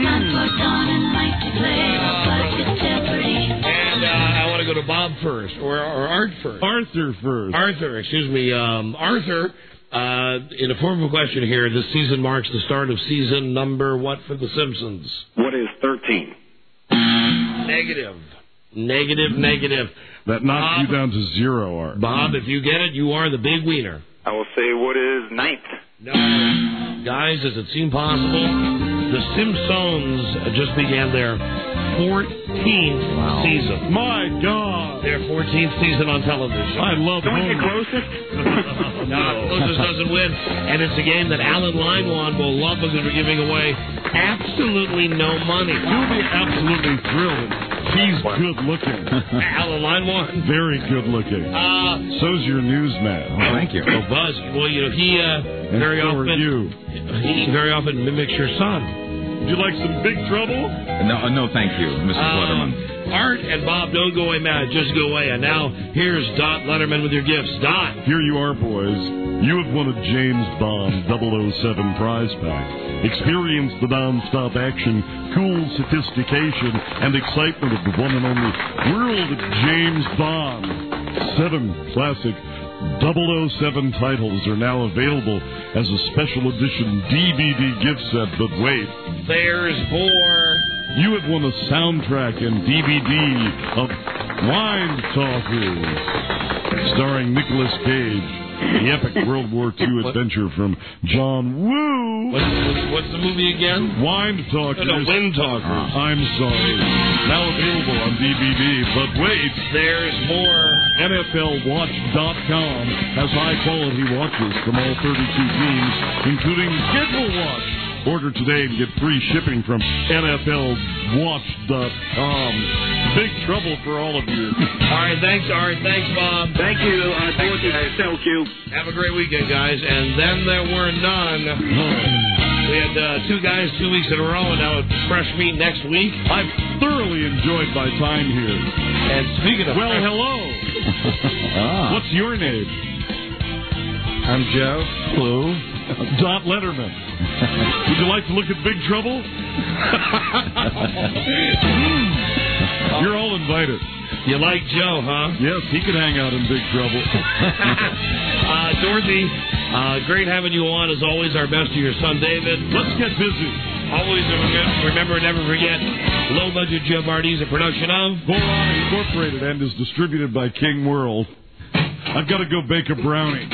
Speaker 13: And uh, I want to go to Bob first, or, or Art first.
Speaker 7: Arthur first.
Speaker 13: Arthur, excuse me. Um, Arthur, uh, in a form of a question here, this season marks the start of season number what for The Simpsons?
Speaker 5: What is thirteen?
Speaker 13: Negative. Negative, negative.
Speaker 7: That knocks
Speaker 13: Bob,
Speaker 7: you down to zero, Art.
Speaker 13: Bob, if you get it, you are the big wiener.
Speaker 14: I will say what is ninth.
Speaker 13: No. Guys, does it seem possible? The Simpsons just began their fourteenth wow. season.
Speaker 7: My God.
Speaker 13: Their fourteenth season on television.
Speaker 7: I love
Speaker 5: Don't
Speaker 7: Homer.
Speaker 5: get closest.
Speaker 13: No, closest doesn't win. And it's a game that Alan Linewan will love because we're giving away absolutely no money.
Speaker 7: You'll be absolutely thrilled. He's good looking.
Speaker 13: Alan Linewan.
Speaker 7: Very good looking.
Speaker 13: Uh,
Speaker 7: So's your newsman.
Speaker 20: Oh, thank you.
Speaker 13: Oh, Buzz. Well, you know, he uh, very
Speaker 7: so
Speaker 13: often
Speaker 7: you.
Speaker 13: he very often mimics your son.
Speaker 7: Would you like some Big Trouble?
Speaker 11: No, no, thank you, Missus
Speaker 13: Um,
Speaker 11: Letterman.
Speaker 13: Art and Bob, don't go away mad. Just go away. And now, here's Dot Letterman with your gifts. Dot.
Speaker 7: Here you are, boys. You have won a James Bond double oh seven prize pack. Experience the non-stop action, cool sophistication, and excitement of the one and only world of James Bond. Seven classic double oh seven titles are now available as a special edition D V D gift set. But wait.
Speaker 13: There's more.
Speaker 7: You have won a soundtrack and D V D of Wind Talkers, starring Nicolas Cage. The epic World War Two adventure from John Woo.
Speaker 13: What's, what's, what's the movie again?
Speaker 7: Wind Talkers.
Speaker 13: No, no, Wind Talkers.
Speaker 7: Uh, I'm sorry. Now available on D V D. But wait.
Speaker 13: There's more.
Speaker 7: N F L Watch dot com has high-quality watches from all thirty-two teams, including Schedule Watch. Order today and get free shipping from N F L Watch dot com. Big trouble for all of you.
Speaker 13: All right, thanks, Art. Thanks, Bob.
Speaker 5: Thank you. Uh, thank you, Sell Q.
Speaker 13: Have a great weekend, guys. And then there were none. We had uh, two guys two weeks in a row, and now a fresh meat next week.
Speaker 7: I've thoroughly enjoyed my time here.
Speaker 13: And speaking of...
Speaker 7: Well,
Speaker 13: fresh-
Speaker 7: hello.
Speaker 11: Ah.
Speaker 7: What's your name?
Speaker 11: I'm Joe. Hello.
Speaker 7: Dot Letterman. Would you like to look at Big Trouble? You're all invited.
Speaker 13: You like Joe, huh?
Speaker 7: Yes, he could hang out in Big Trouble.
Speaker 13: uh, Dorothy, uh, great having you on. As always, our best to your son, David.
Speaker 7: Let's get busy.
Speaker 13: Always remember, never forget, Low Budget Joe Marty's a production of
Speaker 7: Boron Incorporated and is distributed by King World. I've got to go bake a brownie.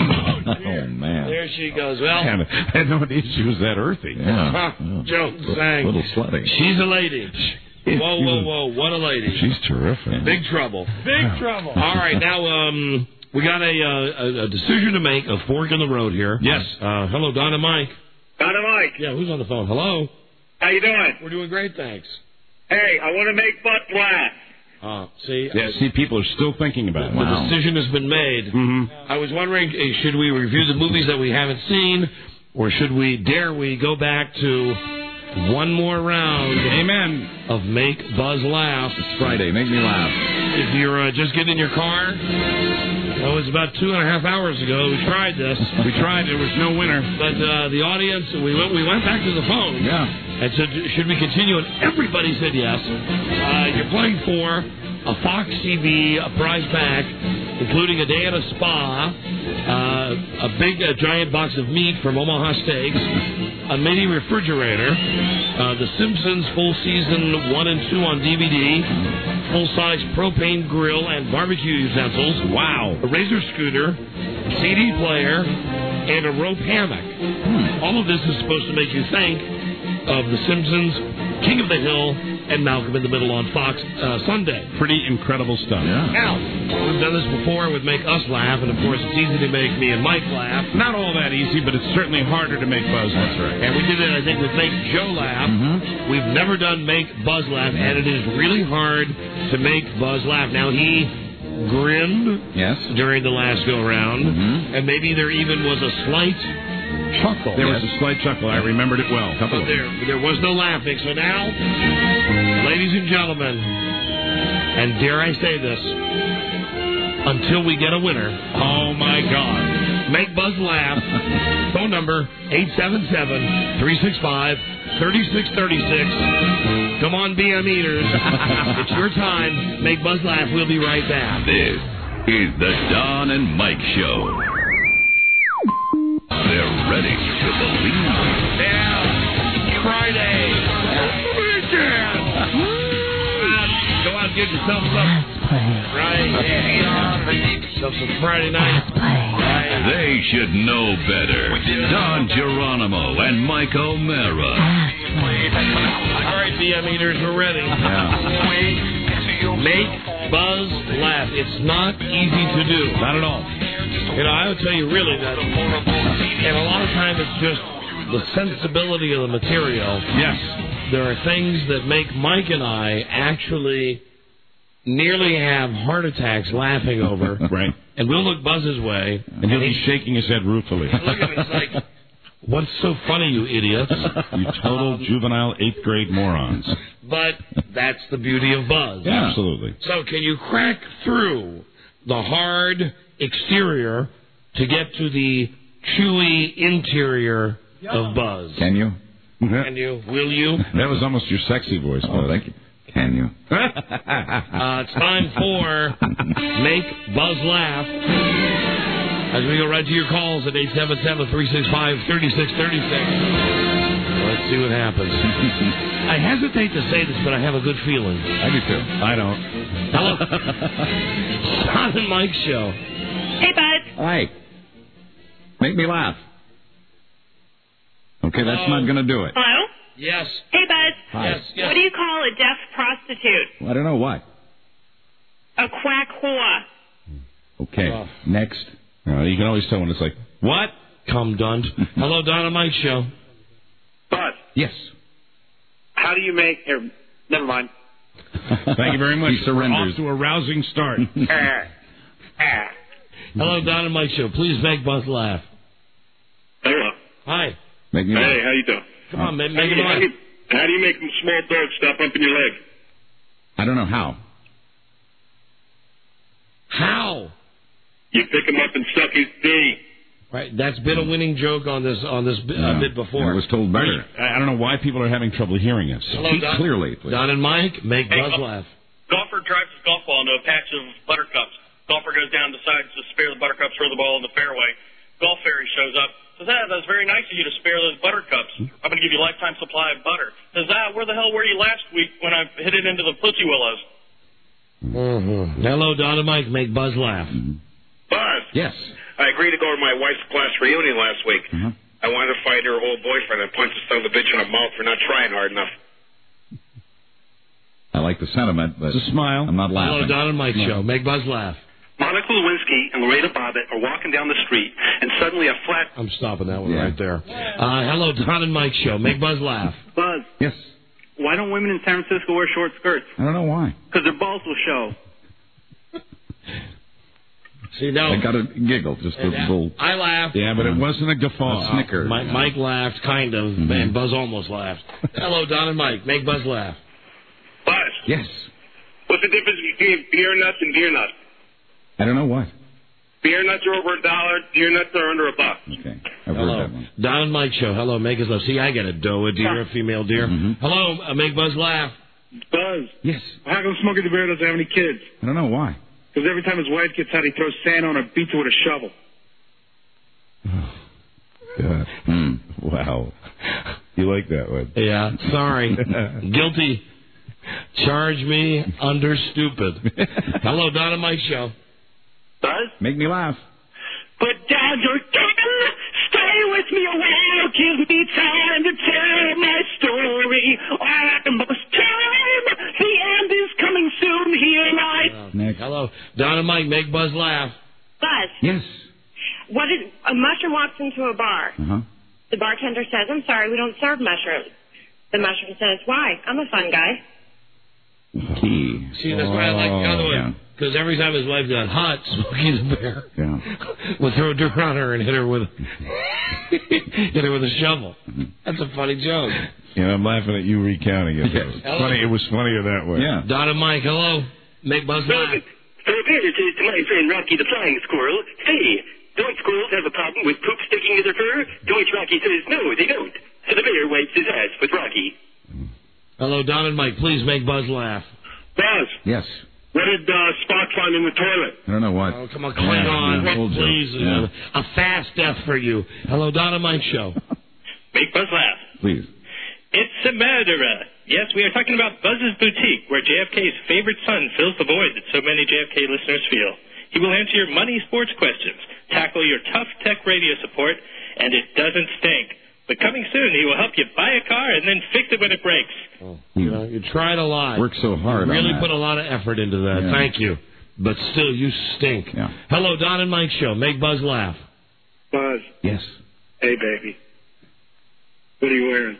Speaker 11: Oh, man.
Speaker 13: There she goes. Well,
Speaker 17: I had no idea she was that earthy.
Speaker 11: Yeah.
Speaker 13: Joe sang.
Speaker 11: A little slutty.
Speaker 13: She's a lady. Whoa, whoa, whoa. What a lady.
Speaker 17: She's terrific.
Speaker 13: Big trouble. Big trouble. All right. Now, um, we got a, uh, a decision to make, a fork in the road here.
Speaker 7: Yes.
Speaker 13: Uh, hello, Don and Mike.
Speaker 14: Don and Mike.
Speaker 13: Yeah, who's on the phone? Hello.
Speaker 14: How you doing?
Speaker 13: We're doing great, thanks.
Speaker 14: Hey, I want to make Butt laugh.
Speaker 13: Uh, see,
Speaker 17: Yeah, see, people are still thinking about it.
Speaker 13: the
Speaker 17: Wow.
Speaker 13: decision has been made.
Speaker 17: Mm-hmm.
Speaker 13: I was wondering, eh, should we review the movies that we haven't seen, or should we, dare we, go back to one more round
Speaker 17: Amen.
Speaker 13: of Make Buzz Laugh?
Speaker 11: It's Friday. Make me laugh.
Speaker 13: If you're uh, just getting in your car, well, it was about two and a half hours ago we tried this.
Speaker 17: We tried. There was no winner.
Speaker 13: But uh, the audience, we went, we went back to the phone.
Speaker 11: Yeah.
Speaker 13: And said, should we continue? And everybody said yes. Uh, you're playing for a Fox T V a prize pack, including a day at a spa, uh, a big uh, giant box of meat from Omaha Steaks, a mini refrigerator, uh, The Simpsons full season one and two on D V D, full-size propane grill and barbecue utensils.
Speaker 17: Wow.
Speaker 13: A Razor scooter, C D player, and a rope hammock.
Speaker 11: Hmm.
Speaker 13: All of this is supposed to make you think of The Simpsons, King of the Hill, and Malcolm in the Middle on Fox uh, Sunday.
Speaker 17: Pretty incredible stuff.
Speaker 11: Yeah.
Speaker 13: Now, we've done this before with Make Us Laugh, and of course it's easy to make me and Mike laugh.
Speaker 17: Not all that easy, but it's certainly harder to make Buzz laugh.
Speaker 11: That's right.
Speaker 13: And we did it, I think, with Make Joe laugh.
Speaker 11: Mm-hmm.
Speaker 13: We've never done Make Buzz laugh, and it is really hard to make Buzz laugh. Now, he grinned
Speaker 11: Yes.
Speaker 13: during the last go-round,
Speaker 11: Mm-hmm.
Speaker 13: and maybe there even was a slight chuckle.
Speaker 17: There was a slight chuckle. I remembered it well.
Speaker 13: But there, there was no laughing. So now, ladies and gentlemen, and dare I say this, until we get a winner,
Speaker 17: Oh, my God.
Speaker 13: Make Buzz laugh. Phone number eight seven seven, three six five, three six three six. Come on, B M Eaters. It's your time. Make Buzz laugh. We'll be right back.
Speaker 3: This is the Don and Mike Show. They're ready to believe.
Speaker 13: Yeah. Friday. Weekend. Go out and get yourself some. Right. Yeah. Yourself some Friday night. Right.
Speaker 3: They should know better. Don Geronimo and Mike O'Mara.
Speaker 13: All right, B M Eaters, we're ready.
Speaker 11: Yeah.
Speaker 13: Make Buzz laugh. It's not easy to do.
Speaker 17: Not at all.
Speaker 13: You know, I would tell you really that, and a lot of times it's just the sensibility of the material.
Speaker 17: Yes.
Speaker 13: There are things that make Mike and I actually nearly have heart attacks laughing over.
Speaker 17: Right.
Speaker 13: And we'll look Buzz's way.
Speaker 17: And he'll be shaking his head ruefully.
Speaker 13: Look at it, it's like, What's so funny, you idiots?
Speaker 17: You total juvenile eighth grade morons.
Speaker 13: But that's the beauty of Buzz.
Speaker 17: Yeah. Absolutely.
Speaker 13: So can you crack through the hard exterior to get to the chewy interior of Buzz?
Speaker 11: Can you?
Speaker 13: Can you? Will you?
Speaker 17: That was almost your sexy voice, Buzz.
Speaker 11: Oh, thank you. Can you?
Speaker 13: uh, it's time for Make Buzz Laugh. As we go right to your calls at eight seven seven, three six five, three six three six. Let's see what happens. I hesitate to say this, but I have a good feeling.
Speaker 11: I do too.
Speaker 17: I don't.
Speaker 13: Hello. Don and Mike Show.
Speaker 19: Hey, Bud.
Speaker 11: Hi. Make me laugh. Okay, that's not going to do it.
Speaker 19: Hello?
Speaker 13: Yes.
Speaker 19: Hey, Bud.
Speaker 11: Hi.
Speaker 13: Yes, yes.
Speaker 19: What do you call a deaf prostitute?
Speaker 11: Well, I don't know what.
Speaker 19: A quack whore.
Speaker 11: Okay,
Speaker 13: Oh.
Speaker 11: next.
Speaker 17: Uh, you can always tell when it's like, what?
Speaker 13: Come, Dund. Hello, Don and Mike Show.
Speaker 1: Bud,
Speaker 11: Yes.
Speaker 1: how do you make... Or, never mind.
Speaker 17: Thank you very much.
Speaker 11: He surrenders.
Speaker 17: We're off to a rousing start.
Speaker 13: Hello, Don and Mike Show. Please make Buzz laugh.
Speaker 8: Hello.
Speaker 13: Hi.
Speaker 11: Make me
Speaker 8: Hey,
Speaker 11: laugh.
Speaker 8: how you doing?
Speaker 13: Come on, make,
Speaker 8: How
Speaker 13: make
Speaker 8: do
Speaker 13: him
Speaker 8: you, how,
Speaker 13: laugh.
Speaker 8: do you, how do you make a small dog stop up in your leg?
Speaker 11: I don't know how.
Speaker 13: How?
Speaker 8: You pick him up and suck his D.
Speaker 13: Right, that's been a winning joke on this on this uh,
Speaker 11: Yeah.
Speaker 13: bit before.
Speaker 11: I was told better.
Speaker 17: I I don't know why people are having trouble hearing us.
Speaker 13: Hello,
Speaker 11: Speak
Speaker 13: Don.
Speaker 11: clearly, please.
Speaker 13: Don and Mike, make
Speaker 22: Hey,
Speaker 13: Buzz
Speaker 22: Bob.
Speaker 13: laugh.
Speaker 22: Golfer drives his golf ball into a patch of buttercups. Golfer goes down, decides to spare the buttercups, throw the ball in the fairway. Golf fairy shows up. Says, ah, that was very nice of you to spare those buttercups. I'm going to give you a lifetime supply of butter. Says, ah, where the hell were you last week when I hit it into the Pussy Willows?
Speaker 13: Mm-hmm. Hello, Don and Mike, make Buzz laugh.
Speaker 8: Buzz.
Speaker 11: Yes.
Speaker 8: I agreed to go to my wife's class reunion last week.
Speaker 11: Uh-huh.
Speaker 8: I wanted to fight her old boyfriend and punch the son of a bitch in the mouth for not trying hard enough.
Speaker 11: I like the sentiment, but
Speaker 17: It's a smile.
Speaker 11: I'm not
Speaker 13: Hello,
Speaker 11: laughing.
Speaker 13: Don and Mike
Speaker 11: No.
Speaker 13: Show, make Buzz laugh.
Speaker 22: Monica Lewinsky and Loretta Bobbitt are walking down the street, and suddenly a flat...
Speaker 13: I'm stopping that one
Speaker 11: Yeah.
Speaker 13: right there. Uh, hello, Don and Mike Show, make Buzz laugh.
Speaker 5: Buzz,
Speaker 11: Yes.
Speaker 5: why don't women in San Francisco wear short skirts?
Speaker 11: I don't know why.
Speaker 5: Because their balls will show.
Speaker 13: See, no.
Speaker 11: I got a giggle, just a
Speaker 13: And, uh,
Speaker 11: little.
Speaker 13: I laughed.
Speaker 17: Yeah, but it wasn't a guffaw.
Speaker 11: A snicker.
Speaker 13: Mike, Mike laughed, kind of,
Speaker 11: Mhm.
Speaker 13: and Buzz almost laughed. Hello, Don and Mike, make Buzz laugh.
Speaker 8: Buzz,
Speaker 11: Yes.
Speaker 8: what's the difference between beer nuts and beer nuts?
Speaker 11: I don't know what.
Speaker 8: Beer nuts are over a dollar. Beer nuts are under a buck.
Speaker 11: Okay. I've
Speaker 13: Hello,
Speaker 11: heard that one.
Speaker 13: Don and Mike Show. Hello, make us laugh. See, I get a doe, a deer, a female deer.
Speaker 11: Mhm.
Speaker 13: Hello, uh, make Buzz laugh.
Speaker 5: Buzz,
Speaker 11: Yes.
Speaker 5: how come Smokey the Bear doesn't have any kids?
Speaker 11: I don't know why.
Speaker 5: Because every time his wife gets out, he throws sand on her, beats her with a shovel.
Speaker 17: God.
Speaker 11: Hmm.
Speaker 17: Wow. You like that one?
Speaker 13: Yeah, sorry. Guilty. Charge me under stupid. Hello, Don and Mike Show.
Speaker 2: Buzz?
Speaker 11: Make me laugh.
Speaker 2: Put down your gun. Stay with me a while. Give me time to tell my story. Almost time. The end is coming soon. Here I...
Speaker 11: Next.
Speaker 13: Hello, Don and Mike, make Buzz laugh.
Speaker 6: Buzz,
Speaker 11: Yes.
Speaker 6: what is, a mushroom walks into a bar.
Speaker 11: Uh-huh.
Speaker 6: The bartender says, I'm sorry, we don't serve mushrooms. The mushroom says, why? I'm a fun guy.
Speaker 11: Key.
Speaker 13: See, that's why I like the other
Speaker 11: Yeah.
Speaker 13: one. Because every time his wife got hot, Smokey the Bear
Speaker 11: Yeah.
Speaker 13: would throw dirt on her and hit her with hit her with a shovel. That's a funny joke.
Speaker 17: Yeah, I'm laughing at you recounting it.
Speaker 13: Yes.
Speaker 17: It's funny. It was funnier that way.
Speaker 11: Yeah.
Speaker 13: Don and Mike, hello. Make Buzz laugh.
Speaker 2: Compared to, to my friend Rocky the Flying Squirrel, hey, don't squirrels have a problem with poop sticking to their fur? To which Rocky says, no, they don't. So the bear wipes his ass with Rocky.
Speaker 13: Hello, Don and Mike. Please make Buzz laugh.
Speaker 8: Buzz,
Speaker 11: Yes.
Speaker 8: what did uh, Spock find in the toilet?
Speaker 11: I don't know what.
Speaker 13: Oh, come on, Klingon.
Speaker 11: Yeah, old joke.
Speaker 13: Please.
Speaker 11: Yeah.
Speaker 13: uh, A fast death for you. Hello, Don and Mike Show.
Speaker 22: Make Buzz laugh.
Speaker 11: Please.
Speaker 22: It's a murderer. Yes, we are talking about Buzz's Boutique, where J F K's favorite son fills the void that so many J F K listeners feel. He will answer your money sports questions, tackle your tough tech radio support, and it doesn't stink. But coming soon, he will help you buy a car and then fix it when it breaks.
Speaker 13: Oh, you know, you tried a lot.
Speaker 11: Worked so hard
Speaker 13: You really
Speaker 11: on that.
Speaker 13: put a lot of effort into that.
Speaker 11: Yeah.
Speaker 13: Thank you. But still, you stink.
Speaker 11: Yeah.
Speaker 13: Hello, Don and Mike Show. Make Buzz laugh.
Speaker 8: Buzz,
Speaker 11: Yes.
Speaker 8: hey, baby. What are you wearing?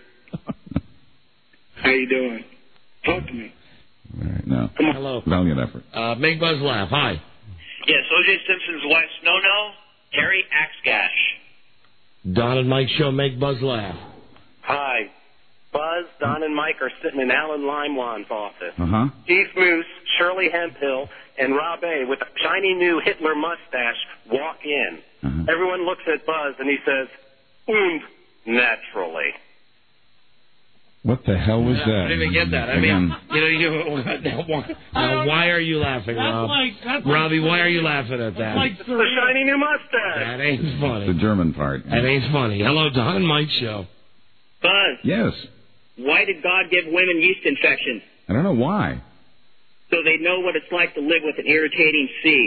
Speaker 8: How you doing? Talk to me.
Speaker 11: All right. No.
Speaker 8: Come on.
Speaker 13: Hello.
Speaker 11: Valiant effort.
Speaker 13: Uh, make Buzz laugh. Hi.
Speaker 22: Yes, O J Simpson's wife, Snow No, Terry Axgash.
Speaker 13: Don and Mike Show, make Buzz laugh.
Speaker 1: Hi. Buzz, Don, and Mike are sitting in Alan Limewan's office.
Speaker 17: Uh-huh.
Speaker 1: Keith Moose, Shirley Hemphill, and Rob A. with a shiny new Hitler mustache walk in.
Speaker 17: Uh-huh.
Speaker 1: Everyone looks at Buzz, and he says, und naturally.
Speaker 17: What the hell was
Speaker 13: Yeah,
Speaker 17: that?
Speaker 13: I didn't even get that. I
Speaker 17: Again.
Speaker 13: mean, you know, you, now, why, now why are you laughing,
Speaker 16: That's
Speaker 13: Rob?
Speaker 16: like- that's like-
Speaker 13: Robbie, why are you laughing at that?
Speaker 16: Like
Speaker 1: The shiny new mustache.
Speaker 13: That ain't funny.
Speaker 17: The German part.
Speaker 13: That ain't funny. Hello, Don and Mike Show.
Speaker 15: Buzz,
Speaker 17: Yes.
Speaker 15: why did God give women yeast infections?
Speaker 17: I don't know why.
Speaker 15: So they know what it's like to live with an irritating C.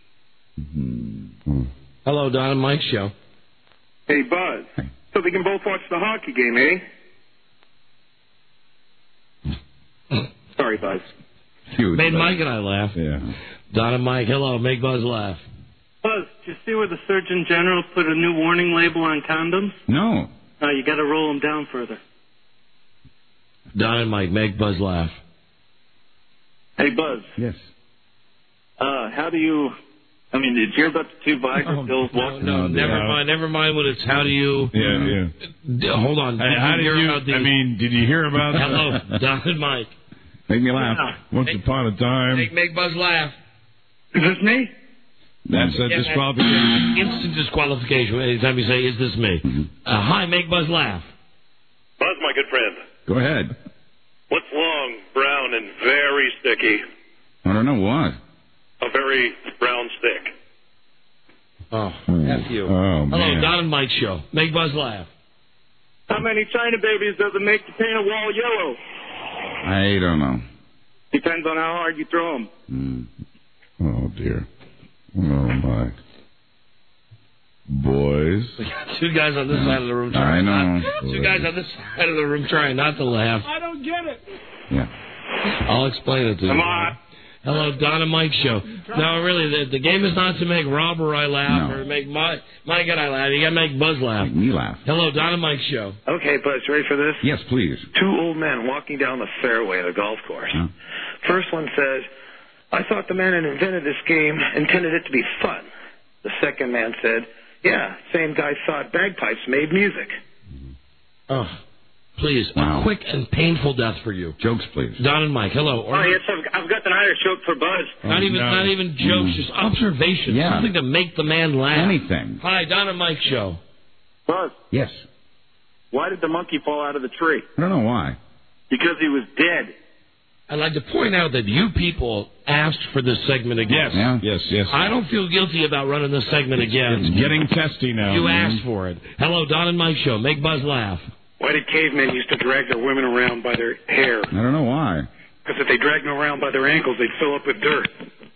Speaker 13: Hello, Don and Mike Show.
Speaker 14: Hey, Buzz. So they can both watch the hockey game, eh? Sorry, Buzz.
Speaker 17: Huge.
Speaker 13: Made
Speaker 17: but-
Speaker 13: Mike and I laugh.
Speaker 17: Yeah.
Speaker 13: Don and Mike, hello, make Buzz laugh.
Speaker 18: Buzz, did you see where the Surgeon General put a new warning label on condoms?
Speaker 17: No.
Speaker 18: Uh, you got to roll them down further.
Speaker 13: Don and Mike, make Buzz laugh.
Speaker 5: Hey, Buzz.
Speaker 17: Yes.
Speaker 5: Uh, how do you... I mean, did you hear about the two Viagra pills
Speaker 13: No,
Speaker 5: walking
Speaker 13: no, never mind. Never mind what it's. How do you?
Speaker 17: Yeah, yeah.
Speaker 13: D- hold on.
Speaker 17: Hey, how
Speaker 13: you
Speaker 17: did
Speaker 13: hear
Speaker 17: you?
Speaker 13: about the-
Speaker 17: I mean, did you hear about?
Speaker 13: Hello, Don and Mike.
Speaker 17: Make me laugh. Once
Speaker 13: Make-
Speaker 17: upon a time.
Speaker 13: Make make Buzz laugh.
Speaker 18: Is this me?
Speaker 17: That's a
Speaker 13: Yeah,
Speaker 17: disqualification.
Speaker 13: Instant disqualification. Anytime you say, "Is this me?" Uh, hi, make Buzz laugh.
Speaker 23: Buzz, my good friend.
Speaker 17: Go ahead.
Speaker 23: What's long, brown, and very sticky?
Speaker 17: I don't know what.
Speaker 23: A very brown stick.
Speaker 13: Oh, F you.
Speaker 17: Oh,
Speaker 13: Hello,
Speaker 17: man.
Speaker 13: Don and Mike Show. Make Buzz laugh.
Speaker 5: How many China babies does it make to paint a wall yellow?
Speaker 17: I don't know.
Speaker 5: Depends on how hard you throw them.
Speaker 17: Mm. Oh, dear. Oh, my. Boys.
Speaker 13: We got two guys on this side of the room
Speaker 17: I
Speaker 13: trying
Speaker 17: know.
Speaker 13: not. Two guys on this side of the room trying not to laugh.
Speaker 16: I don't get it.
Speaker 17: Yeah.
Speaker 13: I'll explain it to you.
Speaker 5: Come on.
Speaker 13: Hello, Don and Mike Show. No, really, the, the game is not to make Rob or I laugh
Speaker 17: No.
Speaker 13: or make Mike, Mike and I laugh. You got to make Buzz laugh.
Speaker 17: Make me laugh.
Speaker 13: Hello, Don and Mike Show.
Speaker 8: Okay, Buzz, you ready for this?
Speaker 17: Yes, please.
Speaker 8: Two old men walking down the fairway of the golf course.
Speaker 17: Huh?
Speaker 8: First one says, I thought the man that invented this game intended it to be fun. The second man said, yeah, same guy thought bagpipes made music.
Speaker 13: Oh, please,
Speaker 17: Wow.
Speaker 13: a quick and painful death for you.
Speaker 17: Jokes, please.
Speaker 13: Don and Mike, hello. Or
Speaker 5: Oh, yes, I've, I've got an Irish joke for Buzz.
Speaker 13: not even,
Speaker 17: no.
Speaker 13: not even jokes,
Speaker 17: Mm.
Speaker 13: just observations.
Speaker 17: Yeah.
Speaker 13: Something to make the man laugh.
Speaker 17: Anything.
Speaker 13: Hi, Don and Mike Show.
Speaker 5: Buzz,
Speaker 17: Yes.
Speaker 5: why did the monkey fall out of the tree?
Speaker 17: I don't know why.
Speaker 5: Because he was dead.
Speaker 13: I'd like to point out that you people asked for this segment again.
Speaker 17: Yeah. Yes, yes.
Speaker 13: I don't feel guilty about running this segment again.
Speaker 17: It's getting testy now.
Speaker 13: You
Speaker 17: man.
Speaker 13: asked for it. Hello, Don and Mike Show. Make Buzz laugh.
Speaker 8: Why did cavemen used to drag their women around by their hair?
Speaker 17: I don't know why.
Speaker 8: Because if they dragged them around by their ankles, they'd fill up with dirt.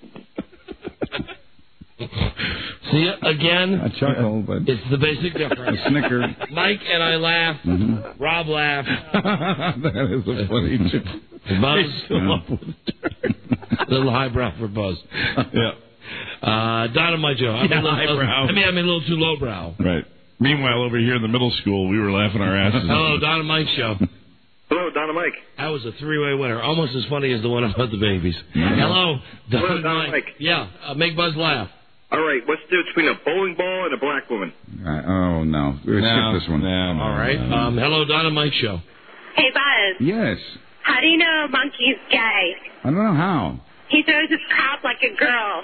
Speaker 13: See, again,
Speaker 17: A chuckle, but
Speaker 13: it's the basic difference.
Speaker 17: a snicker.
Speaker 13: Mike and I laugh.
Speaker 17: Mhm.
Speaker 13: Rob laughs.
Speaker 17: That is a funny joke.
Speaker 13: Buzz.
Speaker 17: Yeah.
Speaker 13: Little highbrow for Buzz.
Speaker 17: Yeah.
Speaker 13: Uh, Don and Mike Show. I'm
Speaker 17: Yeah,
Speaker 13: a little,
Speaker 17: highbrow.
Speaker 13: I mean, I'm a little too lowbrow.
Speaker 17: Right. Meanwhile, over here in the middle school, we were laughing our asses
Speaker 13: Hello,
Speaker 17: off.
Speaker 13: Don and Mike Show.
Speaker 8: Hello, Don and Mike.
Speaker 13: That was a three-way winner. Almost as funny as the one about the babies. Hello, Don
Speaker 8: Hello,
Speaker 13: and
Speaker 8: Don
Speaker 13: Mike.
Speaker 8: and Mike.
Speaker 13: Yeah, uh, make Buzz laugh.
Speaker 8: All right, what's the difference between a bowling ball and a black woman?
Speaker 17: Uh, oh, no. We'll No, skip this one. no, no,
Speaker 13: All right.
Speaker 17: no.
Speaker 13: Um, hello, Don and Mike Show.
Speaker 6: Hey, Buzz.
Speaker 17: Yes.
Speaker 6: How do you know a monkey's gay?
Speaker 17: I don't know how.
Speaker 6: He throws his crop like a girl.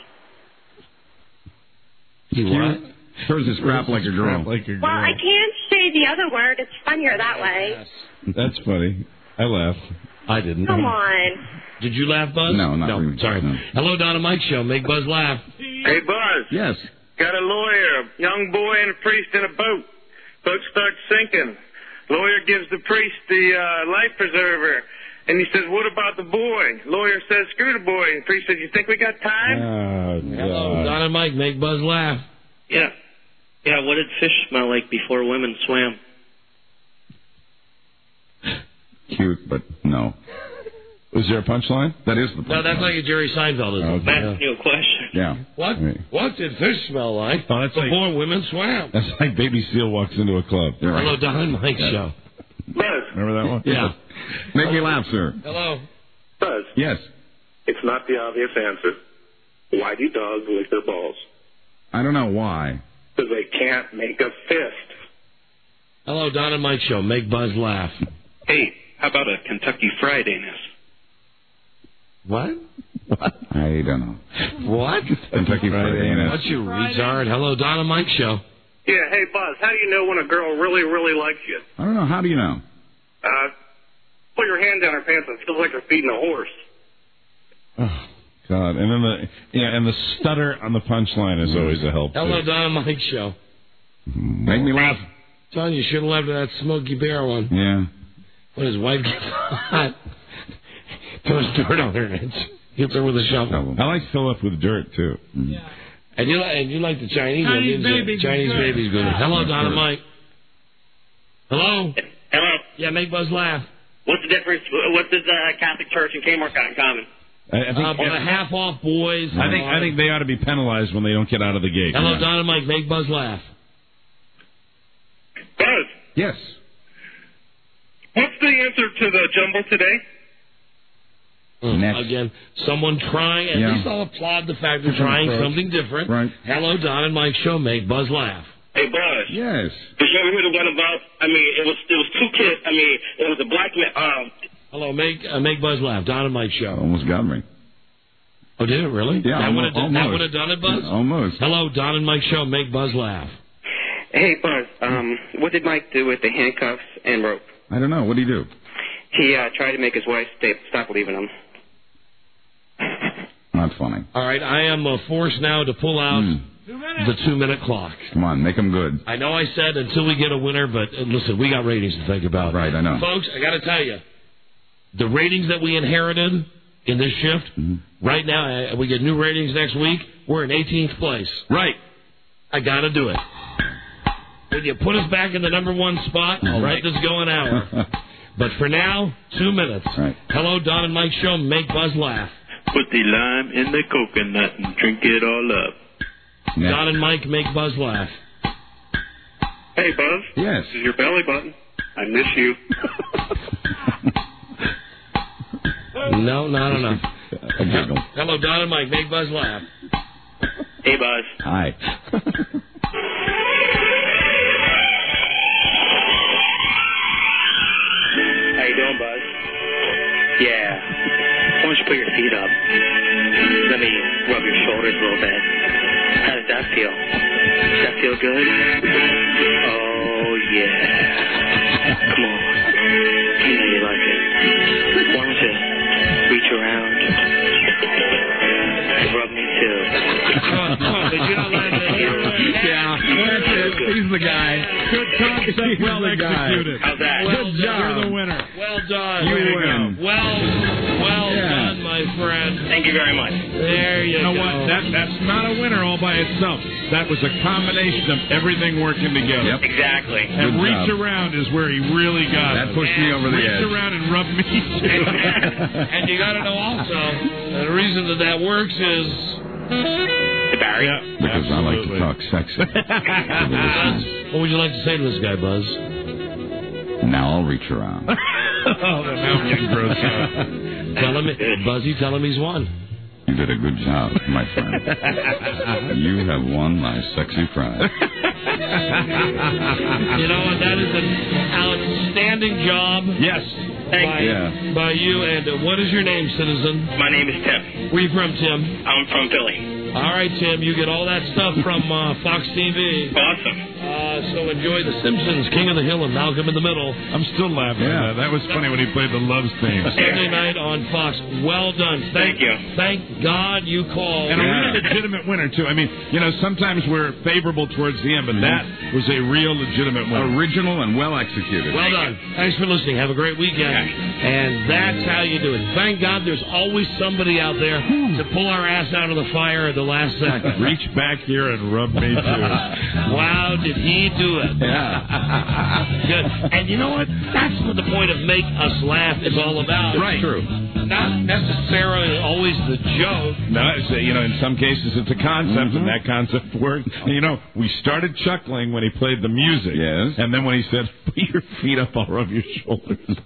Speaker 13: He what?
Speaker 17: Throws his crap like a girl. Like a girl.
Speaker 6: Well, I can't say the other word. It's funnier that way.
Speaker 17: That's funny. I laughed.
Speaker 13: I didn't.
Speaker 6: Come on.
Speaker 13: Did you laugh, Buzz?
Speaker 17: No, not
Speaker 13: no,
Speaker 17: really.
Speaker 13: Sorry.
Speaker 17: No.
Speaker 13: Hello, Don and Mike Show. Make Buzz laugh.
Speaker 14: Hey, Buzz.
Speaker 17: Yes.
Speaker 14: Got a lawyer, a young boy and a priest in a boat. Boat starts sinking. Lawyer gives the priest the uh, life preserver. And he says, what about the boy? Lawyer says, screw the boy. And the priest says, you think we got time?
Speaker 17: Oh,
Speaker 13: Hello,
Speaker 17: God.
Speaker 13: Don and Mike. Make Buzz laugh.
Speaker 15: Yeah. Yeah, what did fish smell like before women swam?
Speaker 17: Cute, but no. Was there a punchline? That is the punchline.
Speaker 13: No, that's like a Jerry Seinfeld, isn't it?
Speaker 17: Okay.
Speaker 15: That's a new question.
Speaker 17: Yeah.
Speaker 13: What?
Speaker 17: Right.
Speaker 13: What did fish smell like
Speaker 17: Oh, that's like-
Speaker 13: before women swam?
Speaker 17: That's like Baby Seal walks into a club. You're right.
Speaker 13: Hello, Don and Mike
Speaker 17: Yeah.
Speaker 13: Show.
Speaker 14: Buzz.
Speaker 17: Remember that one?
Speaker 13: Yeah.
Speaker 17: Make me laugh, sir.
Speaker 13: Hello.
Speaker 14: Buzz.
Speaker 17: Yes.
Speaker 14: It's not the obvious answer. Why do dogs lick their balls?
Speaker 17: I don't know why.
Speaker 14: Because they can't make a fist.
Speaker 13: Hello, Don and Mike Show. Make Buzz laugh.
Speaker 23: Hey, how about a Kentucky Fried Anus?
Speaker 13: What?
Speaker 12: What? I don't know.
Speaker 13: What?
Speaker 12: Kentucky Fried Anus.
Speaker 13: What, you retard? Hello, Don and Mike Show.
Speaker 1: Yeah, hey, Buzz, how do you know when a girl really, really likes you?
Speaker 12: I don't know. How do you know?
Speaker 1: Uh, put your hand down her pants and it feels like you're feeding a horse.
Speaker 17: Oh, God. And then the yeah, and the stutter on the punchline is always a help.
Speaker 13: Hello,
Speaker 17: too.
Speaker 13: Don and Mike Show.
Speaker 12: Make me laugh.
Speaker 13: John, you should have left that Smokey Bear one.
Speaker 12: Yeah.
Speaker 13: When his wife gets hot, throws dirt on her and hits her with a shovel.
Speaker 17: I like to fill up with dirt, too.
Speaker 13: Yeah. And you, and you like the Chinese one,
Speaker 16: Chinese
Speaker 13: didn't you?
Speaker 16: babies
Speaker 13: Chinese
Speaker 16: is good.
Speaker 13: baby's good. Hello, Don and Mike. Hello?
Speaker 2: Hello.
Speaker 13: Yeah, make Buzz laugh.
Speaker 2: What's the difference? What does uh, Catholic Church and Kmart got in common?
Speaker 17: I, I think,
Speaker 13: Uh, on the half off boys.
Speaker 17: I think I think they ought to be penalized when they don't get out of the gate.
Speaker 13: Hello,
Speaker 17: Yeah.
Speaker 13: Don and Mike. Make Buzz laugh.
Speaker 1: Buzz,
Speaker 12: Yes.
Speaker 1: what's the answer to the jumble today?
Speaker 13: Mm,
Speaker 12: Next.
Speaker 13: Again, someone trying. At
Speaker 12: Yeah.
Speaker 13: least I'll applaud the fact they're
Speaker 12: Different
Speaker 13: trying
Speaker 12: approach.
Speaker 13: something different.
Speaker 12: Right.
Speaker 13: Hello, Don and Mike Show. Make Buzz laugh.
Speaker 2: Hey, Buzz.
Speaker 12: Yes.
Speaker 2: Did you ever hear the one about? I mean, it was it was two kids. I mean, it was a black man. Um,
Speaker 13: Hello, make uh, make Buzz laugh. Don and Mike Show.
Speaker 12: Almost got me.
Speaker 13: Oh, did it really?
Speaker 12: Yeah,
Speaker 13: that would have
Speaker 12: almost.
Speaker 13: that would have done it, Buzz.
Speaker 12: Almost.
Speaker 13: Hello, Don and Mike Show. Make Buzz laugh.
Speaker 2: hey, Buzz. Um, what did Mike do with the handcuffs and rope?
Speaker 12: I don't know. What do you do?
Speaker 2: He uh, tried to make his wife stay, stop leaving him.
Speaker 12: Not funny.
Speaker 13: All right, I am uh, forced now to pull out
Speaker 12: Hmm.
Speaker 13: the two-minute clock.
Speaker 12: Come on, make them good.
Speaker 13: I know I said until we get a winner, but uh, listen, we got ratings to think about.
Speaker 12: Right, I know.
Speaker 13: Folks, I got to tell you, the ratings that we inherited in this shift,
Speaker 12: Mm-hmm.
Speaker 13: right now, uh, we get new ratings next week. We're in eighteenth place.
Speaker 12: Right.
Speaker 13: I got to do it. When you put us back in the number one spot, I'll write this going hour. But for now, two minutes.
Speaker 12: Right.
Speaker 13: Hello, Don and Mike Show. Make Buzz laugh.
Speaker 23: Put the lime in the coconut and drink it all up.
Speaker 12: Next.
Speaker 13: Don and Mike make Buzz laugh.
Speaker 1: Hey, Buzz.
Speaker 12: Yes.
Speaker 1: This is your belly button. I miss you.
Speaker 13: No, not enough.
Speaker 12: A giggle.
Speaker 13: Hello, Don and Mike. Make Buzz laugh.
Speaker 2: Hey, Buzz.
Speaker 12: Hi.
Speaker 2: How you doing, Buzz? Yeah. Why don't you put your feet up? Let me rub your shoulders a little bit. How does that feel? Does that feel good? Oh, yeah. Come on. I know you like it. Why don't you reach around and rub me too?
Speaker 13: Did you not like that?
Speaker 16: Yeah, that's it. He's the guy. Good concept, well executed.
Speaker 2: How's that?
Speaker 13: Well
Speaker 16: Good job. You're the winner.
Speaker 13: Well done.
Speaker 16: You
Speaker 13: Way to
Speaker 16: win.
Speaker 13: go. Well, well
Speaker 16: Yeah.
Speaker 13: done, my friend.
Speaker 2: Thank you very much.
Speaker 13: There you,
Speaker 17: You know
Speaker 13: go.
Speaker 17: what? That that's not a winner all by itself. That was a combination of everything working together.
Speaker 12: Yep.
Speaker 2: Exactly.
Speaker 17: And
Speaker 12: Good
Speaker 17: reach
Speaker 12: job.
Speaker 17: around is where he really got
Speaker 12: That
Speaker 17: it.
Speaker 12: pushed me over the
Speaker 17: Reach
Speaker 12: edge.
Speaker 17: around and rub me too.
Speaker 13: And you got to know also, the reason that that works is...
Speaker 2: Barry?
Speaker 17: Yeah,
Speaker 12: Because I like to
Speaker 17: absolutely.
Speaker 12: talk sexy. to the listeners.
Speaker 13: What would you like to say to this guy, Buzz?
Speaker 12: Now I'll reach around.
Speaker 17: Oh, now I'm getting gross out.
Speaker 13: Tell him, Buzzy, tell him he's won.
Speaker 12: You did a good job, my friend. You have won my sexy prize.
Speaker 13: You know what? That is an outstanding job.
Speaker 17: Yes.
Speaker 2: Thank
Speaker 13: by,
Speaker 2: you.
Speaker 12: Yeah.
Speaker 13: by you. And uh, what is your name, citizen?
Speaker 2: My name is Tim.
Speaker 13: Where you from, Tim?
Speaker 2: I'm from Philly.
Speaker 13: All right, Tim. You get all that stuff from uh, Fox T V.
Speaker 2: Awesome.
Speaker 13: Uh, so enjoy The Simpsons, King of the Hill, and Malcolm in the Middle.
Speaker 17: I'm still laughing
Speaker 12: Yeah.
Speaker 17: at that. That was funny when he played the Loves theme.
Speaker 13: Sunday night on Fox. Well done.
Speaker 2: Thank you.
Speaker 13: Thank God you called.
Speaker 17: And a really legitimate winner, too. I mean, you know, sometimes we're favorable towards the end, but that was a real legitimate winner.
Speaker 12: Original and well executed.
Speaker 13: Well done. Thanks for listening. Have a great weekend. And that's how you do it. Thank God there's always somebody out there to pull our ass out of the fire at the last second.
Speaker 17: Reach back here and rub me, too.
Speaker 13: Wow, did he do it?
Speaker 12: Yeah.
Speaker 13: Good. And you know what? That's what the point of Make Us Laugh is all about.
Speaker 12: Right. True.
Speaker 13: Not necessarily always the joke.
Speaker 17: No, it's a, you know, in some cases it's a concept,
Speaker 12: Mm-hmm.
Speaker 17: and that concept worked. And, you know, we started chuckling when he played the music.
Speaker 12: Yes.
Speaker 17: And then when he said, put your feet up, I'll rub your shoulders.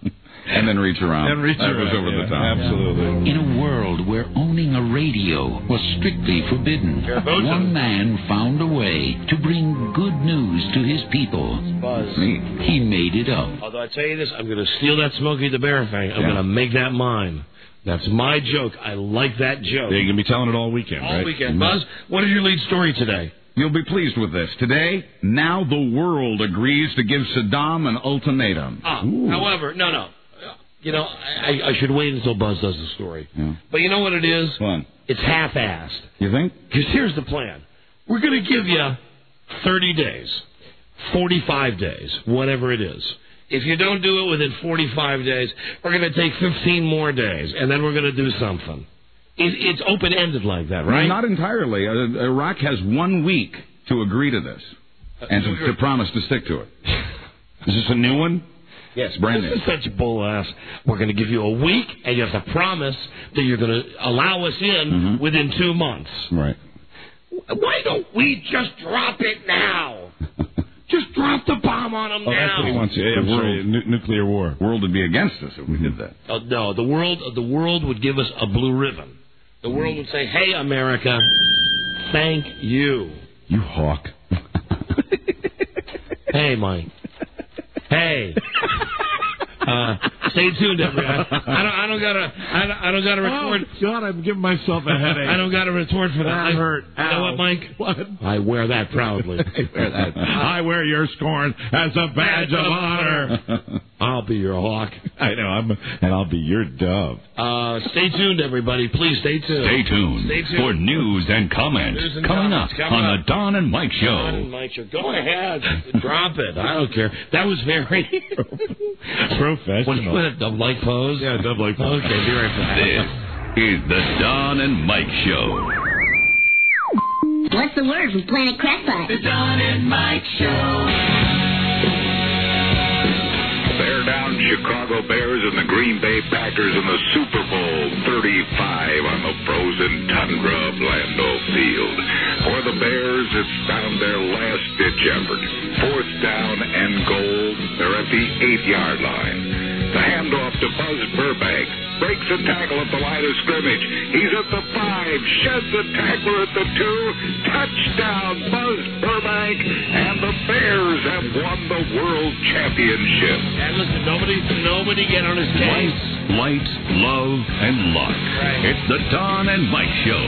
Speaker 11: And then reach around.
Speaker 17: And reach
Speaker 11: that
Speaker 17: around.
Speaker 11: was over
Speaker 17: yeah,
Speaker 11: the top.
Speaker 17: Absolutely.
Speaker 12: In a world where owning a radio was strictly forbidden, one man found a way to bring good news to his people.
Speaker 13: Buzz.
Speaker 12: He made it up.
Speaker 13: Although I tell you this, I'm going to steal that Smokey the Bear thing. I'm
Speaker 17: Yeah.
Speaker 13: going to make that mine. That's my joke. I like that joke.
Speaker 17: Yeah, you're going to be telling it all weekend,
Speaker 13: all
Speaker 17: right?
Speaker 13: weekend. Buzz, what is your lead story today?
Speaker 11: You'll be pleased with this. Today, now the world agrees to give Saddam an ultimatum.
Speaker 13: Ah, however, no, no. You know, I, I should wait until Buzz does the story.
Speaker 11: Yeah.
Speaker 13: But you know what it is?
Speaker 11: Fun.
Speaker 13: It's half-assed.
Speaker 11: You think?
Speaker 13: Because here's the plan. We're going to give you thirty days, forty-five days, whatever it is. If you don't do it within forty-five days, we're going to take fifteen more days, and then we're going to do something. It, it's open-ended like that, right?
Speaker 11: No, not entirely. Uh, Iraq has one week to agree to this and to, to promise to stick to it. Is this a new one?
Speaker 13: Yes,
Speaker 11: brand
Speaker 13: this
Speaker 11: new.
Speaker 13: is such bull ass. We're going to give you a week, and you have to promise that you're going to allow us in
Speaker 11: Mm-hmm.
Speaker 13: within two months.
Speaker 11: Right.
Speaker 13: Why don't we just drop it now? Just drop the bomb on them
Speaker 17: Oh,
Speaker 13: now.
Speaker 17: that's what he wants. Yeah,
Speaker 11: The
Speaker 17: I'm sorry,
Speaker 11: world-
Speaker 17: nu- nuclear war.
Speaker 11: World would be against us if we did that.
Speaker 13: Uh, no, the world, the world would give us a blue ribbon. The world would say, "Hey, America, thank you."
Speaker 17: You hawk.
Speaker 13: Hey, Mike. Hey. Uh, stay tuned, everybody. I don't. I don't gotta. I don't, I don't gotta record.
Speaker 17: Oh, God, I'm giving myself a headache.
Speaker 13: I don't gotta retort for that.
Speaker 17: I'm hurt.
Speaker 13: You know what, Mike?
Speaker 17: What?
Speaker 13: I wear that proudly.
Speaker 17: I wear that. I wear your scorn as a badge of honor.
Speaker 13: I'll be your hawk.
Speaker 17: I know. I'm, and I'll be your dove.
Speaker 13: Uh, stay tuned, everybody. Please stay tuned.
Speaker 3: Stay tuned,
Speaker 13: Stay tuned.
Speaker 3: for news and comments
Speaker 13: News and
Speaker 3: coming
Speaker 13: comments
Speaker 3: up
Speaker 13: coming
Speaker 3: on
Speaker 13: up.
Speaker 3: the Don and Mike Show.
Speaker 13: Don and Mike Show. Go ahead. Drop it. I don't care. That was very
Speaker 17: professional.
Speaker 13: When you put a dove-like pose?
Speaker 17: Yeah, dove-like pose.
Speaker 13: Okay, be right back.
Speaker 3: This is the Don and Mike Show.
Speaker 21: What's the word from Planet Crackpot?
Speaker 12: The Don and Mike Show.
Speaker 4: Bear down Chicago Bears and the Green Bay Packers in the Super Bowl thirty-five on the frozen tundra of Lambeau Field. For the Bears, it's found their last-ditch effort. Fourth down and goal. They're at the eight-yard line. The handoff to Buzz Burbank. Breaks a tackle at the line of scrimmage. He's at the five. Sheds the tackler at the two. Touchdown, Buzz Burbank. And the Bears have won the World Championship.
Speaker 13: And listen, nobody, nobody get on his case.
Speaker 3: Light, love, and luck.
Speaker 13: Right.
Speaker 3: It's the Don and Mike Show.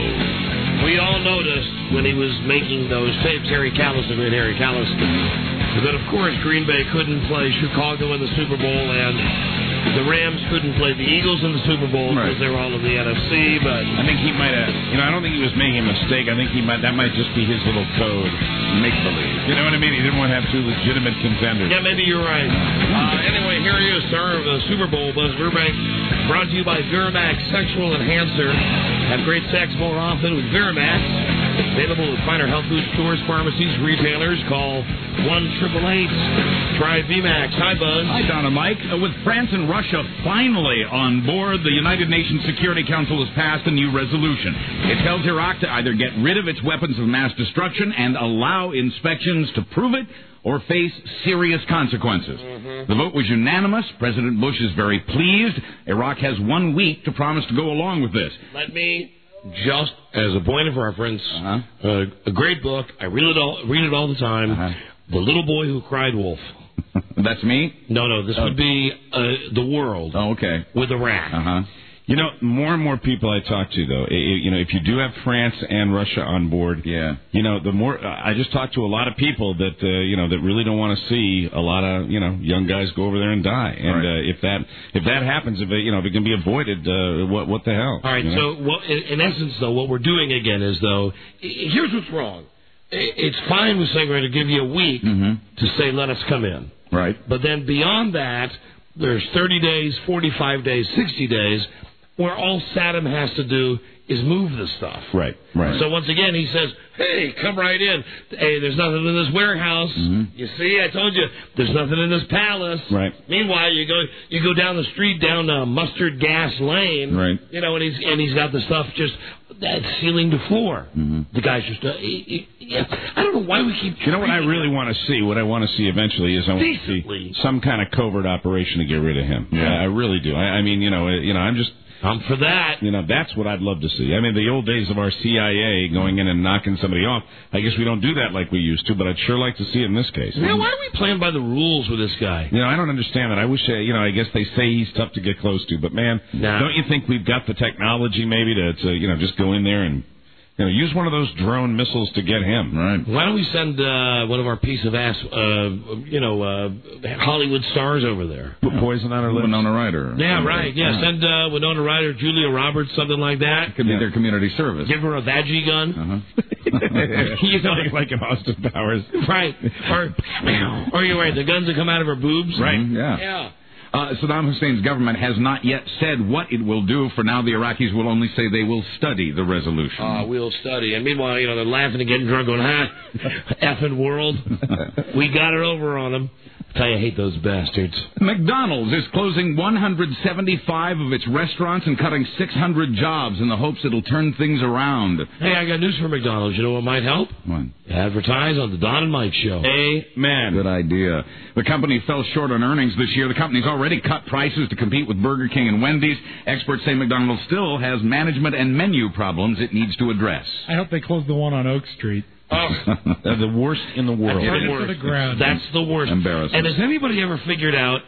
Speaker 13: We all noticed when he was making those tapes, Harry Callis, the great Harry Callis, that of course Green Bay couldn't play Chicago in the Super Bowl, and the Rams couldn't play the Eagles in the Super Bowl because
Speaker 17: Right.
Speaker 13: they were all in the N F C. But
Speaker 17: I think he might have, you know, I don't think he was making a mistake. I think he might, that might just be his little code.
Speaker 11: Make believe.
Speaker 17: You know what I mean? He didn't want to have two legitimate contenders.
Speaker 13: yeah, maybe you're right. Uh, anyway, here he is, star of the Super Bowl, Buzz Burbank, brought to you by Viramax Sexual Enhancer. Have great sex more often with Viramax. Available at finer health food stores, pharmacies, retailers. Call one triple eight. Try V MAX. Hi, Buzz.
Speaker 11: Hi, Don and Mike. Uh, with France and Russia finally on board, the United Nations Security Council has passed a new resolution. It tells Iraq to either get rid of its weapons of mass destruction and allow inspections to prove it, or face serious consequences.
Speaker 13: Mm-hmm.
Speaker 11: The vote was unanimous. President Bush is very pleased. Iraq has one week to promise to go along with this.
Speaker 13: Let me, just as a point of reference,
Speaker 11: Uh-huh.
Speaker 13: uh, a great book. I read it all, read it all the time.
Speaker 11: Uh-huh.
Speaker 13: The Little Boy Who Cried Wolf.
Speaker 11: That's me?
Speaker 13: No, no, this
Speaker 11: Oh.
Speaker 13: would be uh, The World
Speaker 11: Oh, okay.
Speaker 13: with Iraq.
Speaker 11: Uh-huh.
Speaker 17: You know, more and more people I talk to, though, i- i- you know, if you do have France and Russia on board,
Speaker 11: Yeah.
Speaker 17: you know, the more I just talk to a lot of people that uh, you know that really don't want to see a lot of you know young guys go over there and die. And
Speaker 11: Right.
Speaker 17: uh, if that if that happens, if it, you know if it can be avoided, uh, what what the hell?
Speaker 13: All right,
Speaker 17: you know?
Speaker 13: so well, in, in essence, though, what we're doing again is, though, i- here's what's wrong. I- It's fine with saying we're going to give you a week
Speaker 11: Mm-hmm.
Speaker 13: to say, let us come in.
Speaker 11: Right.
Speaker 13: But then beyond that, there's thirty days, forty-five days, sixty days, where all Saddam has to do is move the stuff.
Speaker 17: Right, right.
Speaker 13: So once again, he says, hey, come right in. Hey, there's nothing in this warehouse.
Speaker 17: Mm-hmm.
Speaker 13: You see, I told you, there's nothing in this palace.
Speaker 17: Right.
Speaker 13: Meanwhile, you go you go down the street, down uh, Mustard Gas Lane.
Speaker 17: Right.
Speaker 13: You know, and he's and he's got the stuff just that ceiling to floor.
Speaker 17: Mm-hmm.
Speaker 13: The guy's just, uh, he, he, yeah, I don't know why we keep.
Speaker 17: You know what I really want to see? What I want to see eventually is I want
Speaker 13: Decently.
Speaker 17: to see some kind of covert operation to get rid of him.
Speaker 13: Yeah.
Speaker 17: I, I really do. I, I mean, you know, you know, I'm just.
Speaker 13: I'm for that.
Speaker 17: You know, that's what I'd love to see. I mean, the old days of our C I A going in and knocking somebody off, I guess we don't do that like we used to, but I'd sure like to see it in this case.
Speaker 13: Yeah, why are we playing by the rules with this guy?
Speaker 17: You know, I don't understand that. I wish, uh, you know, I guess they say he's tough to get close to, but man,
Speaker 13: nah.
Speaker 17: don't you think we've got the technology maybe to, to, you know, just go in there and, you know, use one of those drone missiles to get him, right?
Speaker 13: Why don't we send uh, one of our piece of ass, uh, you know, uh, Hollywood stars over there?
Speaker 17: Put poison on her lips.
Speaker 9: Winona Ryder.
Speaker 13: Yeah, right. Yeah, yeah. Send uh, Winona Ryder, Julia Roberts, something like that.
Speaker 9: It could be yeah. their community service.
Speaker 13: Give her a Vaggie gun.
Speaker 17: Uh-huh. you know, like, like in Austin Powers.
Speaker 13: Right. Or, or you're right, the guns that come out of her boobs.
Speaker 9: Right. Mm-hmm. Yeah.
Speaker 13: Yeah.
Speaker 9: Uh, Saddam Hussein's government has not yet said what it will do. For now, the Iraqis will only say they will study the resolution.
Speaker 13: Uh, we'll study. And meanwhile, you know, they're laughing and getting drunk going, ha, effing world. We got it over on them. I tell you, I hate those bastards.
Speaker 9: McDonald's is closing one hundred seventy-five of its restaurants and cutting six hundred jobs in the hopes it'll turn things around.
Speaker 13: Hey, I got news for McDonald's. You know what might help?
Speaker 9: What?
Speaker 13: Advertise on the Don and Mike Show.
Speaker 17: Amen.
Speaker 9: Good idea. The company fell short on earnings this year. The company's already cut prices to compete with Burger King and Wendy's. Experts say McDonald's still has management and menu problems it needs to address.
Speaker 16: I hope they close the one on Oak Street.
Speaker 13: Oh,
Speaker 17: they're the worst in the world.
Speaker 13: That's the worst.
Speaker 16: The ground.
Speaker 13: That's the worst.
Speaker 9: Embarrassing.
Speaker 13: And has anybody ever figured out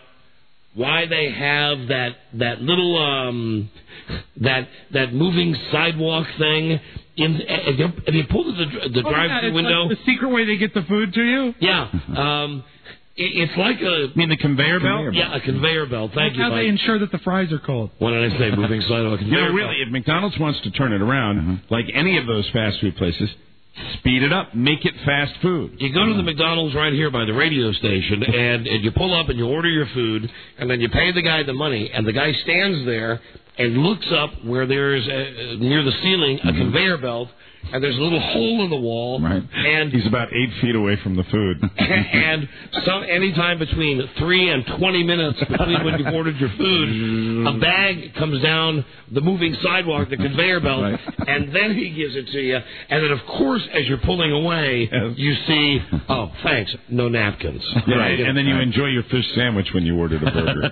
Speaker 13: why they have that that little um that that moving sidewalk thing in? Have you, have you pulled the the
Speaker 16: oh,
Speaker 13: drive-through
Speaker 16: yeah,
Speaker 13: window?
Speaker 16: Like the secret way they get the food to you.
Speaker 13: Yeah. Um. It, it's like a.
Speaker 17: You mean the conveyor belt?
Speaker 9: Conveyor
Speaker 13: yeah, a conveyor belt. Thank
Speaker 16: like
Speaker 13: you.
Speaker 16: How
Speaker 13: Mike.
Speaker 16: they ensure that the fries are cold?
Speaker 13: What did I say? Moving sidewalk.
Speaker 17: You know, really, if McDonald's wants to turn it around, uh-huh. like any of those fast food places, speed it up, make it fast food.
Speaker 13: You go to the McDonald's right here by the radio station, and, and you pull up and you order your food, and then you pay the guy the money, and the guy stands there and looks up where there's a, near the ceiling a mm-hmm. conveyor belt, and there's a little hole in the wall,
Speaker 9: right.
Speaker 13: and
Speaker 17: he's about eight feet away from the food.
Speaker 13: and some anytime between three and twenty minutes between when you've ordered your food, a bag comes down the moving sidewalk, the conveyor belt,
Speaker 9: right.
Speaker 13: and then he gives it to you. And then, of course, as you're pulling away, yes. you see, oh, thanks, no napkins.
Speaker 17: Yeah, right. And then you enjoy your fish sandwich when you ordered a burger.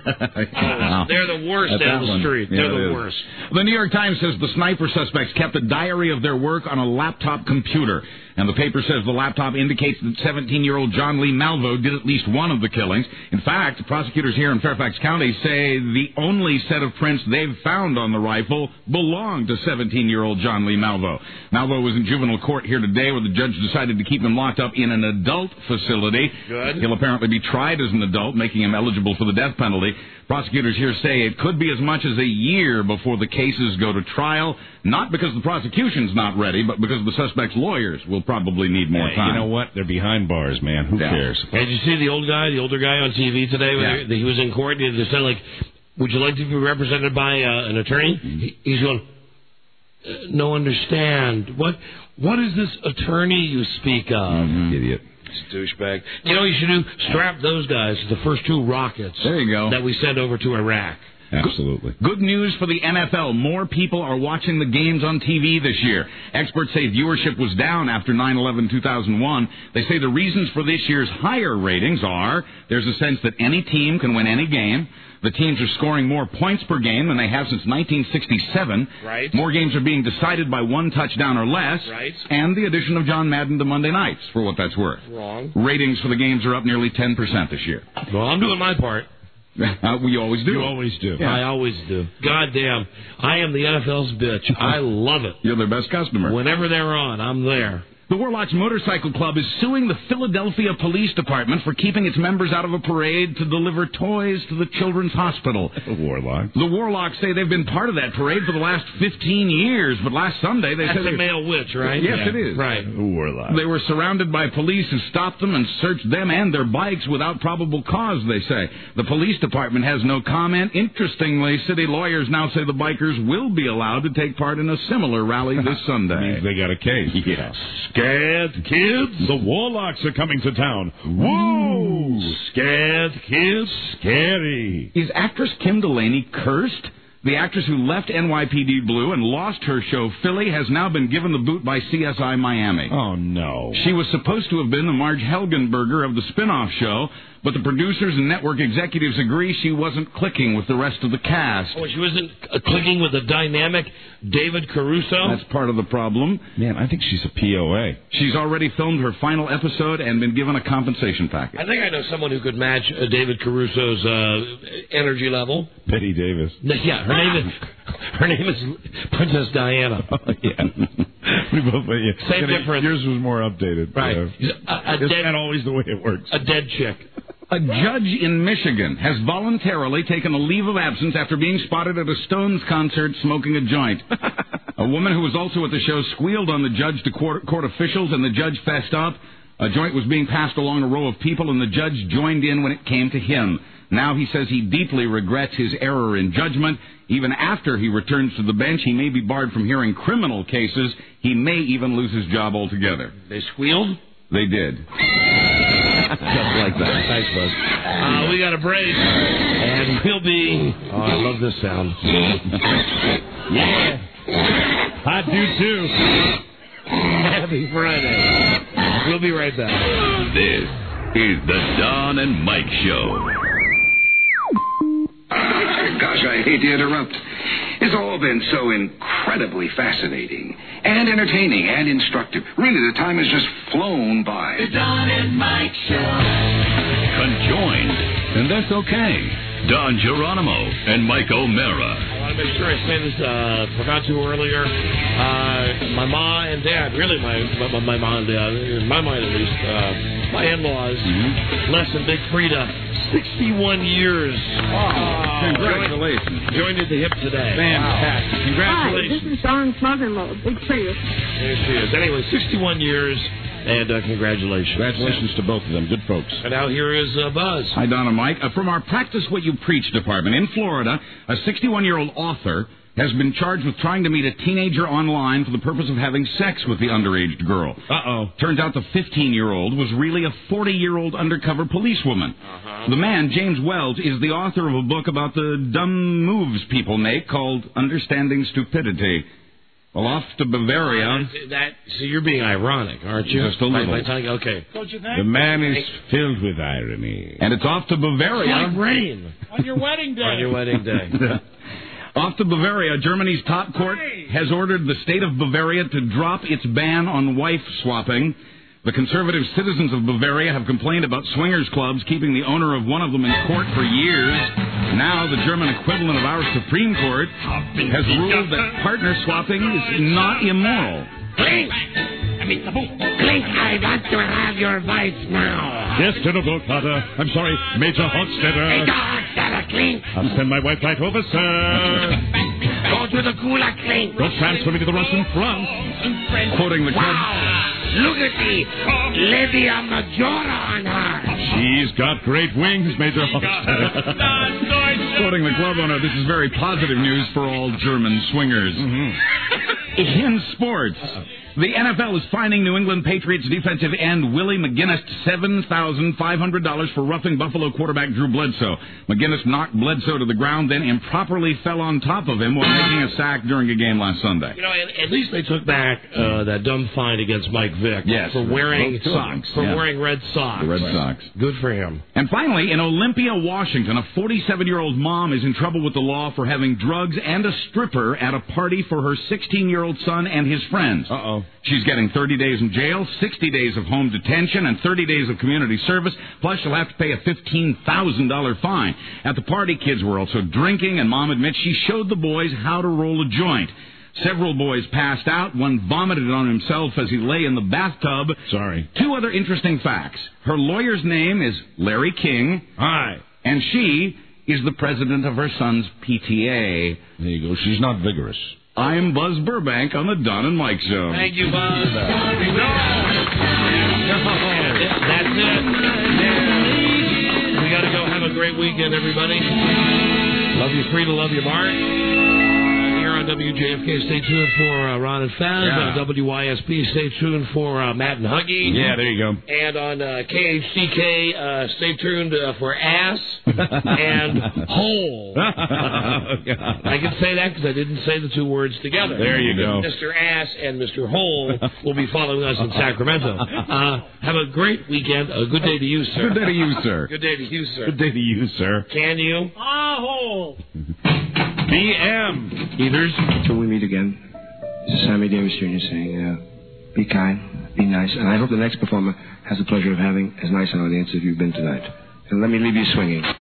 Speaker 13: oh, they're the worst down the street.
Speaker 9: Yeah,
Speaker 13: they're the worst.
Speaker 9: The New York Times says the sniper suspects kept a diary of their work on a laptop computer. And the paper says the laptop indicates that seventeen-year-old John Lee Malvo did at least one of the killings. In fact, prosecutors here in Fairfax County say the only set of prints they've found on the rifle belonged to seventeen-year-old John Lee Malvo. Malvo was in juvenile court here today, where the judge decided to keep him locked up in an adult facility.
Speaker 13: Good.
Speaker 9: He'll apparently be tried as an adult, making him eligible for the death penalty. Prosecutors here say it could be as much as a year before the cases go to trial, not because the prosecution's not ready, but because the suspect's lawyers will probably need more
Speaker 17: yeah,
Speaker 9: time.
Speaker 17: You know what? They're behind bars, man. Who
Speaker 9: yeah.
Speaker 17: cares?
Speaker 13: Hey, did you see the old guy, the older guy on T V today?
Speaker 9: Yeah.
Speaker 13: He was in court. They said, like, would you like to be represented by uh, an attorney? Mm-hmm. He's going, uh, no, understand. What? What is this attorney you speak of?
Speaker 9: Mm-hmm. Idiot.
Speaker 13: Douchebag. You know what you should do? Strap those guys to the first two rockets
Speaker 9: there you go.
Speaker 13: that we send over to Iraq.
Speaker 17: Absolutely.
Speaker 9: Good news for the N F L. More people are watching the games on T V this year. Experts say viewership was down after nine eleven two thousand one. They say the reasons for this year's higher ratings are there's a sense that any team can win any game. The teams are scoring more points per game than they have since nineteen sixty-seven.
Speaker 13: Right.
Speaker 9: More games are being decided by one touchdown or less.
Speaker 13: Right.
Speaker 9: And the addition of John Madden to Monday nights, for what that's worth.
Speaker 13: Wrong.
Speaker 9: Ratings for the games are up nearly ten percent this year.
Speaker 13: Well, I'm doing my part.
Speaker 9: Uh, we always do.
Speaker 17: You always do.
Speaker 13: Yeah. I always do. God damn. I am the N F L's bitch. I love it.
Speaker 9: You're their best customer.
Speaker 13: Whenever they're on, I'm there.
Speaker 9: The Warlocks Motorcycle Club is suing the Philadelphia Police Department for keeping its members out of a parade to deliver toys to the Children's Hospital.
Speaker 17: The Warlocks.
Speaker 9: The Warlocks say they've been part of that parade for the last fifteen years, but last Sunday they
Speaker 13: That's
Speaker 9: said...
Speaker 13: That's a male witch, right?
Speaker 9: Yes,
Speaker 13: yeah.
Speaker 9: it is.
Speaker 13: Right.
Speaker 17: The Warlocks.
Speaker 9: They were surrounded by police who stopped them and searched them and their bikes without probable cause, they say. The police department has no comment. Interestingly, city lawyers now say the bikers will be allowed to take part in a similar rally this Sunday.
Speaker 17: Means they got a case.
Speaker 9: Yeah.
Speaker 17: Scared kids? The Warlocks are coming to town. Whoa! Scared kids? Scary.
Speaker 9: Is actress Kim Delaney cursed? The actress who left N Y P D Blue and lost her show, Philly, has now been given the boot by C S I Miami.
Speaker 17: Oh, no.
Speaker 9: She was supposed to have been the Marge Helgenberger of the spin-off show, but the producers and network executives agree she wasn't clicking with the rest of the cast.
Speaker 13: Oh, she wasn't uh, clicking with the dynamic David Caruso?
Speaker 9: That's part of the problem.
Speaker 17: Man, I think she's a P O A.
Speaker 9: She's already filmed her final episode and been given a compensation package.
Speaker 13: I think I know someone who could match uh, David Caruso's uh, energy level.
Speaker 17: Betty Davis.
Speaker 13: Yeah, her name is her name is Princess Diana.
Speaker 17: Oh, yeah. we both, yeah.
Speaker 13: Same
Speaker 17: Gonna,
Speaker 13: difference.
Speaker 17: Yours was more updated.
Speaker 13: Right.
Speaker 17: Uh,
Speaker 13: a, a
Speaker 17: Isn't
Speaker 13: dead,
Speaker 17: that always the way it works?
Speaker 13: A dead chick.
Speaker 9: A judge in Michigan has voluntarily taken a leave of absence after being spotted at a Stones concert smoking a joint. A woman who was also at the show squealed on the judge to court, court officials, and the judge fessed up. A joint was being passed along a row of people, and the judge joined in when it came to him. Now he says he deeply regrets his error in judgment. Even after he returns to the bench, he may be barred from hearing criminal cases. He may even lose his job altogether.
Speaker 13: They squealed?
Speaker 9: They did. Just like that.
Speaker 13: Thanks, Buzz. Uh, we got a break, and we'll be... Oh, I love this sound.
Speaker 17: Yeah. I do, too.
Speaker 13: Happy Friday. We'll be right back.
Speaker 3: This is the Don and Mike Show.
Speaker 7: Gosh, I hate to interrupt. It's all been so incredibly fascinating and entertaining and instructive. Really, the time has just flown by.
Speaker 21: The Don and Mike Show.
Speaker 3: Conjoined, and that's okay. Don Geronimo and Mike O'Mara.
Speaker 13: I want to make sure I say this, uh, forgot to earlier. Uh, my mom and dad, really my my, my mom and dad, in my mind at least, uh, my in-laws, mm-hmm. Les and Big Frida, sixty-one years.
Speaker 9: Oh, congratulations.
Speaker 13: Joined, joined at the hip today.
Speaker 9: Fantastic.
Speaker 13: Wow. Congratulations.
Speaker 10: Hi, this is Don's mother-in-law, Big Frida.
Speaker 13: There she is. Anyway, sixty-one years. And uh, congratulations.
Speaker 17: Congratulations to both of them. Good folks.
Speaker 13: And now here is uh, Buzz.
Speaker 9: Hi, Don and Mike. Uh, from our Practice What You Preach department in Florida, a sixty-one-year-old author has been charged with trying to meet a teenager online for the purpose of having sex with the underage girl.
Speaker 17: Uh-oh.
Speaker 9: Turns out the fifteen-year-old was really a forty-year-old undercover policewoman.
Speaker 13: Uh-huh.
Speaker 9: The man, James Wells, is the author of a book about the dumb moves people make called Understanding Stupidity. Well, off to Bavaria.
Speaker 13: Uh, that, so you're being ironic, aren't you?
Speaker 9: Just a little.
Speaker 13: By, by telling, okay.
Speaker 17: Don't you think? The man is filled with irony.
Speaker 9: And it's off to Bavaria.
Speaker 13: It's like rain.
Speaker 16: On your wedding day.
Speaker 13: On your wedding day.
Speaker 9: Off to Bavaria, Germany's top court has ordered the state of Bavaria to drop its ban on wife swapping. The conservative citizens of Bavaria have complained about swingers clubs keeping the owner of one of them in court for years. Now the German equivalent of our Supreme Court has ruled that partner swapping is not immoral.
Speaker 12: Clink! I mean, Clink, I want to have your advice now.
Speaker 17: Yes, General Goldfather. I'm sorry, Major Hochstetter.
Speaker 12: Major Hochstetter, Clink.
Speaker 17: I'll send my wife right over, sir.
Speaker 12: Go to the cooler, Clink.
Speaker 17: Don't transfer me to the Russian front.
Speaker 9: Quoting the
Speaker 12: wow. Look at me. Lydia Majora on her.
Speaker 17: She's got great wings, Major Hochstetter.
Speaker 9: Quoting the club owner, this is very positive news for all German swingers.
Speaker 17: Mm-hmm.
Speaker 9: In sports, the N F L is fining New England Patriots defensive end Willie McGinnis seven thousand five hundred dollars for roughing Buffalo quarterback Drew Bledsoe. McGinnis knocked Bledsoe to the ground, then improperly fell on top of him while making a sack during a game last Sunday.
Speaker 13: You know, at least they took back uh, that dumb fine against Mike Vick
Speaker 9: yes,
Speaker 13: for wearing
Speaker 9: socks.
Speaker 13: socks. For
Speaker 9: yeah.
Speaker 13: wearing red socks.
Speaker 9: The red socks.
Speaker 13: Good for him.
Speaker 9: And finally, in Olympia, Washington, a forty-seven-year-old mom is in trouble with the law for having drugs and a stripper at a party for her sixteen-year-old son and his friends.
Speaker 17: Uh-oh.
Speaker 9: She's getting thirty days in jail, sixty days of home detention, and thirty days of community service. Plus, she'll have to pay a fifteen thousand dollars fine. At the party, kids were also drinking, and Mom admits she showed the boys how to roll a joint. Several boys passed out. One vomited on himself as he lay in the bathtub.
Speaker 17: Sorry.
Speaker 9: Two other interesting facts. Her lawyer's name is Larry King.
Speaker 17: Hi.
Speaker 9: And she is the president of her son's P T A.
Speaker 17: There you go. She's not vigorous.
Speaker 9: I'm Buzz Burbank on the Don and Mike Show.
Speaker 13: Thank you, Buzz. That's it. We got to go. Have a great weekend, everybody. Love you, Frida. Love you, Mark. Uh, here on on W J F K. Stay tuned for uh, Ron and Faz.
Speaker 17: Yeah.
Speaker 13: On W Y S P, stay tuned for uh, Matt and Huggy.
Speaker 17: Yeah, there you go.
Speaker 13: And on uh, K H C K, uh, stay tuned uh, for Ass and Hole.
Speaker 17: Oh, God.
Speaker 13: I can say that because I didn't say the two words together.
Speaker 17: There you go.
Speaker 13: Mister Ass and Mister Hole will be following us in Sacramento. Uh, have a great weekend. A good day to you, sir.
Speaker 17: Good day to you, sir.
Speaker 13: Good day to you, sir.
Speaker 17: Good day to you, sir.
Speaker 13: Can you?
Speaker 18: Ah, hole.
Speaker 17: B M.
Speaker 13: Eaters.
Speaker 19: Till we meet again, this is Sammy Davis Junior saying, uh, be kind, be nice, and I hope the next performer has the pleasure of having as nice an audience as you've been tonight. And let me leave you swinging.